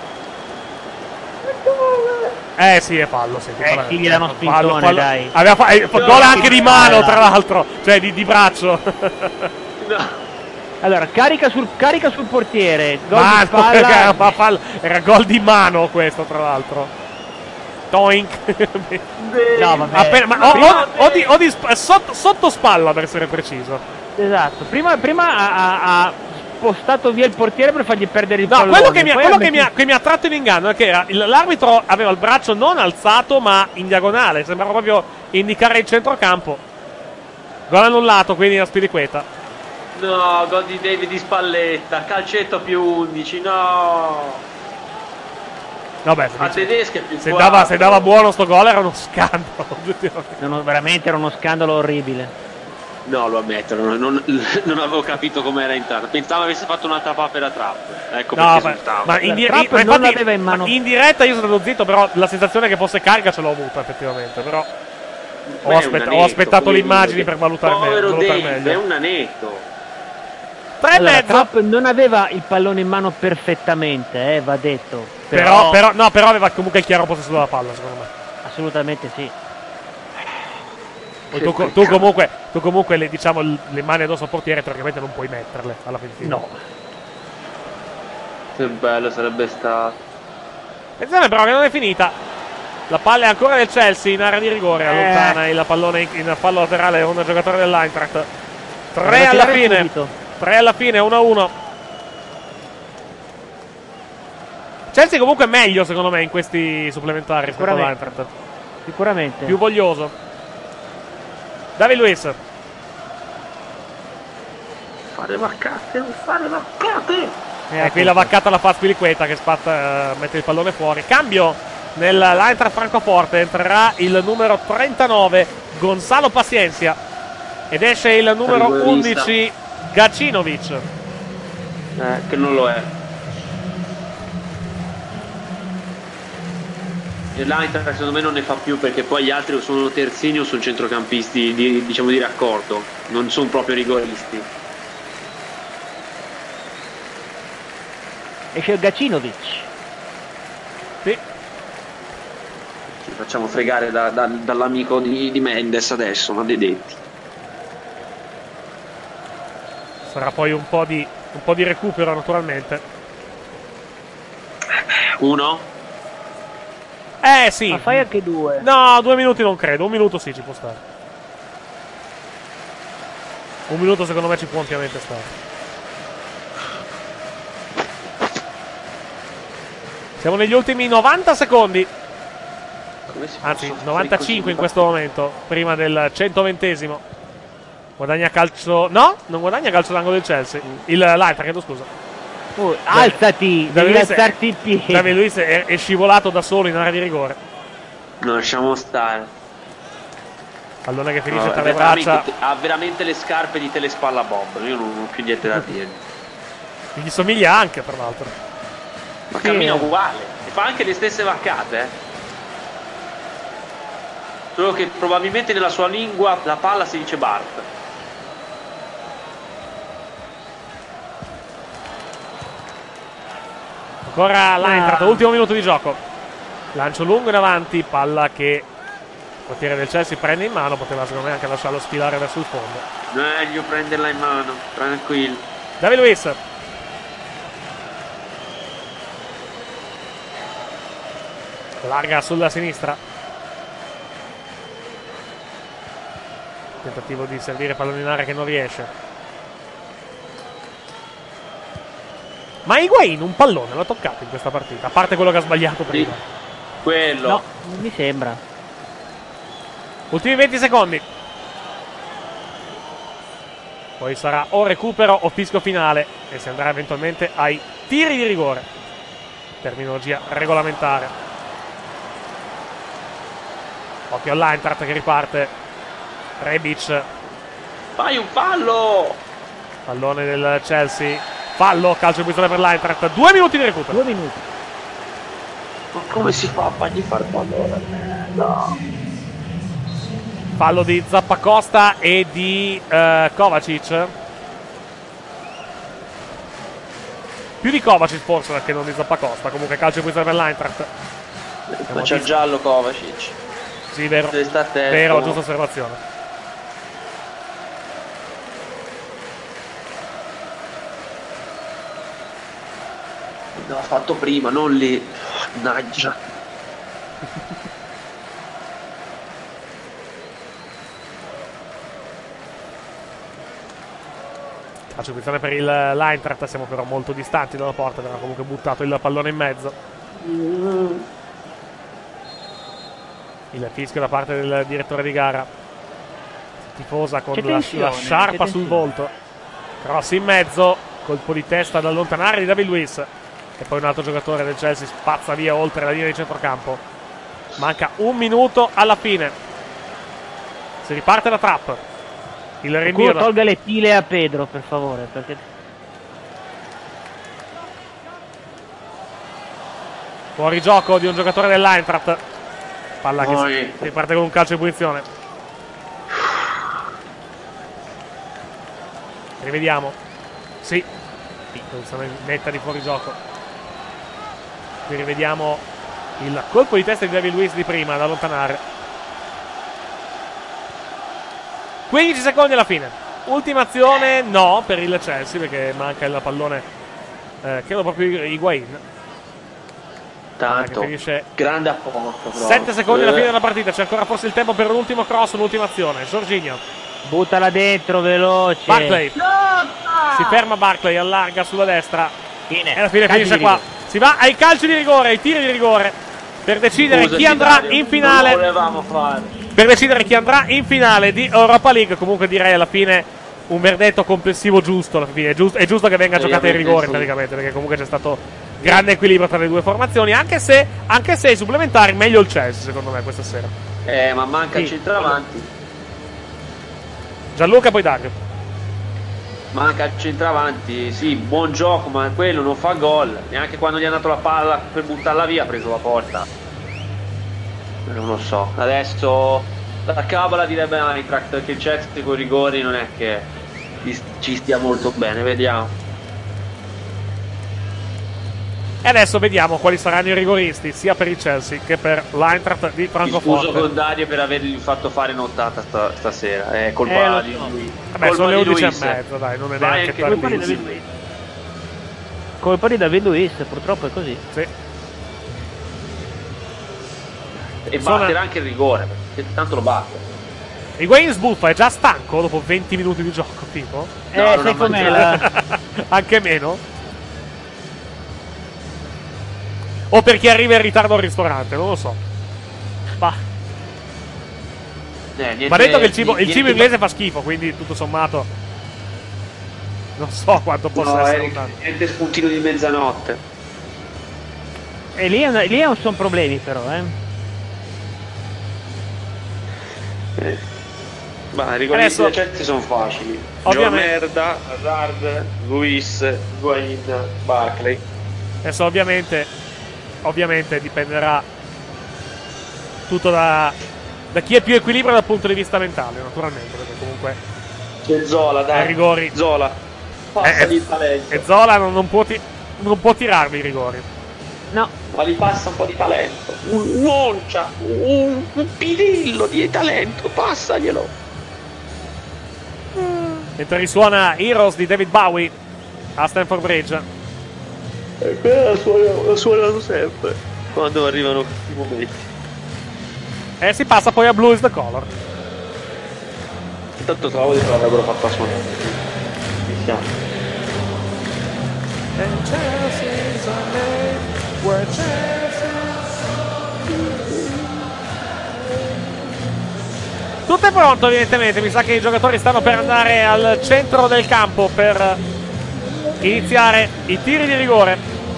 Sì, è fallo. Sì, sì, gli danno spintone, fallo. Dai. Aveva gol anche di mano, tra l'altro. Cioè, di braccio. Allora, carica sul portiere. Gol di spalla. Era gol di mano questo, tra l'altro. Toink. No, vabbè. Sotto spalla, per essere preciso. Esatto. Prima ha spostato via il portiere per fargli perdere il pallone. Quello che mi ha tratto in inganno è che l'arbitro aveva il braccio non alzato ma in diagonale, sembrava proprio indicare il centrocampo. Gol annullato quindi a Spiliqueta. No, gol di David di Spalletta, calcetto più 11, no. Vabbè, a tedesca è più se dava buono sto gol era uno scandalo. Veramente era uno scandalo orribile. No, lo ammetto, non avevo capito come era entrato. Pensavo avesse fatto un'altra papera trap. Ecco perché esultavo. Ma non l'aveva in mano. In diretta io sono stato zitto, però la sensazione che fosse carica ce l'ho avuta effettivamente. Però ho aspettato le immagini per valutare povero meglio. Dave, è un anetto. 3,5. Trapp non aveva il pallone in mano perfettamente, va detto. Però aveva comunque il chiaro possesso della palla, secondo me. Assolutamente sì. Poi tu comunque le mani addosso al portiere teoricamente non puoi metterle alla fine. No. Che bello sarebbe stato. Attenzione però che non è finita. La palla è ancora del Chelsea in area di rigore, allontana il pallone in fallo laterale un giocatore dell'Eintracht. 3 alla fine. 3 alla fine, 1-1. Chelsea comunque è meglio secondo me in questi supplementari rispetto all'Eintracht. Sicuramente. Più voglioso. David Luiz. Fare vaccate, non fare vaccate. Qui la vaccata la fa Spiliqueta che mette il pallone fuori. Cambio nell'Eintracht Francoforte. Entrerà il numero 39 Gonzalo Paciencia ed esce il numero 11 Gacinovic. Che non lo è. L'Eintracht secondo me non ne fa più perché poi gli altri sono terzini o sono centrocampisti di raccordo, non sono proprio rigoristi. Esce Gacinovic. Sì. Ci facciamo fregare dall'amico di Mendes adesso, maledetti. Sarà poi un po' di recupero naturalmente. Uno? Sì. Ma fai anche 2. No, 2 minuti non credo. 1 minuto sì ci può stare. 1 minuto secondo me ci può ampiamente stare. Siamo negli ultimi 90 secondi. Anzi 95 in questo momento. Prima del 120esimo. Guadagna calcio. No, non guadagna calcio d'angolo del Chelsea. L'Eintracht, chiedo scusa. Alzati, devi alzarti in piedi. David Luiz è scivolato da solo in area di rigore. No, lasciamo stare. Pallone che finisce tra le braccia. Ha veramente le scarpe di Telespalla Bob. Io non ho più niente da dire. Gli somiglia anche, tra l'altro. Ma cammina uguale. E fa anche le stesse vaccate. Solo che probabilmente nella sua lingua la palla si dice Bart. Ancora l'Eintracht, ultimo minuto di gioco. Lancio lungo in avanti, palla che il portiere del Chelsea prende in mano, poteva secondo me anche lasciarlo sfilare verso il fondo. Meglio prenderla in mano, tranquillo. David Luiz. Larga sulla sinistra. Tentativo di servire pallone in area che non riesce. Ma Higuain un pallone l'ha toccato in questa partita, a parte quello che ha sbagliato prima. Quello. No, non mi sembra. Ultimi 20 secondi. Poi sarà o recupero o fischio finale e si andrà eventualmente ai tiri di rigore. Terminologia regolamentare. Occhio all'Eintracht che riparte. Rebic. Fai un fallo! Pallone del Chelsea. Fallo, calcio di punizione per l'Eintracht. 2 minuti di recupero. 2 minuti. Ma come si fa a fargli fare pallone? No. Fallo di Zappacosta e di Kovacic. Più di Kovacic forse che non di Zappacosta. Comunque calcio di punizione per l'Eintracht. Ma c'è giallo Kovacic. Sì, vero. Vero, giusta osservazione. L'ha fatto prima, non lì. Mannaggia. Calcio di punizione per l'Eintracht. Siamo però molto distanti dalla porta. Aveva comunque buttato il pallone in mezzo. Il fischio da parte del direttore di gara. Tifosa con la sciarpa sul volto. Cross in mezzo. Colpo di testa ad allontanare di David Luiz. e poi un altro giocatore del Chelsea spazza via oltre la linea di centrocampo. Manca un minuto alla fine. Si riparte la trap. Il rinvio tolga le pile a Pedro, per favore, perché fuori gioco di un giocatore dell'Eintracht. Palla che si riparte con un calcio di punizione. Rivediamo. Sì, posizione netta di fuori gioco. Qui rivediamo il colpo di testa di David Luiz di prima da allontanare. 15 secondi alla fine. Ultima azione no per il Chelsea, perché manca il pallone, credo proprio Higuain. Tanto grande apporto. 7 secondi alla fine della partita. C'è ancora forse il tempo per l'ultimo cross, un'ultima azione. Jorginho buttala dentro, veloce. Barkley. Si ferma Barkley, allarga sulla destra. Fine. E alla fine finisce qua. Si va ai calci di rigore, ai tiri di rigore, per decidere chi andrà in finale. Per decidere chi andrà in finale di Europa League. Comunque direi alla fine un verdetto complessivo giusto. Alla fine è giusto che venga giocata in rigore, praticamente, perché comunque c'è stato grande equilibrio tra le due formazioni. Anche se ai supplementari meglio il Chelsea, secondo me, questa sera. Ma manca il centravanti. Gianluca, poi Dario. Manca il centravanti, sì, buon gioco, ma quello non fa gol. Neanche quando gli ha dato la palla per buttarla via ha preso la porta. Non lo so. Adesso la cabala direbbe Eintracht che il Chelsea con i rigori non è che ci stia molto bene, vediamo. E adesso vediamo quali saranno i rigoristi sia per il Chelsea che per l'Eintracht di Francoforte. Scuso con Dario per avergli fatto fare nottata stasera. È colpa di lui. Vabbè, sono le 11:30, dai, non è neanche tardissimo. Colpa di David Luiz, purtroppo è così. Sì. E batterà anche il rigore, perché tanto lo batte. Higuain sbuffa, è già stanco dopo 20 minuti di gioco, tipo? Sai com'è anche meno? O per chi arriva in ritardo al ristorante, non lo so. Ma detto che il cibo inglese fa schifo, quindi tutto sommato non so quanto possa essere lontano. Niente spuntino di mezzanotte. E lì non sono problemi, però, Ma i rigoristi del Chelsea sono facili. Merda, Hazard, Luiz, Higuain, Barkley. Adesso ovviamente dipenderà tutto da chi è più equilibrio dal punto di vista mentale, naturalmente, perché comunque c'è Zola, dai, rigori. Zola passa di talento. E Zola non può tirarli i rigori. No, ma gli passa un po' di talento, un'oncia, un pirillo di talento, passaglielo. Mentre risuona Heroes di David Bowie a Stamford Bridge. E quella la suonano sempre quando arrivano i momenti. E si passa poi a Blue is the Color. Intanto trovo che l'avrebbero fatta suonare. Iniziamo. Tutto è pronto, evidentemente. Mi sa che i giocatori stanno per andare al centro del campo per iniziare i tiri di rigore.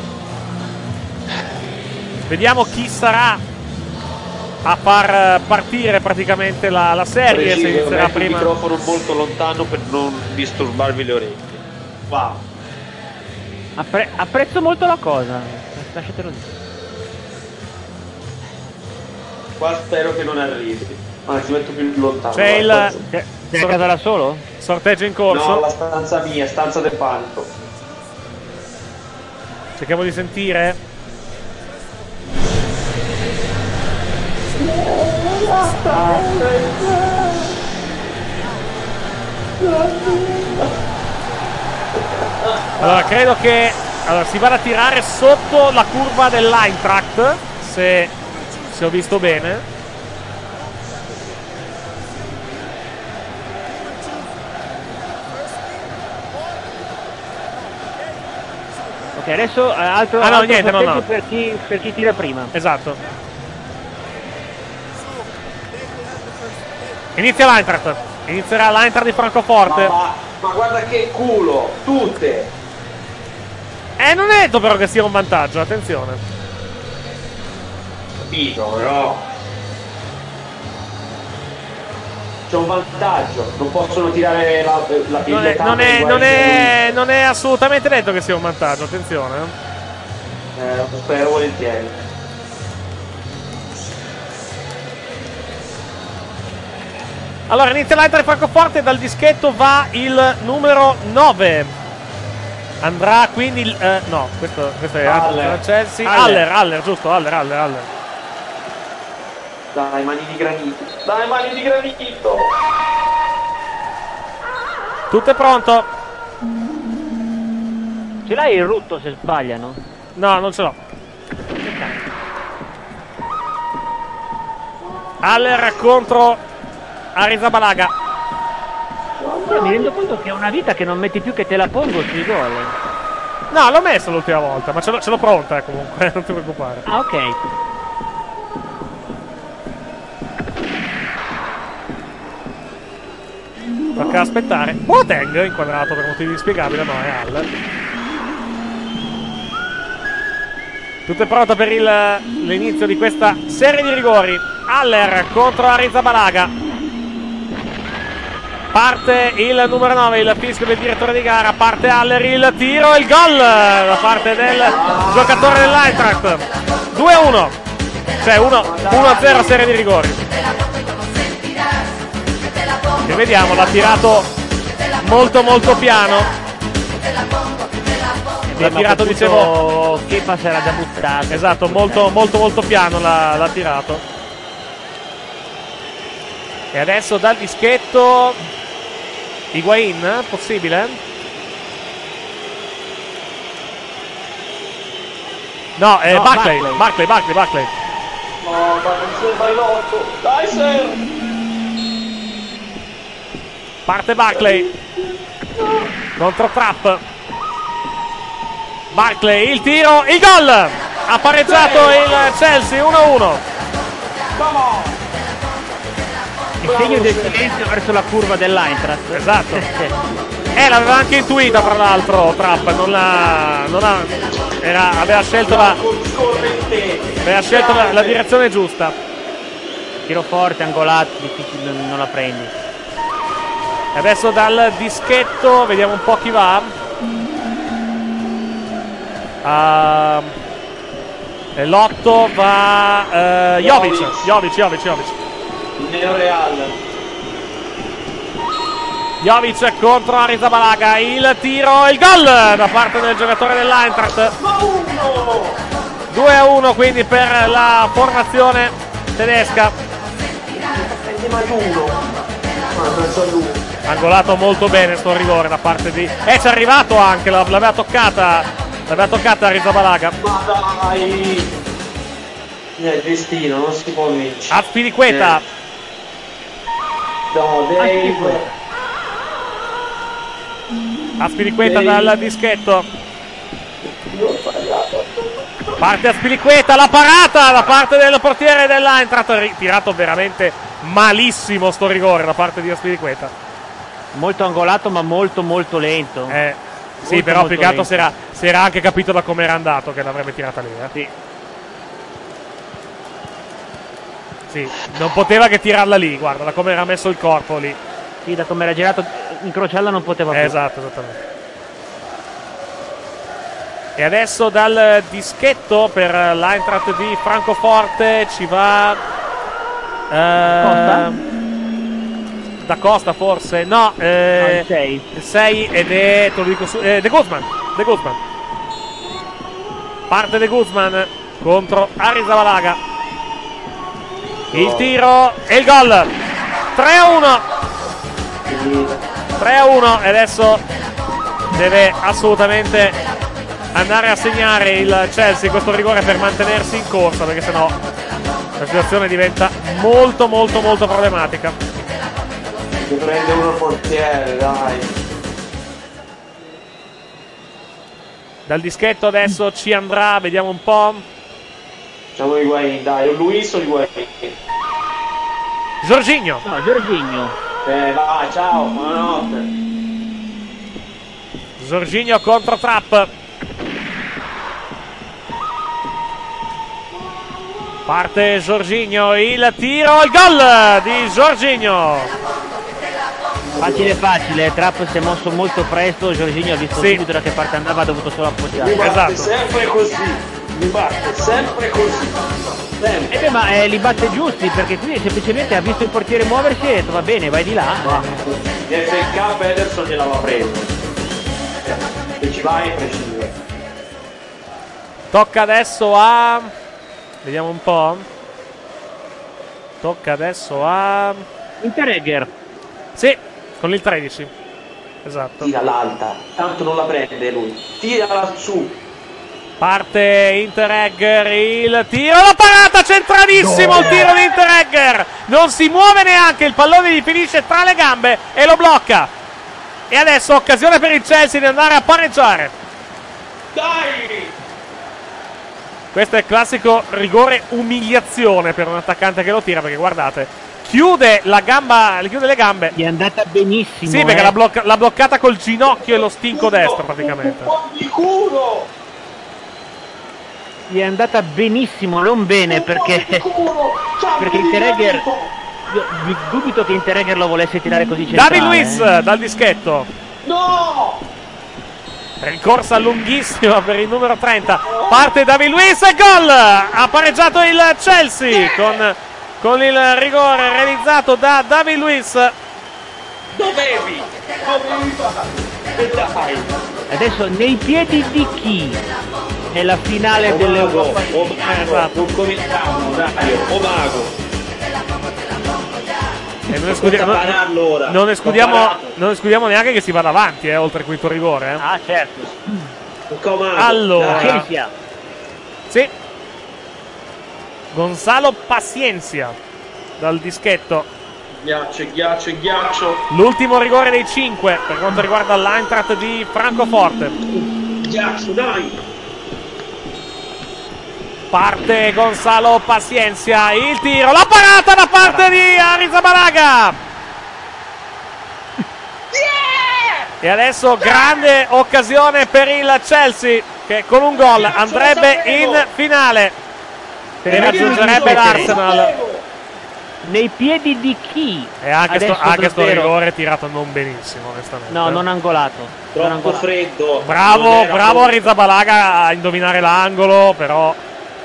Vediamo chi sarà a far partire praticamente la serie. Se inizierà prima. Il microfono molto lontano per non disturbarvi le orecchie. Wow. Apprezzo molto la cosa. Lasciatelo dire. Qua spero che non arrivi. Anzi, metto più lontano. C'è il. Sei a casa da solo? Sorteggio in corso. No, la stanza mia, stanza del panico. Cerchiamo di sentire. Allora, credo che si vada a tirare sotto la curva dell'Eintracht, se ho visto bene. Ok, adesso altro niente, no. Per chi tira prima. Esatto. Inizia l'Eintracht. Inizierà l'Eintracht di Francoforte. Ma guarda che culo, tutte. Non è detto però che sia un vantaggio, attenzione. Capito, però c'è un vantaggio, non possono tirare la pilota. Non è assolutamente detto che sia un vantaggio, attenzione. Lo spero volentieri. Allora inizia l'Eintracht Francoforte e dal dischetto va il numero 9. Andrà quindi il... no, questo è Haller. Chelsea. Haller, giusto, Haller. Dai, mani di granito. Dai, mani di granito. Tutto è pronto. Ce l'hai il rutto se sbagliano? No, non ce l'ho. Haller contro Arrizabalaga. Io mi rendo conto che è una vita che non metti più che te la pongo sui gol. No, l'ho messo l'ultima volta, ma ce l'ho pronta comunque, non ti preoccupare. Ah, ok. Tocca aspettare. Boateng inquadrato per motivi inspiegabili, no, è Haller. Tutto è pronto per l'inizio di questa serie di rigori. Haller contro Arrizabalaga. Parte il numero 9, il fischio del direttore di gara. Parte Haller, il tiro, il gol da parte del giocatore dell'Eintracht. 2-1. Cioè 1-0 serie di rigori. E vediamo, l'ha tirato molto piano. L'ha tirato, dicevo, Kepa si era già buttato. esatto, molto piano l'ha tirato. E adesso dal dischetto Higuain, possibile? No, Barkley. No, ma non sembra in 8. Dai, Ser. Parte Barkley contro Trapp. Barkley, il tiro, il gol! Ha pareggiato il Chelsea 1-1. Il segno del silenzio verso la curva dell'Eintracht. Esatto. L'aveva anche intuita, tra l'altro, Trapp. Aveva scelto la direzione giusta. Tiro forte, angolato, difficile, non la prendi. E adesso dal dischetto vediamo un po' chi va. L'8 va Jovic. Neoreal. Jovic contro Arrizabalaga, il tiro, il gol da parte del giocatore dell'Eintracht. 2-1 quindi per la formazione tedesca. Angolato molto bene sto rigore da parte di... c'è arrivato anche, l'aveva toccata Arrizabalaga. Ma dai! Il destino, non si può vincere. Azpilicueta. No, Dave. Azpilicueta dal dischetto. Parte Azpilicueta, la parata da parte del portiere dell'Eintracht. Tirato veramente malissimo sto rigore da parte di Azpilicueta. Molto angolato ma molto lento. Sì, però più che altro si era anche capito da come era andato che l'avrebbe tirata lì. Sì, non poteva che tirarla lì, guarda, da come era messo il corpo lì. Sì, da come era girato, incrociarla non poteva più. Esatto, esattamente. E adesso dal dischetto per l'Eintracht di Francoforte ci va... Costa? Da Costa forse? No, il 6. Il 6 ed è... te lo dico su... De Guzman. Parte De Guzman contro Arrizabalaga. Il tiro e il gol. 3-1 e adesso deve assolutamente andare a segnare il Chelsea questo rigore per mantenersi in corsa, perché sennò la situazione diventa molto problematica. Si prende uno portiere, dai. Dal dischetto adesso ci andrà, vediamo un po'. Facciamo Higuain, dai, o Luis o Higuain. Jorginho. No, Jorginho. Vai, ciao, buonanotte. Jorginho contro Trapp. Parte Jorginho, il tiro, il gol di Jorginho. Facile, Trapp si è mosso molto presto, Jorginho ha visto subito da che parte andava, ha dovuto solo appoggiare. Mi batte sempre così, sempre. Ma li batte giusti, perché qui semplicemente ha visto il portiere muoversi e ha detto va bene, vai di là. FK Ederson gliel'aveva preso. E ci vai e prescindere. Tocca adesso a... Vediamo un po'. Tocca adesso a... Interregger. Sì, con il 13. Esatto. Tira l'alta, tanto non la prende lui. Tirala su. Parte Interregger, il tiro, la parata, centralissimo il tiro di Interregger. Non si muove neanche, il pallone gli finisce tra le gambe e lo blocca. E adesso occasione per il Chelsea di andare a pareggiare. Dai! Questo è il classico rigore umiliazione per un attaccante che lo tira, perché guardate, chiude le gambe. Gli è andata benissimo. Sì, perché l'ha bloccata col ginocchio e lo stinco destro praticamente. Un po' di culo! Gli è andata benissimo, non bene, perché Interregger, io dubito che Interregger lo volesse tirare così centrale. David Luiz dal dischetto. No! Rincorsa lunghissima per il numero 30. Parte David Luiz e gol! Ha pareggiato il Chelsea con il rigore realizzato da David Luiz. Dovevi fare. Dai. Adesso nei piedi di chi? Nella finale dell'Europa. Non cominciamo, dai, Mago. E non escludiamo neanche che si vada avanti, oltre il quinto rigore. Ah, certo. Allora, sì, Gonzalo Paciencia dal dischetto. Ghiaccio. L'ultimo rigore dei 5 per quanto riguarda l'Eintracht di Francoforte. Ghiaccio, dai. Parte Gonzalo Paciencia, il tiro, la parata da parte di Arrizabalaga. E adesso grande occasione per il Chelsea, che con un gol andrebbe in finale e raggiungerebbe l'Arsenal. Nei piedi di chi? E anche sto rigore tirato non benissimo, onestamente. No, non angolato. Troppo freddo. Bravo Arrizabalaga a indovinare l'angolo, però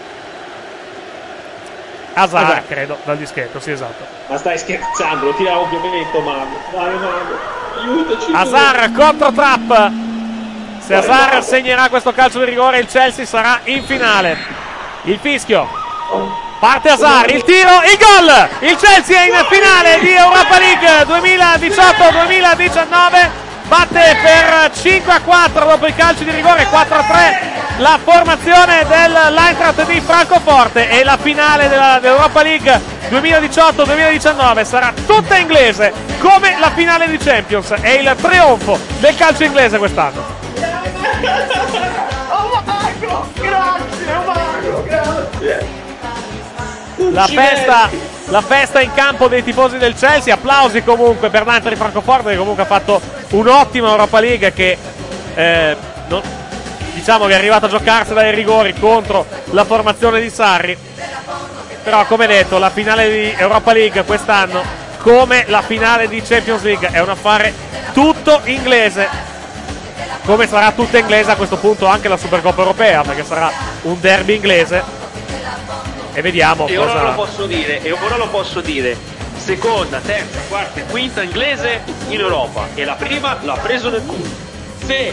Hazard, credo, dal dischetto, sì, esatto. Ma stai scherzando, lo tira ovviamente Mago. Vai Mago, aiutaci. Hazard contro Trapp. Se Hazard segnerà questo calcio di rigore, il Chelsea sarà in finale. Il fischio. Parte Hazard, il tiro, il gol! Il Chelsea è in finale di Europa League 2018-2019. Batte per 5-4 dopo i calci di rigore, 4-3 la formazione dell'Eintracht di Francoforte, e la finale dell'Europa League 2018-2019 sarà tutta inglese come la finale di Champions. È il trionfo del calcio inglese quest'anno. Grazie. La festa in campo dei tifosi del Chelsea. Applausi comunque per l'Eintracht di Francoforte, che comunque ha fatto un'ottima Europa League, che diciamo che è arrivato a giocarsela ai rigori contro la formazione di Sarri. Però, come detto, la finale di Europa League quest'anno, come la finale di Champions League, è un affare tutto inglese, come sarà tutta inglese a questo punto anche la Supercoppa Europea, perché sarà un derby inglese. E vediamo e cosa... ora lo posso dire. Seconda, terza, quarta e quinta inglese in Europa. E la prima l'ha preso nel culo. Sì.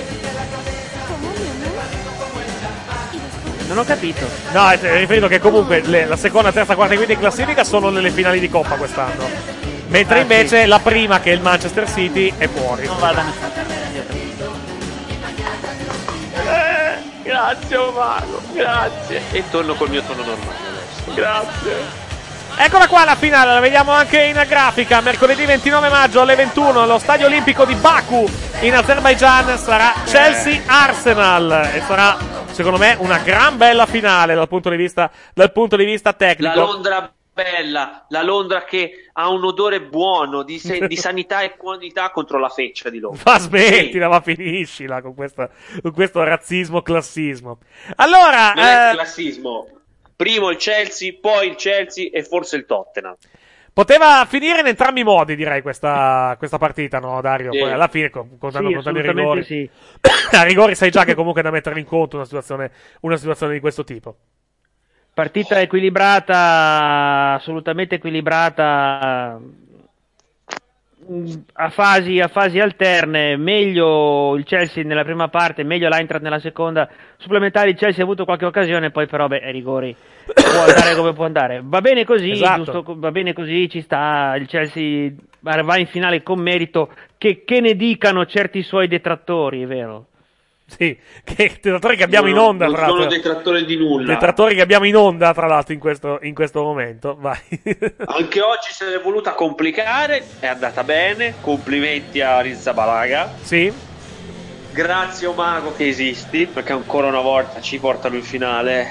Non ho capito. No, è riferito che comunque la seconda, terza, quarta e quinta in classifica sono nelle finali di Coppa quest'anno. Mentre invece sì, la prima, che è il Manchester City, è fuori. Non va da nessuna. Grazie Mago, grazie. E torno col mio tono normale adesso. Grazie. Eccola qua la finale, la vediamo anche in grafica. Mercoledì 29 maggio alle 21 allo Stadio Olimpico di Baku in Azerbaijan sarà Chelsea-Arsenal, e sarà, secondo me, una gran bella finale dal punto di vista tecnico. La Londra bella, la Londra che ha un odore buono di sanità e qualità contro la feccia di Londra. Ma smettila, ma finiscila con questo razzismo, classismo. Allora, non è classismo. primo il Chelsea, poi il Chelsea e forse il Tottenham. Poteva finire in entrambi i modi, direi, questa partita, no, Dario? Sì. Poi alla fine, contando i rigori, sì. a rigori sai già che comunque è da mettere in conto una situazione di questo tipo. Partita equilibrata, assolutamente equilibrata, a fasi alterne, meglio il Chelsea nella prima parte, meglio l'Eintracht nella seconda, supplementari il Chelsea ha avuto qualche occasione, poi però ai rigori può andare come può andare, va bene così, esatto. Giusto, va bene così, ci sta, il Chelsea va in finale con merito, che ne dicano certi suoi detrattori, è vero? Sì, detrattori che abbiamo in onda, non tra l'altro. sono detrattori di nulla. Detrattori che abbiamo in onda, tra l'altro, in questo momento. Vai. Anche oggi se l'è voluta complicare, è andata bene. Complimenti a Rizabalaga. Sì. Grazie Omago che esisti, perché ancora una volta ci portano in finale.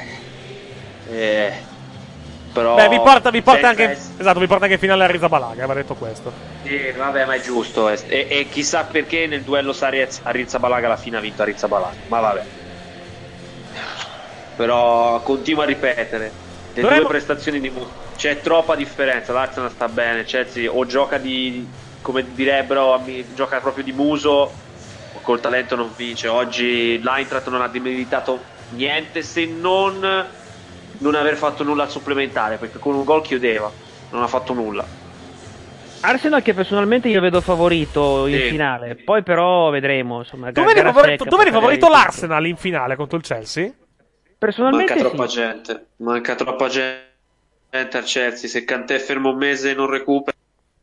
Però vi porta anche in finale a Rizabalaga, va detto questo. Sì, vabbè, ma è giusto. E chissà perché nel duello Sarri a Rizabalaga alla fine ha vinto a Rizabalaga. Ma vabbè. Però continuo a ripetere. Due prestazioni di c'è troppa differenza. L'Arsenal sta bene, Chelsea o gioca come direbbero, gioca proprio di muso, o col talento non vince. Oggi l'Eintracht non ha demeritato niente, se non aver fatto nulla al supplementare, perché con un gol chiudeva, non ha fatto nulla. Arsenal che personalmente io vedo favorito in finale, poi però vedremo, insomma. Tu vedi favorito l'Arsenal in finale contro il Chelsea? Personalmente manca troppa gente al Chelsea. Se Kanté è fermo un mese e non recupera,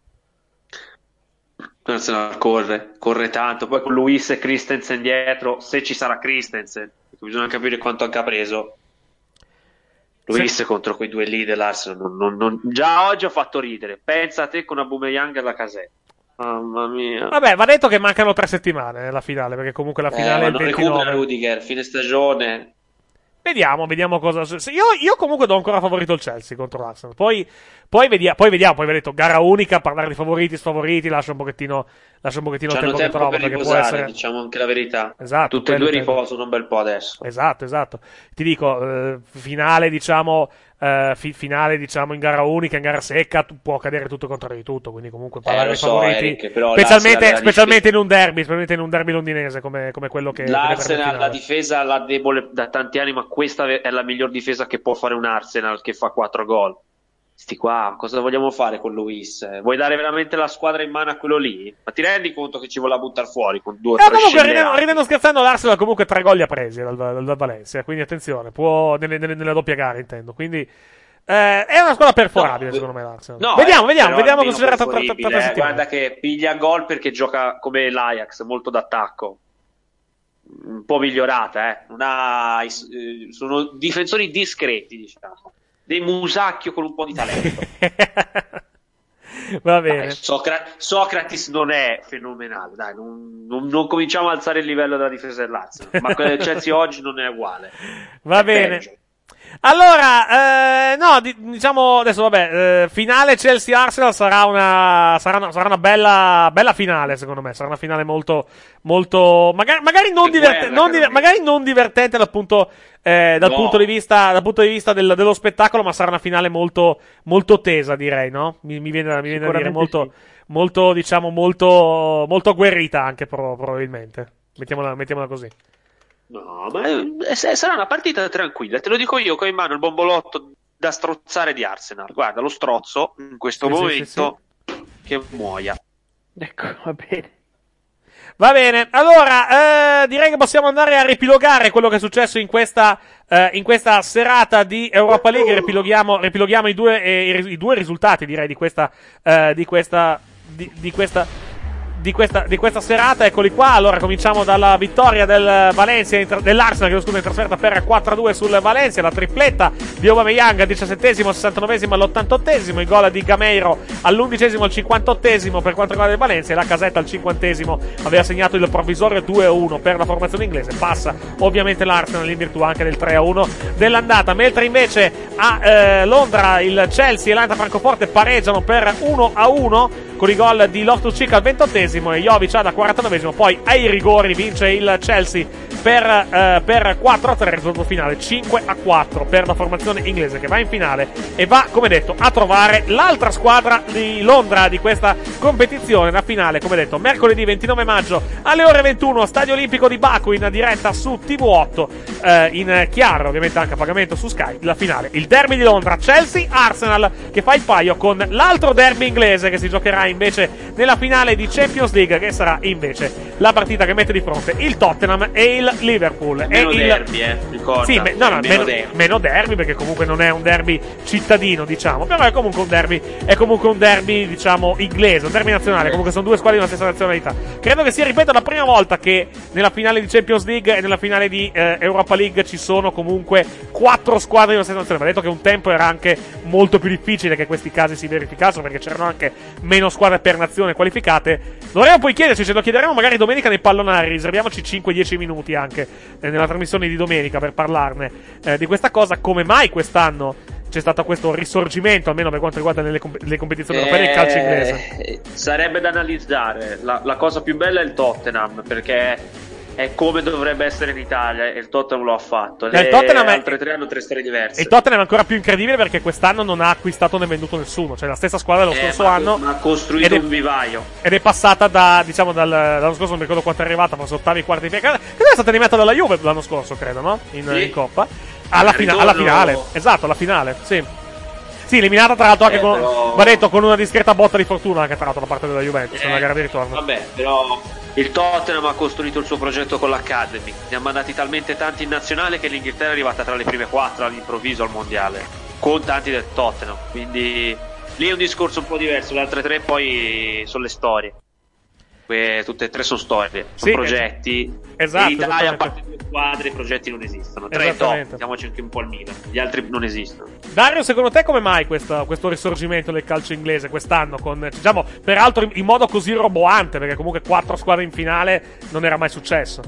Arsenal corre tanto, poi con Luis e Christensen dietro, se ci sarà Christensen, bisogna capire quanto anche ha preso. Luis contro quei due lì dell'Arsenal già oggi ho fatto ridere. Pensa a te con Aubameyang e la Casetta. Mamma mia. Vabbè, va detto che mancano 3 settimane nella finale, perché comunque la finale è il 29. Recupera Rudiger, fine stagione. Vediamo cosa. Io comunque do ancora favorito il Chelsea contro l'Arsenal. Poi vediamo. Poi vi ho detto gara unica, parlare di favoriti, sfavoriti, lascia un pochettino il tempo che trovo, per perché riposare, può essere. diciamo anche la verità. Esatto. Tutte e due riposano un bel po' adesso. Esatto. Ti dico, finale diciamo in gara unica, in gara secca, può cadere tutto contrario di tutto, quindi comunque parlare di favoriti, Eric, però specialmente in un derby londinese come quello che l'Arsenal, la difesa la debole da tanti anni, ma questa è la miglior difesa che può fare un Arsenal che fa 4 gol. Sti qua, cosa vogliamo fare con Luis? Vuoi dare veramente la squadra in mano a quello lì? Ma ti rendi conto che ci vuole buttare fuori con 2 o 3 comunque ridendo scherzando, l'Arsenal comunque 3 gol li ha presi dal Valencia, quindi attenzione, può nella doppia gara intendo, quindi è una squadra perforabile secondo me l'Arsenal. No, vediamo considerata tra 3 settimane. Guarda che piglia gol perché gioca come l'Ajax, molto d'attacco, un po' migliorata, sono difensori discreti, diciamo, dei musacchio con un po' di talento. Va bene. Socrates non è fenomenale, dai, non cominciamo a alzare il livello della difesa dell'Arsenal, ma quella del Chelsea oggi non è uguale. Va bene. Peggio. Allora, diciamo adesso, finale Chelsea-Arsenal sarà una bella finale, secondo me. Sarà una finale molto, molto, magari non divertente dal punto di vista dello spettacolo, ma sarà una finale molto, molto tesa, direi, no? Mi viene da dire molto, sì. molto agguerrita anche, probabilmente. Mettiamola così. No, ma sarà una partita tranquilla, te lo dico io, che ho in mano il bombolotto da strozzare di Arsenal. Guarda, lo strozzo in questo momento che muoia. Ecco, va bene. Va bene, allora direi che possiamo andare a riepilogare quello che è successo in questa serata di Europa League. Riepiloghiamo i due risultati, direi, di questa serata. Eccoli qua. Allora cominciamo dalla vittoria dell'Arsenal in trasferta per 4-2 sul Valencia, la tripletta di Aubameyang al 17esimo, al 69esimo, all'88esimo, il gol di Gameiro all'11esimo, al 58esimo per quanto riguarda il Valencia, e la Casetta al 50esimo aveva segnato il provvisorio 2-1 per la formazione inglese. Passa ovviamente l'Arsenal in virtù anche del 3-1 dell'andata, mentre invece a Londra il Chelsea e l'Eintracht Francoforte pareggiano per 1-1 con i gol di Loftus-Cheek al 28esimo e Jovic al 49esimo. Poi ai rigori vince il Chelsea per 4-3, risultato finale 5-4 per la formazione inglese che va in finale e va, come detto, a trovare l'altra squadra di Londra di questa competizione. La finale, come detto, mercoledì 29 maggio alle ore 21, Stadio Olimpico di Baku, in diretta su TV8, in chiaro ovviamente anche a pagamento su Sky. La finale, il derby di Londra, Chelsea-Arsenal, che fa il paio con l'altro derby inglese che si giocherà invece nella finale di Champions League, che sarà invece la partita che mette di fronte il Tottenham e il Liverpool. Meno derby, ricorda. Sì, meno derby, perché comunque non è un derby cittadino, diciamo, però è comunque un derby, diciamo, inglese, un derby nazionale. Comunque sono due squadre di una stessa nazionalità. Credo che sia, ripeto, la prima volta che nella finale di Champions League e nella finale di Europa League ci sono comunque 4 squadre di una stessa nazionalità. Va detto che un tempo era anche molto più difficile che questi casi si verificassero, perché c'erano anche meno squadre per nazione qualificate. Dovremmo poi chiederci, ce lo chiederemo magari domenica nei pallonari, riserviamoci 5-10 minuti anche nella trasmissione di domenica per parlarne di questa cosa, come mai quest'anno c'è stato questo risorgimento, almeno per quanto riguarda le competizioni europee del calcio inglese. Sarebbe da analizzare. La cosa più bella è il Tottenham, perché è come dovrebbe essere in Italia, e il Tottenham lo ha fatto. Altre tre hanno 3 storie diverse. Il Tottenham è ancora più incredibile perché quest'anno non ha acquistato né venduto nessuno, cioè la stessa squadra dello scorso anno, ma ha costruito un vivaio ed è passata dall'anno scorso, non mi ricordo quanto è arrivata, forse ottavi, quarti di finale, che è stata eliminata dalla Juve l'anno scorso, credo, no? In Coppa alla finale, esatto, alla finale, sì, eliminata tra l'altro anche va detto, con una discreta botta di fortuna anche tra l'altro da parte della Juventus nella gara di ritorno. Vabbè, però il Tottenham ha costruito il suo progetto con l'Academy, ne ha mandati talmente tanti in nazionale che l'Inghilterra è arrivata tra le prime 4 all'improvviso al mondiale, con tanti del Tottenham, quindi lì è un discorso un po' diverso. Le altre 3 poi sono le storie, tutte e 3 sono storie, sono progetti. Esatto, in Italia, a parte 2 squadre, i progetti non esistono. 3 top, mettiamoci anche un po' il Milan, gli altri non esistono. Dario, secondo te come mai questo risorgimento del calcio inglese quest'anno, con, diciamo, peraltro in modo così roboante, perché comunque 4 squadre in finale non era mai successo?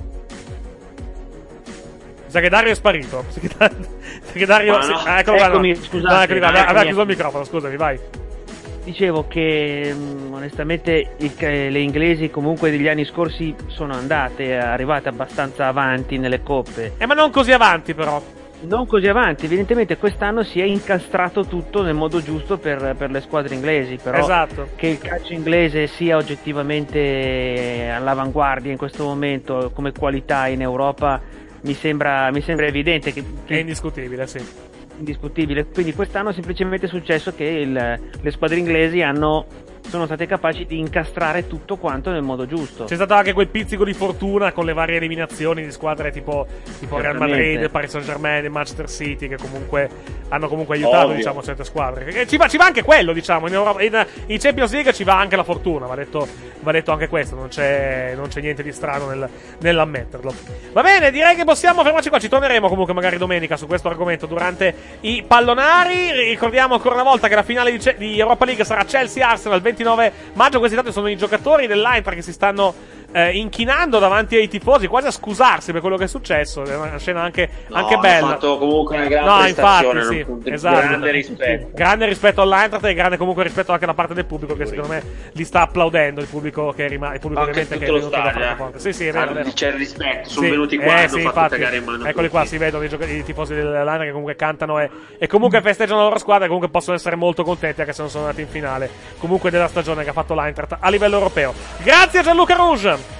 Sa che Dario è sparito. Sa che Dario eccolo qua, eccomi, scusate, aveva chiuso il microfono, scusami, vai. Dicevo che onestamente le inglesi comunque degli anni scorsi sono arrivate abbastanza avanti nelle coppe. Ma non così avanti però. Non così avanti, evidentemente quest'anno si è incastrato tutto nel modo giusto per le squadre inglesi, però esatto. Che il calcio inglese sia oggettivamente all'avanguardia in questo momento come qualità in Europa mi sembra evidente che è indiscutibile, sì. Indiscutibile. Quindi quest'anno semplicemente è successo che le squadre inglesi sono state capaci di incastrare tutto quanto nel modo giusto. C'è stato anche quel pizzico di fortuna con le varie eliminazioni di squadre tipo Real Madrid, Paris Saint-Germain e Manchester City, che comunque hanno aiutato, diciamo, certe squadre. Ci va anche quello, diciamo, in Europa, in Champions League ci va anche la fortuna, va detto anche questo, non c'è niente di strano nell'ammetterlo. Va bene, direi che possiamo fermarci qua, ci torneremo comunque magari domenica su questo argomento durante i pallonari. Ricordiamo ancora una volta che la finale di Europa League sarà Chelsea-Arsenal 29 maggio. Questi tanti sono i giocatori dell'Eintracht che si stanno inchinando davanti ai tifosi, quasi a scusarsi per quello che è successo. È una scena anche bella. Ha fatto comunque una grande prestazione, infatti, sì, esatto. Grande rispetto all'Eintracht e grande comunque rispetto anche da parte del pubblico, che secondo me li sta applaudendo, il pubblico che è ovviamente che è venuto da Francoforte. Sì, è vero. C'è il rispetto, sono venuti qua e hanno fatto cagare in mano. Eccoli qua, si vedono i tifosi dell'Eintracht che comunque cantano e comunque festeggiano la loro squadra, e comunque possono essere molto contenti anche se non sono andati in finale comunque della stagione che ha fatto l'Eintracht a livello europeo. Grazie a Gianluca Rouge.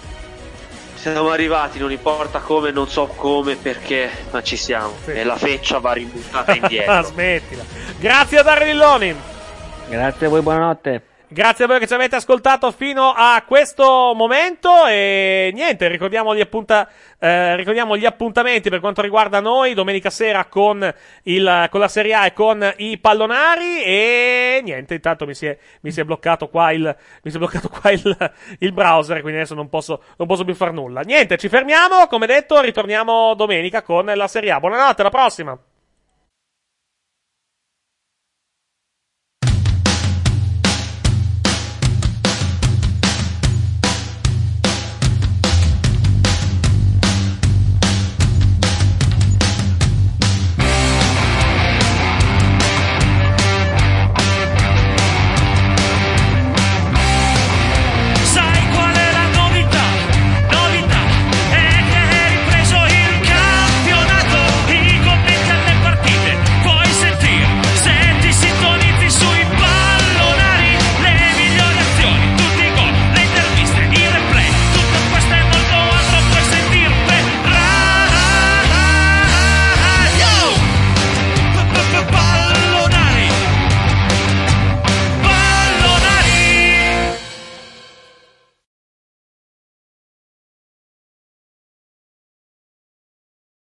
Siamo arrivati, non importa come, non so come, perché, ma ci siamo. Sì. E la feccia va ributtata indietro. Smettila. Grazie a Dario Lilloni. Grazie a voi, buonanotte. Grazie a voi che ci avete ascoltato fino a questo momento e niente, ricordiamo gli appuntamenti per quanto riguarda noi domenica sera con la Serie A e con i pallonari e niente, intanto mi si è bloccato qua il browser, quindi adesso non posso più far nulla. Niente, ci fermiamo, come detto, ritorniamo domenica con la Serie A. Buonanotte, alla prossima.